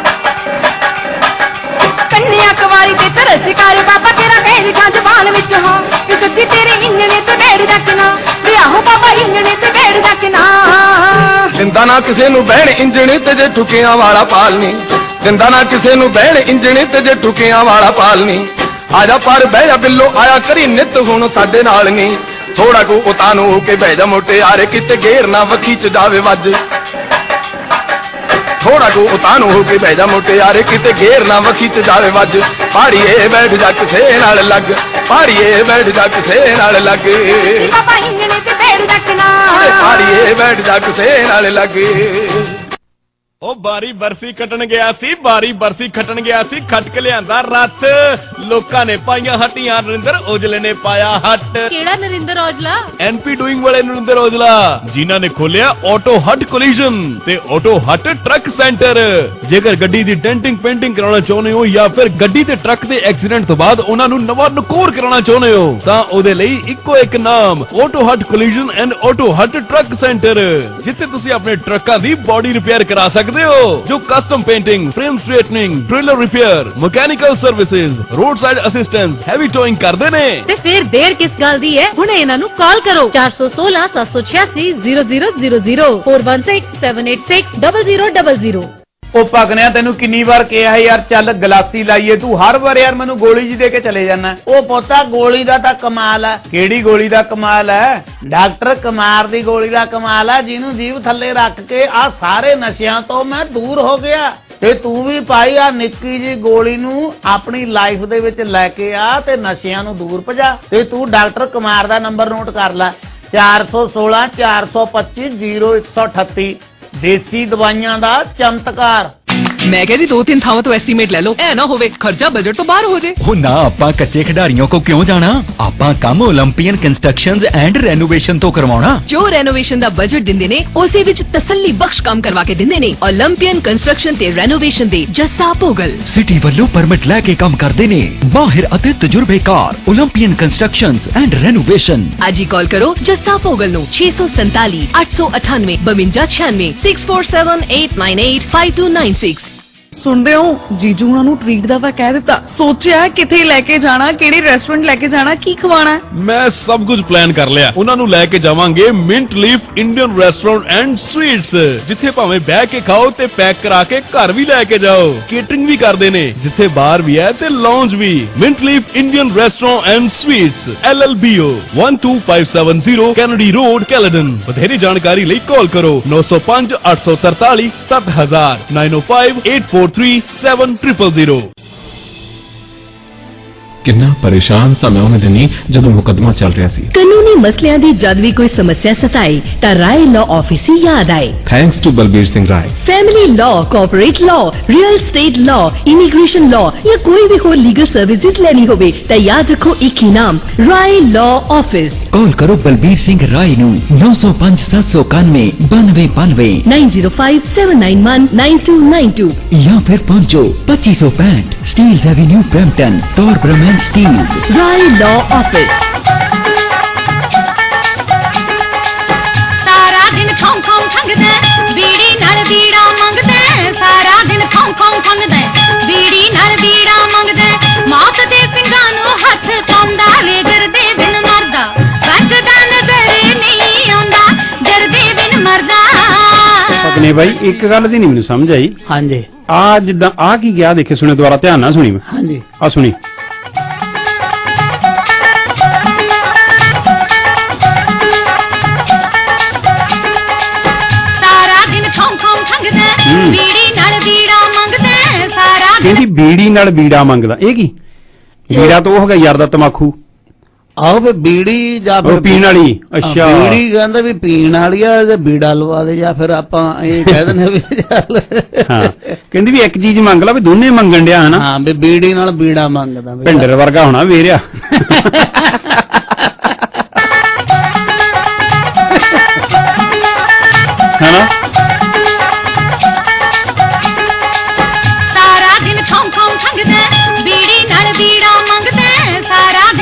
ਕੰਨਿਆ ਕੁਵਾਰੀ ਤੇ ਤਰਸ ਕਰ ਬਾਬਾ ਕਿਹੜਾ ਕਹਿ ਦਿਖਾ ਜਮਾਨ ਵਿੱਚ ਹਾਂ ਕਿ ਸੱਚੀ ਤੇਰੇ ਇੰਜਣ ਤੇ ਬੈਠ ਰੱਖਣਾ ਵਿਆਹੋ ਬਾਬਾ ਇੰਜਣ ਤੇ ਬੈਠ ਰੱਖਣਾ ਦਿੰਦਾ ਨਾ ਕਿਸੇ ਨੂੰ ਬਹਿਣ ਇੰਜਣ ਤੇ ਜੇ ਠੁਕਿਆਂ ਵਾਲਾ ਪਾਲਨੀ ਦਿੰਦਾ ਨਾ ਕਿਸੇ ਨੂੰ ਬਹਿਣ ਇੰਜਣ ਤੇ ਜੇ ਠੁਕਿਆਂ ਵਾਲਾ ਪਾਲਨੀ ਆਜਾ ਪਰ ਬਹਿ ਜਾ ਬਿੱਲੋ ਆਇਆ ਕਰੀ ਨਿੱਤ ਹੁਣ ਸਾਡੇ ਨਾਲ ਨਹੀਂ ਥੋੜਾ ਕੋ ਉਤਾਨੂੰ ਹੋ ਕੇ ਬਹਿ ਜਾ ਮੋਟੇ ਯਾਰੇ ਕਿਤੇ ਗੇਰ ਨਾ ਵੱਖੀ ਚ ਜਾਵੇ ਵੱਜ ਥੋੜਾ ਕੋ ਉਤਾਨੂੰ ਹੋ ਕੇ ਬਹਿ ਜਾ ਮੋਟੇ ਯਾਰੇ ਕਿਤੇ ਗੇਰ ਨਾ ਵੱਖੀ ਚ ਜਾਵੇ ਵੱਜ ਪਾੜੀਏ ਬੈਠ ਜਾ ਕਿਸੇ ਨਾਲ ਲੱਗ ਪਾੜੀਏ ਬੈਠ ਜਾ ਕਿਸੇ ਨਾਲ ਲੱਗ ਬਾਬਾ ਇੰਜਣ ਤੇ ਬੈਠ ਰੱਖਣਾ ਪਾੜੀਏ ਬੈਠ ਜਾ ਕਿਸੇ ਨਾਲ ਲੱਗ ਉਹ ਬਾਰੀ ਬਰਸੀ ਕੱਟਣ ਗਿਆ ਸੀ ਬਾਰੀ ਬਰਸੀ ਖੱਟਣ ਗਿਆ ਸੀ ਖੱਟ ਕੇ ਲਿਆਂਦਾ ਰੱਥ ਲੋਕਾਂ ਨੇ ਪਾਈਆਂ ਹੱਟੀਆਂ ਨਰਿੰਦਰ ਔਜਲੇ ਨੇ ਪਾਇਆ ਹੱਟ ਕਿਹੜਾ ਨਰਿੰਦਰ ਔਜਲਾ ਐਨਪੀ ਡੂਇੰਗ ਵਾਲੇ ਨਰਿੰਦਰ ਔਜਲਾ ਜਿਨ੍ਹਾਂ ਨੇ ਖੋਲਿਆ ਆਟੋ ਹੱਟ ਕੋਲੀਜਨ ਤੇ ਆਟੋ ਹੱਟ ਟਰੱਕ ਸੈਂਟਰ ਜੇਕਰ ਗੱਡੀ ਦੀ ਡੈਂਟਿੰਗ ਪੇਂਟਿੰਗ ਕਰਾਉਣਾ ਚਾਹੁੰਦੇ ਹੋ ਜਾਂ ਫਿਰ ਗੱਡੀ ਤੇ ਟਰੱਕ ਦੇ ਐਕਸੀਡੈਂਟ ਤੋਂ ਬਾਅਦ ਉਹਨਾਂ ਨੂੰ ਨਵਾਂ ਨਕੋਰ ਕਰਾਉਣਾ ਚਾਹੁੰਦੇ ਹੋ ਤਾਂ ਉਹਦੇ ਲਈ ਇੱਕੋ ਇੱਕ ਨਾਮ auto hut collision and auto hut truck centre ਜਿੱਥੇ ਤੁਸੀਂ ਆਪਣੇ ਟਰੱਕਾਂ ਦੀ ਬਾਡੀ ਰਿਪੇਅਰ ਕਰਾ ਸਕਦੇ जो custom painting frame straightening trailer repair mechanical services road side assistance heavy towing करते ने ते फिर देर किस गल दी है हुणे इन्हां नू कॉल करो चार सौ सोलह सात सौ छियासी zero zero zero zero four one six seven eight six double zero double zero ਉਹ ਪਗਨਿਆ ਤੈਨੂੰ ਕਿੰਨੀ ਵਾਰ ਕਿਹਾ ਯਾਰ ਚੱਲ ਗਲਾਸੀ ਲਾਈਏ ਤੂੰ ਹਰ ਵਾਰ ਯਾਰ ਮੈਨੂੰ ਗੋਲੀ ਜੀ ਦੇ ਕੇ ਚਲੇ ਜਾਣਾ ਉਹ ਪੋਤਾ ਗੋਲੀ ਦਾ ਤਾਂ ਕਮਾਲ ਹੈ ਕਿਹੜੀ ਗੋਲੀ ਦਾ ਕਮਾਲ ਹੈ ਡਾਕਟਰ ਕੁਮਾਰ ਦੀ ਗੋਲੀ ਦਾ ਕਮਾਲ ਹੈ ਜਿਹਨੂੰ ਜੀਭ ਥੱਲੇ ਰੱਖ ਕੇ ਆ ਸਾਰੇ ਨਸ਼ਿਆਂ ਤੋਂ ਮੈਂ ਦੂਰ ਹੋ ਗਿਆ ਤੇ ਤੂੰ ਵੀ ਭਾਈ ਆ ਨਿੱਕੀ ਜੀ ਗੋਲੀ ਨੂੰ ਆਪਣੀ ਲਾਈਫ ਦੇ ਵਿੱਚ ਲੈ ਕੇ ਆ ਤੇ ਨਸ਼ਿਆਂ ਨੂੰ ਦੂਰ ਭਜਾ ਤੇ ਤੂੰ ਡਾਕਟਰ ਕੁਮਾਰ ਦਾ ਨੰਬਰ ਨੋਟ ਕਰ ਲੈ ਚਾਰ ਸੌ ਸੋਲਾਂ ਚਾਰ ਸੌ ਪੱਚੀ ਜ਼ੀਰੋ ਇੱਕ ਸੌ ਅਠੱਤੀ ਦੇਸੀ ਦਵਾਈਆਂ ਦਾ ਚਮਤਕਾਰ मैं कह जी दो तीन थावों तो एस्टीमेट ले लो ऐ ना होवे खर्चा बजट तो बाहर हो जाए। हो ना आपा कच्चे खिडारियों को क्यों जाना आपा काम ओलंपियन कंस्ट्रक्शंस एंड रेनोवेशन तो करवाना जो रेनोवेशन दा बजट दिंदे ने उसे विच तसल्ली बख्श काम करवा के दिंदे ने ओलंपियन कंस्ट्रक्शन ते रेनोवेशन दे जस्सा पोगल सिटी ਵੱਲੋਂ परमिट लैके काम करते ने माहिर ਅਤੇ तजुर्बेकार ओलंपियन कंस्ट्रक्शंस एंड रेनोवेशन आज ही कॉल करो जस्सा पोगल नो छे सौ सैंताली आठ सौ अठानवे बवंजा छियानवे six four seven eight nine eight five two nine six. ਸੁਣਦੇ ਹੋ ਜੀਜੂ ਉਹਨਾਂ ਨੂੰ ਟ੍ਰੀਟ ਦਾ ਤਾਂ ਕਹਿ ਦਿੱਤਾ ਸੋਚਿਆ ਕਿੱਥੇ ਲੈ ਕੇ ਜਾਣਾ ਕਿਹੜੇ ਰੈਸਟੋਰੈਂਟ ਲੈ ਕੇ ਜਾਣਾ ਕੀ ਖਵਾਣਾ ਮੈਂ ਸਭ ਕੁਝ ਪਲਾਨ ਕਰ ਲਿਆ ਉਹਨਾਂ ਨੂੰ ਲੈ ਕੇ ਜਾਵਾਂਗੇ mint leaf Indian restaurant and sweets ਜਿੱਥੇ ਭਾਵੇਂ ਬਹਿ ਕੇ ਖਾਓ ਤੇ ਪੈਕ ਕਰਾ ਕੇ ਘਰ ਵੀ ਲੈ ਕੇ ਜਾਓ ਕੇਟਰਿੰਗ ਵੀ ਕਰਦੇ ਨੇ ਜਿੱਥੇ ਬਾਰ ਵੀ ਹੈ ਤੇ ਲਾਉਂਜ ਵੀ mint leaf Indian restaurant and sweets L L B O one two five seven zero Kennedy road Caledon ਵਧੇਰੀ ਜਾਣਕਾਰੀ ਲਈ ਕਾਲ ਕਰੋ ਨੌ ਸੌ ਪੰਜ ਅੱਠ ਸੌ ਤਰਤਾਲੀ ਸੱਤ ਹਜ਼ਾਰ nine oh five eight four three seven triple zero। ਕਿੰਨਾ ਪਰੇਸ਼ਾਨ ਸਾਂ ਮੈਂ ਉਹਨੇ ਦਿਨੀ ਜਦੋਂ ਮੁਕੱਦਮਾ ਚੱਲ ਰਿਹਾ ਸੀ ਕਾਨੂੰਨੀ ਮਸਲਿਆਂ ਦੀ ਜਦ ਵੀ ਕੋਈ ਸਮੱਸਿਆ ਸਤਾਏ ਤਾਂ ਰਾਏ ਲਾਅ ਆਫਿਸ ਹੀ ਯਾਦ ਆਏ thanks to Balbir Singh Rai family law corporate law real estate law immigration law ਜਾਂ ਕੋਈ ਵੀ ਹੋਰ ਲੀਗਲ ਸਰਵਿਸਿਜ਼ ਲੈਣੀ ਹੋਵੇ ਤਾਂ ਯਾਦ ਰੱਖੋ ਇੱਕ ਹੀ ਨਾਮ ਰਾਏ ਲਾਅ ਆਫਿਸ कॉल करो बलबीर सिंह राय नू नौ सौ पांच सात सौ इक्यानवे बानवे बानवे nine zero five seven nine one nine two nine two या फिर पहुंचो पच्चीस सौ पैंठ Steeles Avenue Brampton Torbram and Steeles Rai law office. सारा दिन खाऊं खाऊं खंगदे बीड़ी नाल बीड़ा मंगदे सारा दिन खाऊं खाऊं खंगदे बीड़ी नाल बीड़ा मंगदे मौत दे सिंगां नू हथ पाउंदा वे डरदे बिन मरदा वकदा नजर नहीं आउंदा डरदे बिन मरदा ਪਕਨੇ ਬਾਈ ਇੱਕ ਗੱਲ ਦੀ ਨਹੀਂ ਮੈਨੂੰ ਸਮਝ ਆਈ ਹਾਂਜੀ ਆ ਜਿੱਦਾਂ ਆ ਕੀ ਗਿਆ ਦੇਖੇ ਸੁਣੇ ਦੁਬਾਰਾ ਧਿਆਨ ਨਾਲ ਸੁਣੀ ਮੈਂ ਹਾਂਜੀ ਆ ਸੁਣੀ ਸਾਰਾ ਦਿਨ ਖਾਉਂ ਖਾਉਂ ਖੰਗਦੇ ਬੀੜੀ ਨਾਲ ਬੀੜਾ ਮੰਗਦੇ ਸਾਰਾ ਕਹਿੰਦੀ ਬੀੜੀ ਨਾਲ ਬੀੜਾ ਮੰਗਦਾ ਇਹ ਕੀ ਬੀੜਾ ਤਾਂ ਉਹ ਹੋ ਗਿਆ ਯਾਰ ਦਾ ਤਮਾਕੂ ਆਹੋ ਵੀ ਬੀੜੀ ਜਾਂ ਫਿਰ ਪੀਣ ਵਾਲੀ ਅੱਛਾ ਬੀੜੀ ਕਹਿੰਦੇ ਵੀ ਪੀਣ ਵਾਲੀ ਆ ਜਾਂ ਬੀੜਾ ਲਵਾ ਦੇ ਜਾਂ ਫਿਰ ਆਪਾਂ ਇਹ ਕਹਿ ਦਿੰਦੇ ਵੀ ਚੱਲ ਹਾਂ ਕਹਿੰਦੀ ਵੀ ਇੱਕ ਚੀਜ਼ ਮੰਗ ਲਾ ਵੀ ਦੋਨੇ ਮੰਗਣ ਡਿਆ ਹਨਾ ਹਾਂ ਵੀ ਬੀੜੀ ਨਾਲ ਬੀੜਾ ਮੰਗਦਾ ਭਿੰਡਰ ਵਰਗਾ ਹੋਣਾ ਵੇਰਿਆ ਹਨਾ ਸਾਰਾ ਦਿਨ ਖਾਉਂ ਖਾਉਂ ਖੰਗਦੇ ਬੀੜੀ ਨਾਲ ਬੀੜਾ ਮੰਗਦੇ ਸਾਰਾ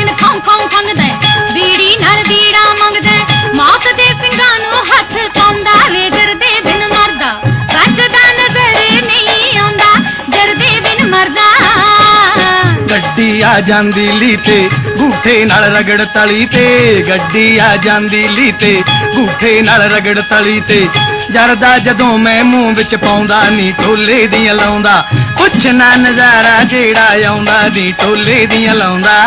ਆ ਜਾਂਦੀ ਲੀ ਤੇ ਗੂਠੇ ਨਾਲ ਰਗੜ ਤਲੀ ਤੇ, ਗੱਡੀ ਆ ਜਾਂਦੀ ਲੀ ਤੇ ਗੂਠੇ ਨਾਲ ਰਗੜ ਤਲੀ ਤੇ, ਜਰਦਾ ਜਦੋਂ ਮੈਂ ਮੂੰਹ ਵਿੱਚ ਪਾਉਂਦਾ ਨੀ ਢੋਲੇ ਦੀਆਂ ਲਾਉਂਦਾ, ਕੁਛ ਨਾ ਨਜ਼ਾਰਾ ਜਿਹੜਾ ਆਉਂਦਾ ਨੀ ਢੋਲੇ ਦੀਆਂ ਲਾਉਂਦਾ।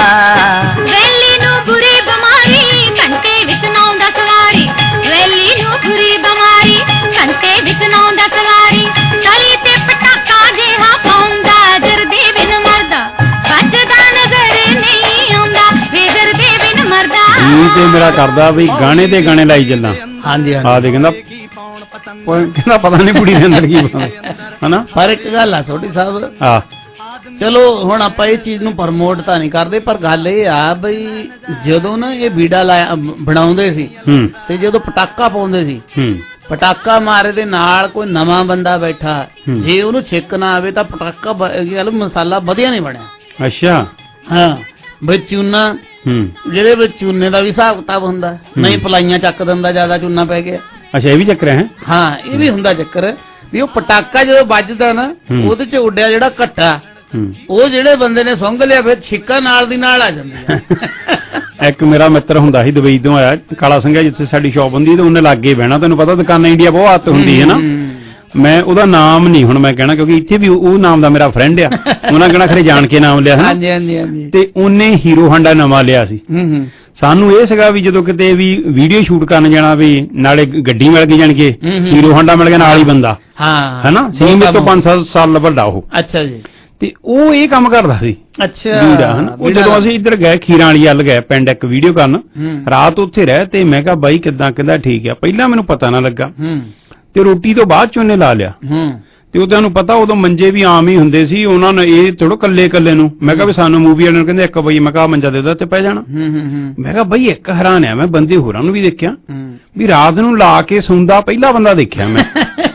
ਵੈਲੀ ਨੂੰ ਬੁਰੀ ਬਿਮਾਰੀ ਘੰਟੇ ਵਿੱਚ ਨਾਉਂਦਾ ਸਵਾਰੀ, ਵੈਲੀ ਨੂੰ ਬੁਰੀ ਬਿਮਾਰੀ ਘੰਟੇ ਵਿੱਚ ਨਾਉਂਦਾ ਸਵਾਰੀ, ਤਲੀ ਤੇ ਪਟਾਕਾ ਜਿਹਾ ਪਾਉਂਦਾ ਜਰਦੇ ਬਿਨ ਮਰਦਾ, ਵੱਜਦਾ ਨਜ਼ਰ ਨਹੀਂ ਆਉਂਦਾ ਵੇ ਜਰਦੇ ਬਿਨ ਮਰਦਾ। ਇਹ ਤੇ ਮੇਰਾ ਕਰਦਾ ਵੀ ਗਾਣੇ ਤੇ ਗਾਣੇ ਲਾਈ ਚੱਲਾਂ। ਹਾਂਜੀ ਆ ਦੇ ਕਹਿੰਦਾ ਕਹਿੰਦਾ ਪਤਾ ਨਹੀਂ ਕੁੜੀ ਦੇ ਅੰਦਰ ਕੀ ਬਣਦਾ ਹਨਾ। ਪਰ ਇੱਕ ਗੱਲ ਆ ਛੋਟੀ ਸਾਹਿਬ, ਆ ਚਲੋ ਹੁਣ ਆਪਾਂ ਇਹ ਚੀਜ਼ ਨੂੰ ਪ੍ਰਮੋਟ ਤਾਂ ਨਹੀਂ ਕਰਦੇ, ਪਰ ਗੱਲ ਇਹ ਆ ਬਈ ਜਦੋਂ ਨਾ ਇਹ ਬੀੜਾ ਲਾਇਆ ਬਣਾਉਂਦੇ ਸੀ ਤੇ ਜਦੋਂ ਪਟਾਕਾ ਪਾਉਂਦੇ ਸੀ, ਪਟਾਕਾ ਮਾਰੇ ਦੇ ਨਾਲ ਕੋਈ ਨਵਾਂ ਬੰਦਾ ਬੈਠਾ, ਜੇ ਉਹਨੂੰ ਛਿੱਕ ਨਾ ਆਵੇ ਤਾਂ ਪਟਾਕਾ ਗੱਲ ਮਸਾਲਾ ਵਧੀਆ ਨਹੀਂ ਬਣਿਆ। ਅੱਛਾ ਹਾਂ ਬਈ ਚੂਨਾ, ਜਿਹੜੇ ਵਿੱਚ ਚੂਨੇ ਦਾ ਵੀ ਹਿਸਾਬ ਕਿਤਾਬ ਹੁੰਦਾ, ਨਹੀਂ ਪਲਾਈਆਂ ਚੱਕ ਦਿੰਦਾ ਜਿਆਦਾ ਚੂਨਾ ਪੈ ਗਿਆ। ਅੱਛਾ ਇਹ ਵੀ ਚੱਕਰ ਹੈ। ਹਾਂ ਇਹ ਵੀ ਹੁੰਦਾ ਚੱਕਰ ਵੀ ਉਹ ਪਟਾਕਾ ਜਦੋਂ ਵੱਜਦਾ ਨਾ ਉਹਦੇ ਚ ਉੱਡਿਆ ਜਿਹੜਾ ਘੱਟਾ, ਉਹ ਜਿਹੜੇ ਬੰਦੇ ਨੇ ਸੁੰਘ ਲਿਆ ਫਿਰ ਛਿੱਕਾ ਨਾਲ ਦੀ ਨਾਲ ਆ ਜਾਂਦੀ। ਇੱਕ ਮੇਰਾ ਮਿੱਤਰ ਹੁੰਦਾ ਸੀ ਦੁਬਈ ਤੋਂ ਆਇਆ, ਕਾਲਾ ਸਿੰਘਾ, ਜਿੱਥੇ ਸਾਡੀ ਸ਼ਾਪ ਹੁੰਦੀ ਤੇ ਉਹਨੇ ਲਾਗੇ ਬਹਿਣਾ, ਤੈਨੂੰ ਪਤਾ ਦੁਕਾਨਾਂ ਇੰਡੀਆ ਬਹੁਤ ਹੱਥ ਹੁੰਦੀ ਹੈ ਨਾ। ਮੈਂ ਉਹਦਾ ਨਾਮ ਨਹੀਂ ਹੁਣ ਮੈਂ ਕਹਿਣਾ ਕਿਉਂਕਿ ਇੱਥੇ ਵੀ ਉਹ ਨਾਮ ਦਾ ਮੇਰਾ ਫਰੈਂਡ ਆ, ਉਹਨਾਂ ਕਹਿਣਾ ਖਰੇ ਜਾਣ ਕੇ ਨਾਮ ਲਿਆ ਹੈ। ਹਾਂਜੀ ਹਾਂਜੀ ਹਾਂਜੀ। ਤੇ ਉਹਨੇ ਹੀਰੋ ਹਾਂਡਾ ਨਵਾਂ ਲਿਆ ਸੀ। ਸਾਨੂੰ ਇਹ ਸੀਗਾ ਵੀ ਜਦੋਂ ਕਿਤੇ ਵੀ ਵੀਡੀਓ ਸ਼ੂਟ ਕਰਨ ਜਾਣਾ ਵੀ ਨਾਲੇ ਗੱਡੀ ਮਿਲ ਗਈ, ਜਾਣ ਕੇ ਹੀਰੋ ਹਾਂਡਾ ਮਿਲ ਗਿਆ ਨਾਲ ਹੀ ਬੰਦਾ, ਹਾਂ ਹੈਨਾ। ਸੀ ਮੇਰੇ ਤੋਂ ਪੰਜ ਸੱਤ ਸਾਲ ਵੱਡਾ ਉਹ। ਅੱਛਾ ਜੀ। ਤੇ ਉਹ ਇਹ ਕੰਮ ਕਰਦਾ ਸੀ। ਅੱਛਾ ਵੀੜਾ ਹਨਾ। ਉਹ ਜਦੋਂ ਅਸੀਂ ਇੱਧਰ ਗਏ ਖੀਰਾਂ ਵਾਲੀ ਵੱਲ ਗਏ ਪਿੰਡ ਇੱਕ ਵੀਡੀਓ ਕਰਨ, ਰਾਤ ਉੱਥੇ ਰਹਿ ਤੇ ਮੈਂ ਕਿਹਾ ਬਾਈ ਕਿੱਦਾਂ, ਕਹਿੰਦਾ ਠੀਕ ਆ। ਪਹਿਲਾਂ ਮੈਨੂੰ ਪਤਾ ਨਾ ਲੱਗਾ ਤੇ ਰੋਟੀ ਤੋਂ ਬਾਅਦ ਚ ਉਹਨੇ ਲਾ ਲਿਆ। ਤੇ ਉਹ ਤੁਹਾਨੂੰ ਪਤਾ ਉਦੋਂ ਮੰਜੇ ਵੀ ਆਮ ਹੀ ਹੁੰਦੇ ਸੀ, ਉਹਨਾਂ ਨੇ ਇਹ ਥੋੜਾ ਕੱਲੇ ਕੱਲੇ ਨੂੰ। ਮੈਂ ਕਿਹਾ ਵੀ ਸਾਨੂੰ ਮੂਵੀ ਵਾਲਿਆਂ ਨੂੰ ਕਹਿੰਦੇ ਇੱਕ ਬਈ ਮੈਂ ਕਿਹਾ ਮੰਜਾ ਦੇ ਦੇ ਤੇ ਪੈ ਜਾਣਾ। ਮੈਂ ਕਿਹਾ ਬਈ ਇੱਕ ਹੈਰਾਨ ਆ, ਮੈਂ ਬੰਦੇ ਹੋਰਾਂ ਨੂੰ ਵੀ ਦੇਖਿਆ ਵੀ ਰਾਤ ਨੂੰ ਲਾ ਕੇ ਸੌਂਦਾ ਪਹਿਲਾ ਬੰਦਾ ਦੇਖਿਆ ਮੈਂ।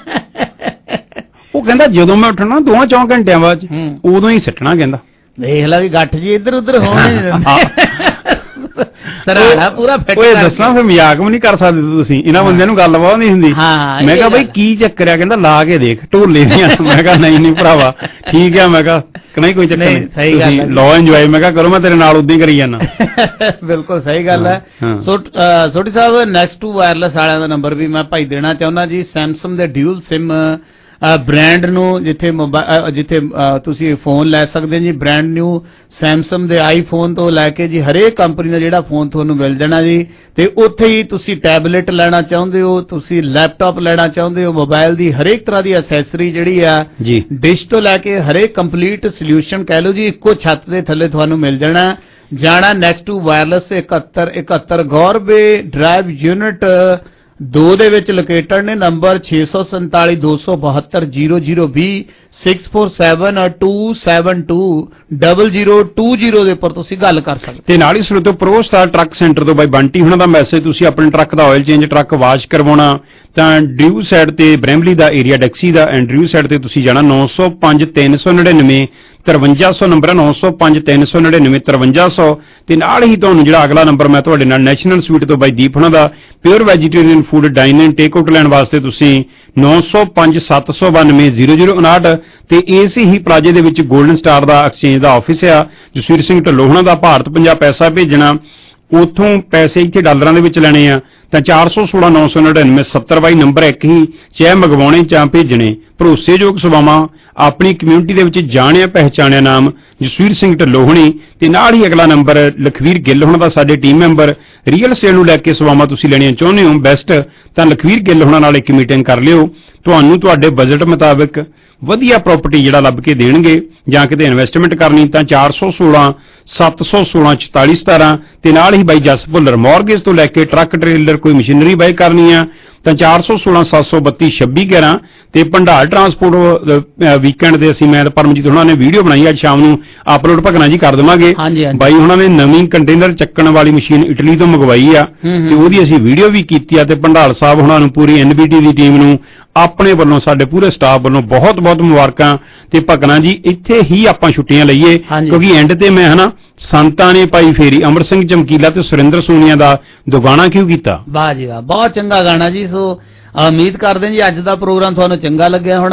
ਉਹ ਕਹਿੰਦਾ ਜਦੋਂ ਮੈਂ ਉੱਠਣਾ ਦੋਵਾਂ ਚੌਂ ਘੰਟਿਆਂ ਬਾਅਦ ਉਦੋਂ ਹੀ ਸਿੱਟਣਾ, ਕਹਿੰਦਾ ਦੇਖ ਲਾ ਵੀ ਗੱਠ ਜੀ ਇੱਧਰ ਉੱਧਰ ਹੋਣੇ ਨਹੀਂ ਦਿੰਦੇ। ਤਰਾੜਾ ਪੂਰਾ ਫਿੱਟ ਓਏ ਦੱਸਾਂ ਫਿਰ ਮਜ਼ਾਕ ਵੀ ਨਹੀਂ ਕਰ ਸਕਦੇ ਤੁਸੀਂ, ਇਹਨਾਂ ਬੰਦਿਆਂ ਨੂੰ ਗੱਲ ਬਹੁਤ ਨਹੀਂ ਹੁੰਦੀ। ਮੈਂ ਕਿਹਾ ਬਈ ਕੀ ਚੱਕਰ ਆ, ਕਹਿੰਦਾ ਲਾ ਕੇ ਦੇਖ ਢੋਲੇ ਦੀਆਂ। ਮੈਂ ਕਿਹਾ ਨਹੀਂ ਨਹੀਂ ਭਰਾਵਾ ਠੀਕ ਆ, ਮੈਂ ਕਿਹਾ ਨਹੀਂ ਕੋਈ ਚੱਕਰ ਨਹੀਂ, ਤੁਸੀਂ ਲਓ ਇੰਜੋਏ। ਮੈਂ ਕਿਹਾ ਕਰੋ, ਮੈਂ ਤੇਰੇ ਨਾਲ ਉਦਾਂ ਹੀ ਕਰੀ ਜਾਣਾ। ਬਿਲਕੁਲ ਸਹੀ ਗੱਲ ਹੈ। So Sodhi sahib next to wireless ਵਾਲਿਆਂ ਦਾ ਨੰਬਰ ਵੀ ਮੈਂ ਭਾਈ ਦੇਣਾ ਚਾਹੁੰਦਾ ਜੀ। ਸੈਮਸੰਗ ਦੇ ਡਿਊਲ ਸਿਮ ਬ੍ਰਾਂਡ ਨੂੰ ਜਿੱਥੇ ਜਿੱਥੇ ਤੁਸੀਂ ਫੋਨ ਲੈ ਸਕਦੇ ਜੀ, ਬ੍ਰਾਂਡ ਨਿਊ ਸੈਮਸੰਗ ਦੇ ਆਈਫੋਨ ਤੋਂ ਲੈ ਕੇ ਜੀ ਹਰੇਕ ਕੰਪਨੀ ਦਾ ਜਿਹੜਾ ਫੋਨ ਤੁਹਾਨੂੰ ਮਿਲ ਜਾਣਾ ਜੀ। ਤੇ ਉੱਥੇ ਹੀ ਤੁਸੀਂ ਟੈਬਲੇਟ ਲੈਣਾ ਚਾਹੁੰਦੇ ਹੋ, ਤੁਸੀਂ ਲੈਪਟਾਪ ਲੈਣਾ ਚਾਹੁੰਦੇ ਹੋ, ਮੋਬਾਈਲ ਦੀ ਹਰੇਕ ਤਰ੍ਹਾਂ ਦੀ ਐਕਸੈਸਰੀ ਜਿਹੜੀ ਆ ਡਿਸ਼ ਤੋਂ ਲੈ ਕੇ ਹਰੇਕ ਕੰਪਲੀਟ ਸੋਲਿਊਸ਼ਨ ਕਹਿ ਲਓ ਜੀ ਇੱਕੋ ਛੱਤ ਦੇ ਥੱਲੇ ਤੁਹਾਨੂੰ ਮਿਲ ਜਾਣਾ। ਜਾਣਾ ਨੈਕਸਟ ਟੂ ਵਾਇਰਲੈਸ ਇਕਹੱਤਰ ਇਕਹੱਤਰ ਗੌਰਬੇ ਡਰਾਈਵ ਯੂਨਿਟ ਦੋ ਦੇ ਵਿੱਚ ਲੋਕੇਟਡ ਨੇ। ਨੰਬਰ ਛੇ ਸੌ ਸੰਤਾਲੀ ਦੋ ਸੌ ਬਹੱਤਰ ਜ਼ੀਰੋ ਜ਼ੀਰੋ ਵੀਹ six four seven two seven two double zero two zero ਦੇ ਉੱਪਰ ਤੁਸੀਂ ਗੱਲ ਕਰ ਸਕਦੇ। ਤੇ ਨਾਲ ਹੀ ਸਰੋਤੋ ਪ੍ਰੋ ਸਟਾਰ ਟਰੱਕ ਸੈਂਟਰ ਤੋਂ ਬਾਈ ਬੰਟੀ ਹੁਣਾਂ ਦਾ ਮੈਸੇਜ, ਤੁਸੀਂ ਆਪਣੇ ਟਰੱਕ ਦਾ ਆਇਲ ਚੇਂਜ, ਟਰੱਕ ਵਾਸ਼ ਕਰਵਾਉਣਾ ਤਾਂ ਡਰਿਊ ਸਾਈਡ ਤੇ ਬ੍ਰੈਮਲੀ ਦਾ ਏਰੀਆ ਡੈਕਸੀ ਦਾ ਐਂਡ ਡਰਿਊ ਸਾਈਡ ਤੇ ਤੁਸੀਂ ਜਾਣਾ ਨੌ ਸੌ ਪੰਜ ਤਿੰਨ ਸੌ ਨੜਿਨਵੇਂ ਤਰਵੰਜਾ ਸੌ ਨੰਬਰ ਹੈ, ਨੌ ਸੌ ਪੰਜ ਤਿੰਨ ਸੌ ਨੜਿਨਵੇਂ ਤਰਵੰਜਾ ਸੌ। ਤੇ ਨਾਲ ਹੀ ਤੁਹਾਨੂੰ ਜਿਹੜਾ ਅਗਲਾ ਨੰਬਰ ਮੈਂ ਤੁਹਾਡੇ ਨਾਲ ਨੈਸ਼ਨਲ ਸਵੀਟ ਤੋਂ ਬਾਈ ਦੀਪ ਹੁਣਾਂ ਦਾ pure vegetarian food dining take out ਲੈਣ ਵਾਸਤੇ ਤੁਸੀਂ ਨੌ ਸੌ ਪੰਜ ਸੱਤ ਸੌ ਬਾਨਵੇਂ ਜ਼ੀਰੋ ਜ਼ੀਰੋ ਉਨਾਹਠ। ਤੇ ਇਸੇ ਹੀ ਪਲਾਜੇ ਦੇ ਵਿੱਚ 골ਡਨ ਸਟਾਰ ਦਾ ਐਕਸਚੇਂਜ ਦਾ ਆਫਿਸ ਆ। ਜਸਵੀਰ ਸਿੰਘ ਢੱਲੋਂ ਹੁਣਾਂ ਦਾ ਭਾਰਤ ਪੰਜਾਬ ਪੈਸਾ ਭੇਜਣਾ, ਉੱਥੋਂ ਪੈਸੇ ਇੱਥੇ ਡਾਲਰਾਂ ਦੇ ਵਿੱਚ ਲੈਣੇ ਆ ਤਾਂ ਚਾਰ ਸੌ ਸੋਲਾਂ ਨੌ ਸੌ ਨੜਿਨਵੇਂ ਸੱਤਰ ਬਾਈ ਨੰਬਰ ਇੱਕ ਹੀ, ਚਾਹੇ ਮੰਗਵਾਉਣੇ ਚਾਹ ਭੇਜਣੇ। ਭਰੋਸੇਯੋਗ ਸੇਵਾਵਾਂ, ਆਪਣੀ ਕਮਿਊਨਿਟੀ ਦੇ ਵਿੱਚ ਜਾਣਿਆ ਪਹਿਚਾਣਿਆ ਨਾਮ ਜਸਵੀਰ ਸਿੰਘ ਢੱਲੋਂ ਹੁਣੀ। ਤੇ ਨਾਲ ਹੀ ਅਗਲਾ ਨੰਬਰ ਲਖਵੀਰ ਗਿੱਲ ਹੁਣਾਂ ਦਾ, ਸਾਡੇ ਟੀਮ ਮੈਂਬਰ। ਰੀਅਲ ਸਟੇਟ ਨੂੰ ਲੈ ਕੇ ਸੇਵਾਵਾਂ ਤੁਸੀਂ ਲੈਣੀਆਂ ਚਾਹੁੰਦੇ ਹੋ ਬੈਸਟ ਤਾਂ ਲਖਵੀਰ ਗਿੱਲ ਹੁਣਾਂ ਨਾਲ ਇੱਕ ਮੀਟਿੰਗ ਕਰ ਲਿਓ, ਤੁਹਾਨੂੰ ਤੁਹਾਡੇ ਬਜਟ ਮੁਤਾਬਕ ਵਧੀਆ ਪ੍ਰਾਪਰਟੀ ਜਿਹੜਾ ਲੱਭ ਕੇ ਦੇਣਗੇ। ਜਾਂ ਕਿਤੇ ਇਨਵੈਸਟਮੈਂਟ ਕਰਨੀ ਤਾਂ ਚਾਰ ਸੌ ਸੋਲਾਂ ਸੱਤ ਸੌ ਸੋਲਾਂ ਚੁਤਾਲੀ ਸਤਾਰਾਂ। ਤੇ ਨਾਲ ਹੀ ਬਾਈ ਜਸ ਭੁੱਲਰ ਮੌਰਗੇਜ ਤੋਂ ਲੈ ਕੇ ਟਰੱਕ ਟ੍ਰੇਲਰ ਕੋਈ ਮਸ਼ੀਨਰੀ ਬਾਈ ਕਰਨੀ ਆ ਤਾਂ ਚਾਰ ਸੌ ਸੋਲਾਂ ਸੱਤ ਸੌ ਬੱਤੀ ਛੱਬੀ ਗਿਆਰਾਂ। ਤੇ ਭੰਡਾਰ ਟਰਾਂਸਪੋਰਟ ਵੀਕਐਂਡ ਦੇ ਅਸੀਂ ਮੈਂ ਪਰਮਜੀਤ ਹੁਣਾਂ ਨੇ ਵੀਡੀਓ ਬਣਾਈ, ਅੱਜ ਸ਼ਾਮ ਨੂੰ ਅਪਲੋਡ ਭਗਣਾ ਜੀ ਕਰ ਦੇਵਾਂਗੇ। ਬਾਈ ਹੁਣਾਂ ਨੇ ਨਵੀਂ ਕੰਟੇਨਰ ਚੱਕਣ ਵਾਲੀ ਮਸ਼ੀਨ ਇਟਲੀ ਤੋਂ ਮੰਗਵਾਈ ਆ ਤੇ ਉਹਦੀ ਅਸੀਂ ਵੀਡੀਓ ਵੀ ਕੀਤੀ ਆ। ਤੇ ਭੰਡਾਰ ਸਾਹਿਬ ਹੁਣਾਂ ਨੂੰ, ਪੂਰੀ ਐਨਬੀਟੀ ਦੀ ਟੀਮ ਨੂੰ ਆਪਣੇ ਵੱਲੋਂ, ਸਾਡੇ ਪੂਰੇ ਸਟਾਫ ਵੱਲੋਂ ਬਹੁਤ ਬਹੁਤ ਮੁਬਾਰਕਾਂ। ਤੇ ਭਗਣਾ ਜੀ ਇੱਥੇ ਹੀ ਆਪਾਂ ਛੁੱਟੀਆਂ ਲਈਏ ਕਿਉਂਕਿ ਐਂਡ ਤੇ ਮੈਂ ਹਨਾ ਸੰਤਾਂ ਨੇ ਪਾਈ ਫੇਰੀ ਅਮਰ ਸਿੰਘ ਚਮਕੀਲਾ ਤੇ ਸੁਰਿੰਦਰ ਸੋਨੀਆ ਦਾ ਦੁਗਾਣਾ ਕਿਉਂ ਕੀਤਾ। ਵਾਹ ਜੀ ਵਾਹ, ਬਹੁਤ ਚੰਗਾ ਗਾਣਾ ਜੀ। ਸੋ ਉਮੀਦ ਕਰਦੇ ਜੀ ਅੱਜ ਦਾ ਪ੍ਰੋਗਰਾਮ ਤੁਹਾਨੂੰ ਚੰਗਾ ਲੱਗਿਆ ਹੋਣਾ।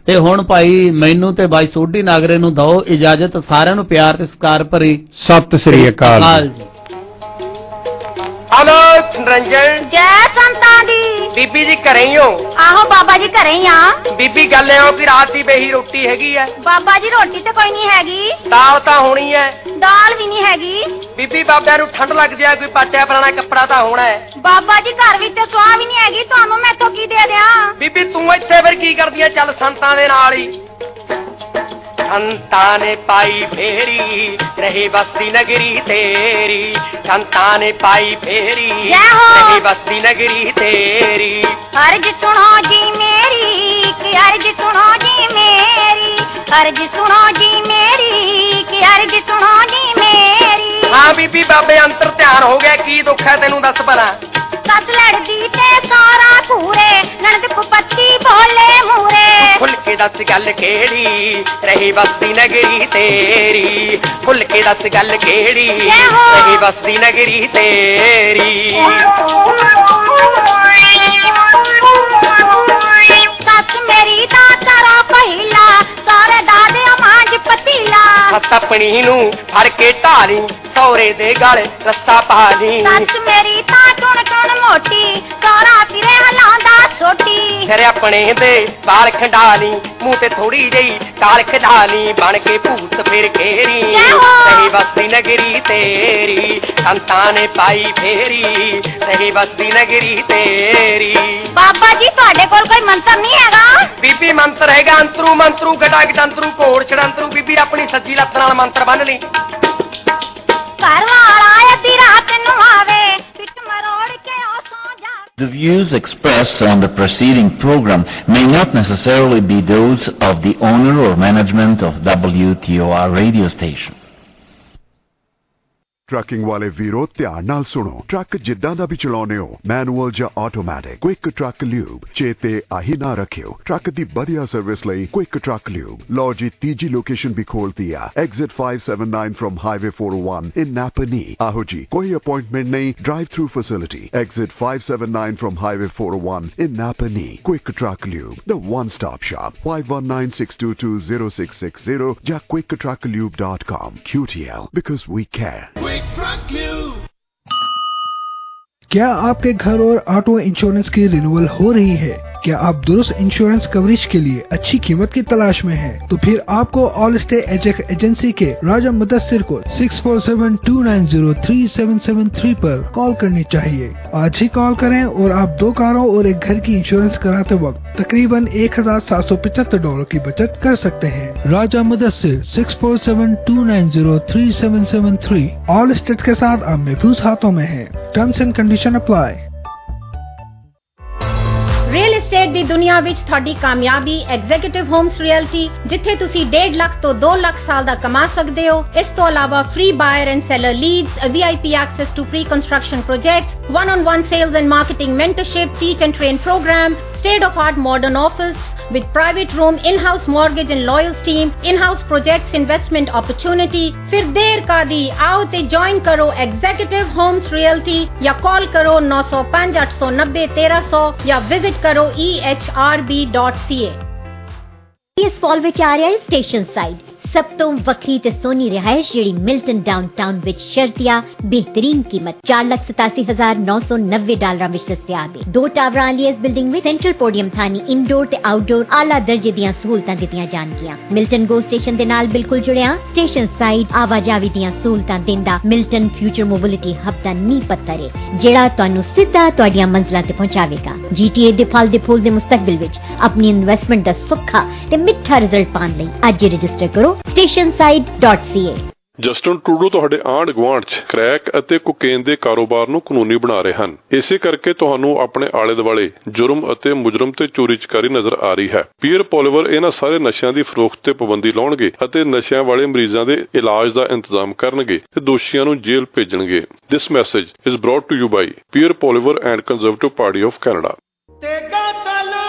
ਤੇ ਹੁਣ ਭਾਈ ਮੈਨੂੰ ਤੇ ਬਾਈ ਸੋਢੀ ਨਾਗਰੇ ਨੂੰ ਦਿਓ ਇਜਾਜ਼ਤ। ਸਾਰਿਆਂ ਨੂੰ ਪਿਆਰ ਤੇ ਸਤਿਕਾਰ ਭਰੀ ਸਤਿ ਸ੍ਰੀ ਅਕਾਲ ਜੀ। ਹਲੋ ਨਰੰਜਨ ਜੈ ਸੰਤਾਂ ਦੀ। ਬੀਬੀ ਜੀ ਘਰੇ ਹੀ ਹੋ? ਆਹੋ ਬਾਬਾ ਜੀ ਘਰੇ ਹੀ ਆ। ਬੀਬੀ ਗੱਲ ਇਹੋ ਕਿ ਰਾਤ ਦੀ ਬੇਹੀ ਰੋਟੀ ਹੈਗੀ ਐ? ਬਾਬਾ ਜੀ ਰੋਟੀ ਤੇ ਕੋਈ ਨਹੀਂ ਹੈਗੀ। ਦਾਲ ਤਾਂ ਹੋਣੀ ਐ? ਦਾਲ ਵੀ ਨਹੀਂ ਹੈਗੀ। ਬੀਬੀ ਬਾਬਿਆਂ ਨੂੰ ਠੰਡ ਲੱਗਦੀ ਆ, ਕੋਈ ਪਾਟਿਆ ਪੁਰਾਣਾ ਕੱਪੜਾ ਤਾਂ ਹੋਣਾ ਹੈ। ਬਾਬਾ ਜੀ ਘਰ ਵਿੱਚ ਤੇ ਸਵਾਹ ਵੀ ਨਹੀਂ ਹੈਗੀ, ਤੁਹਾਨੂੰ ਮੈਂ ਇੱਥੋਂ ਕੀ ਦੇ ਦਿਆਂ? ਬੀਬੀ ਤੂੰ ਇੱਥੇ ਫਿਰ ਕੀ ਕਰਦੀ ਐ? ਚੱਲ ਸੰਤਾਂ ਦੇ ਨਾਲ ਹੀ। ਸੰਤਾਂ ਨੇ ਪਾਈ ਫੇਰੀ ਰਹੇ ਬਸਤੀ ਨਗਰੀ ਤੇਰੀ, ਸੰਤਾਂ ਨੇ ਪਾਈ ਫੇਰੀ ਰਹੇ ਬਸਤੀ ਨਗਰੀ ਤੇਰੀ। ਅਰਜ ਸੁਣੋ ਜੀ ਮੇਰੀ ਕਿ ਅਰਜ ਸੁਣੋ ਜੀ ਮੇਰੀ, ਅਰਜ ਸੁਣੋ ਜੀ ਮੇਰੀ ਕਿ ਅਰਜ ਸੁਣੋ ਜੀ ਮੇਰੀ। ਹਾਂ ਬੀਬੀ ਬਾਬੇ ਅੰਤਰ ਧਿਆਨ ਹੋ ਗਿਆ, ਕੀ ਦੁੱਖ ਹੈ ਤੈਨੂੰ ਦੱਸ ਭਲਾ? ਸੱਸ ਲੜਦੀ ਤੇ ਸਾਰਾ ਪੂਰੇ, ਨਣਦ ਪਪੱਤੀ ਬੋਲੇ ਮੂਰੇ। ਖੁੱਲ ਕੇ ਦੱਸ ਗੱਲ ਕਿਹੜੀ ਰਹੀ ਬਸਤੀ ਨਗਰੀ ਤੇਰੀ, ਖੁੱਲ ਕੇ ਦੱਸ ਗੱਲ ਕਿਹੜੀ ਰਹੀ ਬਸਤੀ ਨਗਰੀ ਤੇਰੀ। ਸੱਸ ਮੇਰੀ ਦਾ ਤਰਾ ਪਹਿਲਾ, ਸਾਰੇ ਦਾਦੇ ਮਾਂਜ ਪਤੀਲਾ। ਸੱਸ ਆਪਣੀ ਨੂੰ ਫੜ ਕੇ ਢਾਲੀ, ਸੌਰੇ ਦੇ ਗਲ ਰੱਸਾ ਪਾ ਲਈ। ਸੱਸ ਮੇਰੀ ਤਾਂ ਟੁਣ ਟੁਣ ਮੋਟੀ, ਸੌਰਾ ਫਿਰੇ ਹਲਾਉਂਦਾ ਛੋਟੀ। ਫਿਰ ਆਪਣੇ ਦੇ ਵਾਲ ਖੰਡਾਲੀ, ਮੂੰਹ ਤੇ ਥੋੜੀ ਜਿਹੀ ਕਾਲ ਖਿਡਾਲੀ। ਬਣ ਕੇ ਭੂਤ ਫਿਰ ਘੇਰੀ ਰਹੀ ਬਸਤੀ ਨਗਰੀ ਤੇਰੀ, ਸੰਤਾਂ ਨੇ ਪਾਈ ਫੇਰੀ ਰਹੀ ਬਸਤੀ ਨਗਰੀ ਤੇਰੀ। ਬਾਬਾ ਜੀ ਤੁਹਾਡੇ ਕੋਲ ਕੋਈ ਮੰਤਰ ਨਹੀਂ ਹੈਗਾ? ਬੀਬੀ ਮੰਤਰ ਹੈਗਾ, ਅੰਤਰੂ ਮੰਤਰੂ ਗਟਾ ਗਟੰਤਰੂ ਘੋੜ ਛੜੰਤਰੂ। ਬੀਬੀ ਆਪਣੀ ਸੱਜੀ ਲੱਤ ਨਾਲ ਮੰਤਰ ਬੰਨ ਲਈ। ਘਰ ਵਾਲਾ ਅੱਧੀ ਰਾਤ ਨੂੰ ਆਵੇ, ਪਿੱਟ ਮਰੋੜ ਕੇ ਉਹ ਸੌ ਜਾ। The views expressed on the preceding program may not necessarily be those of the owner or management of W T O R radio station. Trucking ਵਾਲੇ ਵੀਰੋ ਧਿਆਨ ਨਾਲ ਸੁਣੋ। ਟਰੱਕ ਜਿੱਦਾਂ ਦਾ ਵੀ ਚਲਾਉਨੇ ਹੋ, ਮੈਨੂਅਲ ਜਾਂ ਆਟੋਮੈਟਿਕ, ਕੁਇਕ ਟਰੱਕ ਲਿਊਬ ਚੇਤੇ ਆਹੀ ਨਾ ਰੱਖਿਓ। ਟਰੱਕ ਦੀ ਵਧੀਆ ਸਰਵਿਸ ਲਈ ਕੁਇਕ ਟਰੱਕ ਲਿਊਬ। ਲਓ ਜੀ ਤੀਜੀ ਲੋਕੇਸ਼ਨ ਵੀ ਖੋਲਤੀ ਆ, exit five seventy-nine from highway four oh one in Napanee. ਆਹੋ ਜੀ ਕੋਈ ਅਪਾਇੰਟਮੈਂਟ ਨਹੀਂ, drive through facility. Exit five seventy-nine from highway four oh one in Napanee. Quick truck lube, the one stop shop. five one nine six two two zero six six zero ਜਾਂ quick truck lube dot com। Q T L because we care। क्या आपके घर और auto insurance की renewal हो रही है? क्या आप दुरुस्त इंश्योरेंस कवरेज के लिए अच्छी कीमत की तलाश में हैं? तो फिर आपको ऑल स्टे एजेक एजेंसी के राजा मुदस्सिर को six four seven two nine zero three seven seven three पर कॉल करनी चाहिए। आज ही कॉल करें और आप दो कारों और एक घर की इंश्योरेंस कराते वक्त तकरीबन एक हजार सात सौ पचहत्तर डॉलर की बचत कर सकते हैं। Raja Mudassir six four seven two nine zero three seven seven three। Allstate के साथ आप महफूज हाथों में हैं। Terms and condition apply. Real estate ਦੀ ਦੁਨੀਆ ਵਿੱਚ ਤੁਹਾਡੀ ਕਾਮਯਾਬੀ ਐਗਜ਼ੀਕਿਊਟਿਵ ਹੋਮਸ ਰੀਅਲਟੀ, ਜਿੱਥੇ ਤੁਸੀਂ ਡੇਢ ਲੱਖ ਤੋਂ ਦੋ ਲੱਖ ਸਾਲ ਦਾ ਕਮਾ ਸਕਦੇ ਹੋ। ਇਸ ਤੋਂ ਇਲਾਵਾ free buyer and seller leads, VIP access to pre construction projects, one on one sales and marketing mentorship, teach and train program, state of art modern office with private room, in-house mortgage and lawyers team, in-house projects investment opportunity। फिर देर का दी, आओ ते join करो executive homes realty या call करो नौ सौ पाँच आठ सौ नब्बे तेरह सौ या विजिट करो e h r b dot c a। इस फॉल विच आ रहा है स्टेशन साइड सब तो वखरी ते सोनी रिहायश जेड़ी मिल्टन डाउनटाउन विच शर्तिया बेहतरीन कीमत चार लाख सतासी हजार नौ सौ नब्बे डॉलर विच दस्तयाब है। दो टावरां वाली इस बिल्डिंग में सेंट्रल पोडियम थानी इंडोर ते आउटडोर आला दर्जे दियां सहूलतां दित्तियां जाणगियां। मिल्टन गो स्टेशन दे नाल बिल्कुल जुड़िया स्टेशन साइड आवाजावी दियां सहूलतां दिंदा मिल्टन फ्यूचर मोबिलिटी हब दा नींह पत्थर है जेड़ा तुहानू सीधा तुहाडीआं मंजिलां ते पहुंचावेगा। जीटीए दे फल दे फूल दे मुस्तकबिल विच अपनी इन्वेस्टमेंट दा सुखा ते मिठा रिजल्ट पाण लई अज रजिस्टर करो station side dot c a। Justin Trudeau ਤੁਹਾਡੇ ਆਂਢ ਗੁਆਂਢ 'ਚ ਕ੍ਰੈਕ ਅਤੇ ਕੋਕੇਨ ਦੇ ਕਾਰੋਬਾਰ ਨੂੰ ਕਾਨੂੰਨੀ ਬਣਾ ਰਹੇ ਹਨ। ਇਸੇ ਕਰਕੇ ਤੁਹਾਨੂੰ ਆਪਣੇ ਆਲੇ ਦੁਆਲੇ ਜੁਰਮ ਅਤੇ ਮੁਜਰਮ ਤੇ ਚੋਰੀ ਚਕਾਰੀ ਨਜ਼ਰ ਆ ਰਹੀ ਹੈ। ਪੀਅਰ ਪੋਲੀਵਰ ਇਹਨਾਂ ਸਾਰੇ ਨਸ਼ਿਆਂ ਦੀ ਫਰੋਖਤ ਤੇ ਪਾਬੰਦੀ ਲਾਉਣਗੇ ਅਤੇ ਨਸ਼ਿਆਂ ਵਾਲੇ ਮਰੀਜ਼ਾਂ ਦੇ ਇਲਾਜ ਦਾ ਇੰਤਜ਼ਾਮ ਕਰਨਗੇ ਤੇ ਦੋਸ਼ੀਆਂ ਨੂੰ ਜੇਲ੍ਹ ਭੇਜਣਗੇ। This message is brought to you by Pierre Poilievre and Conservative Party of Canada.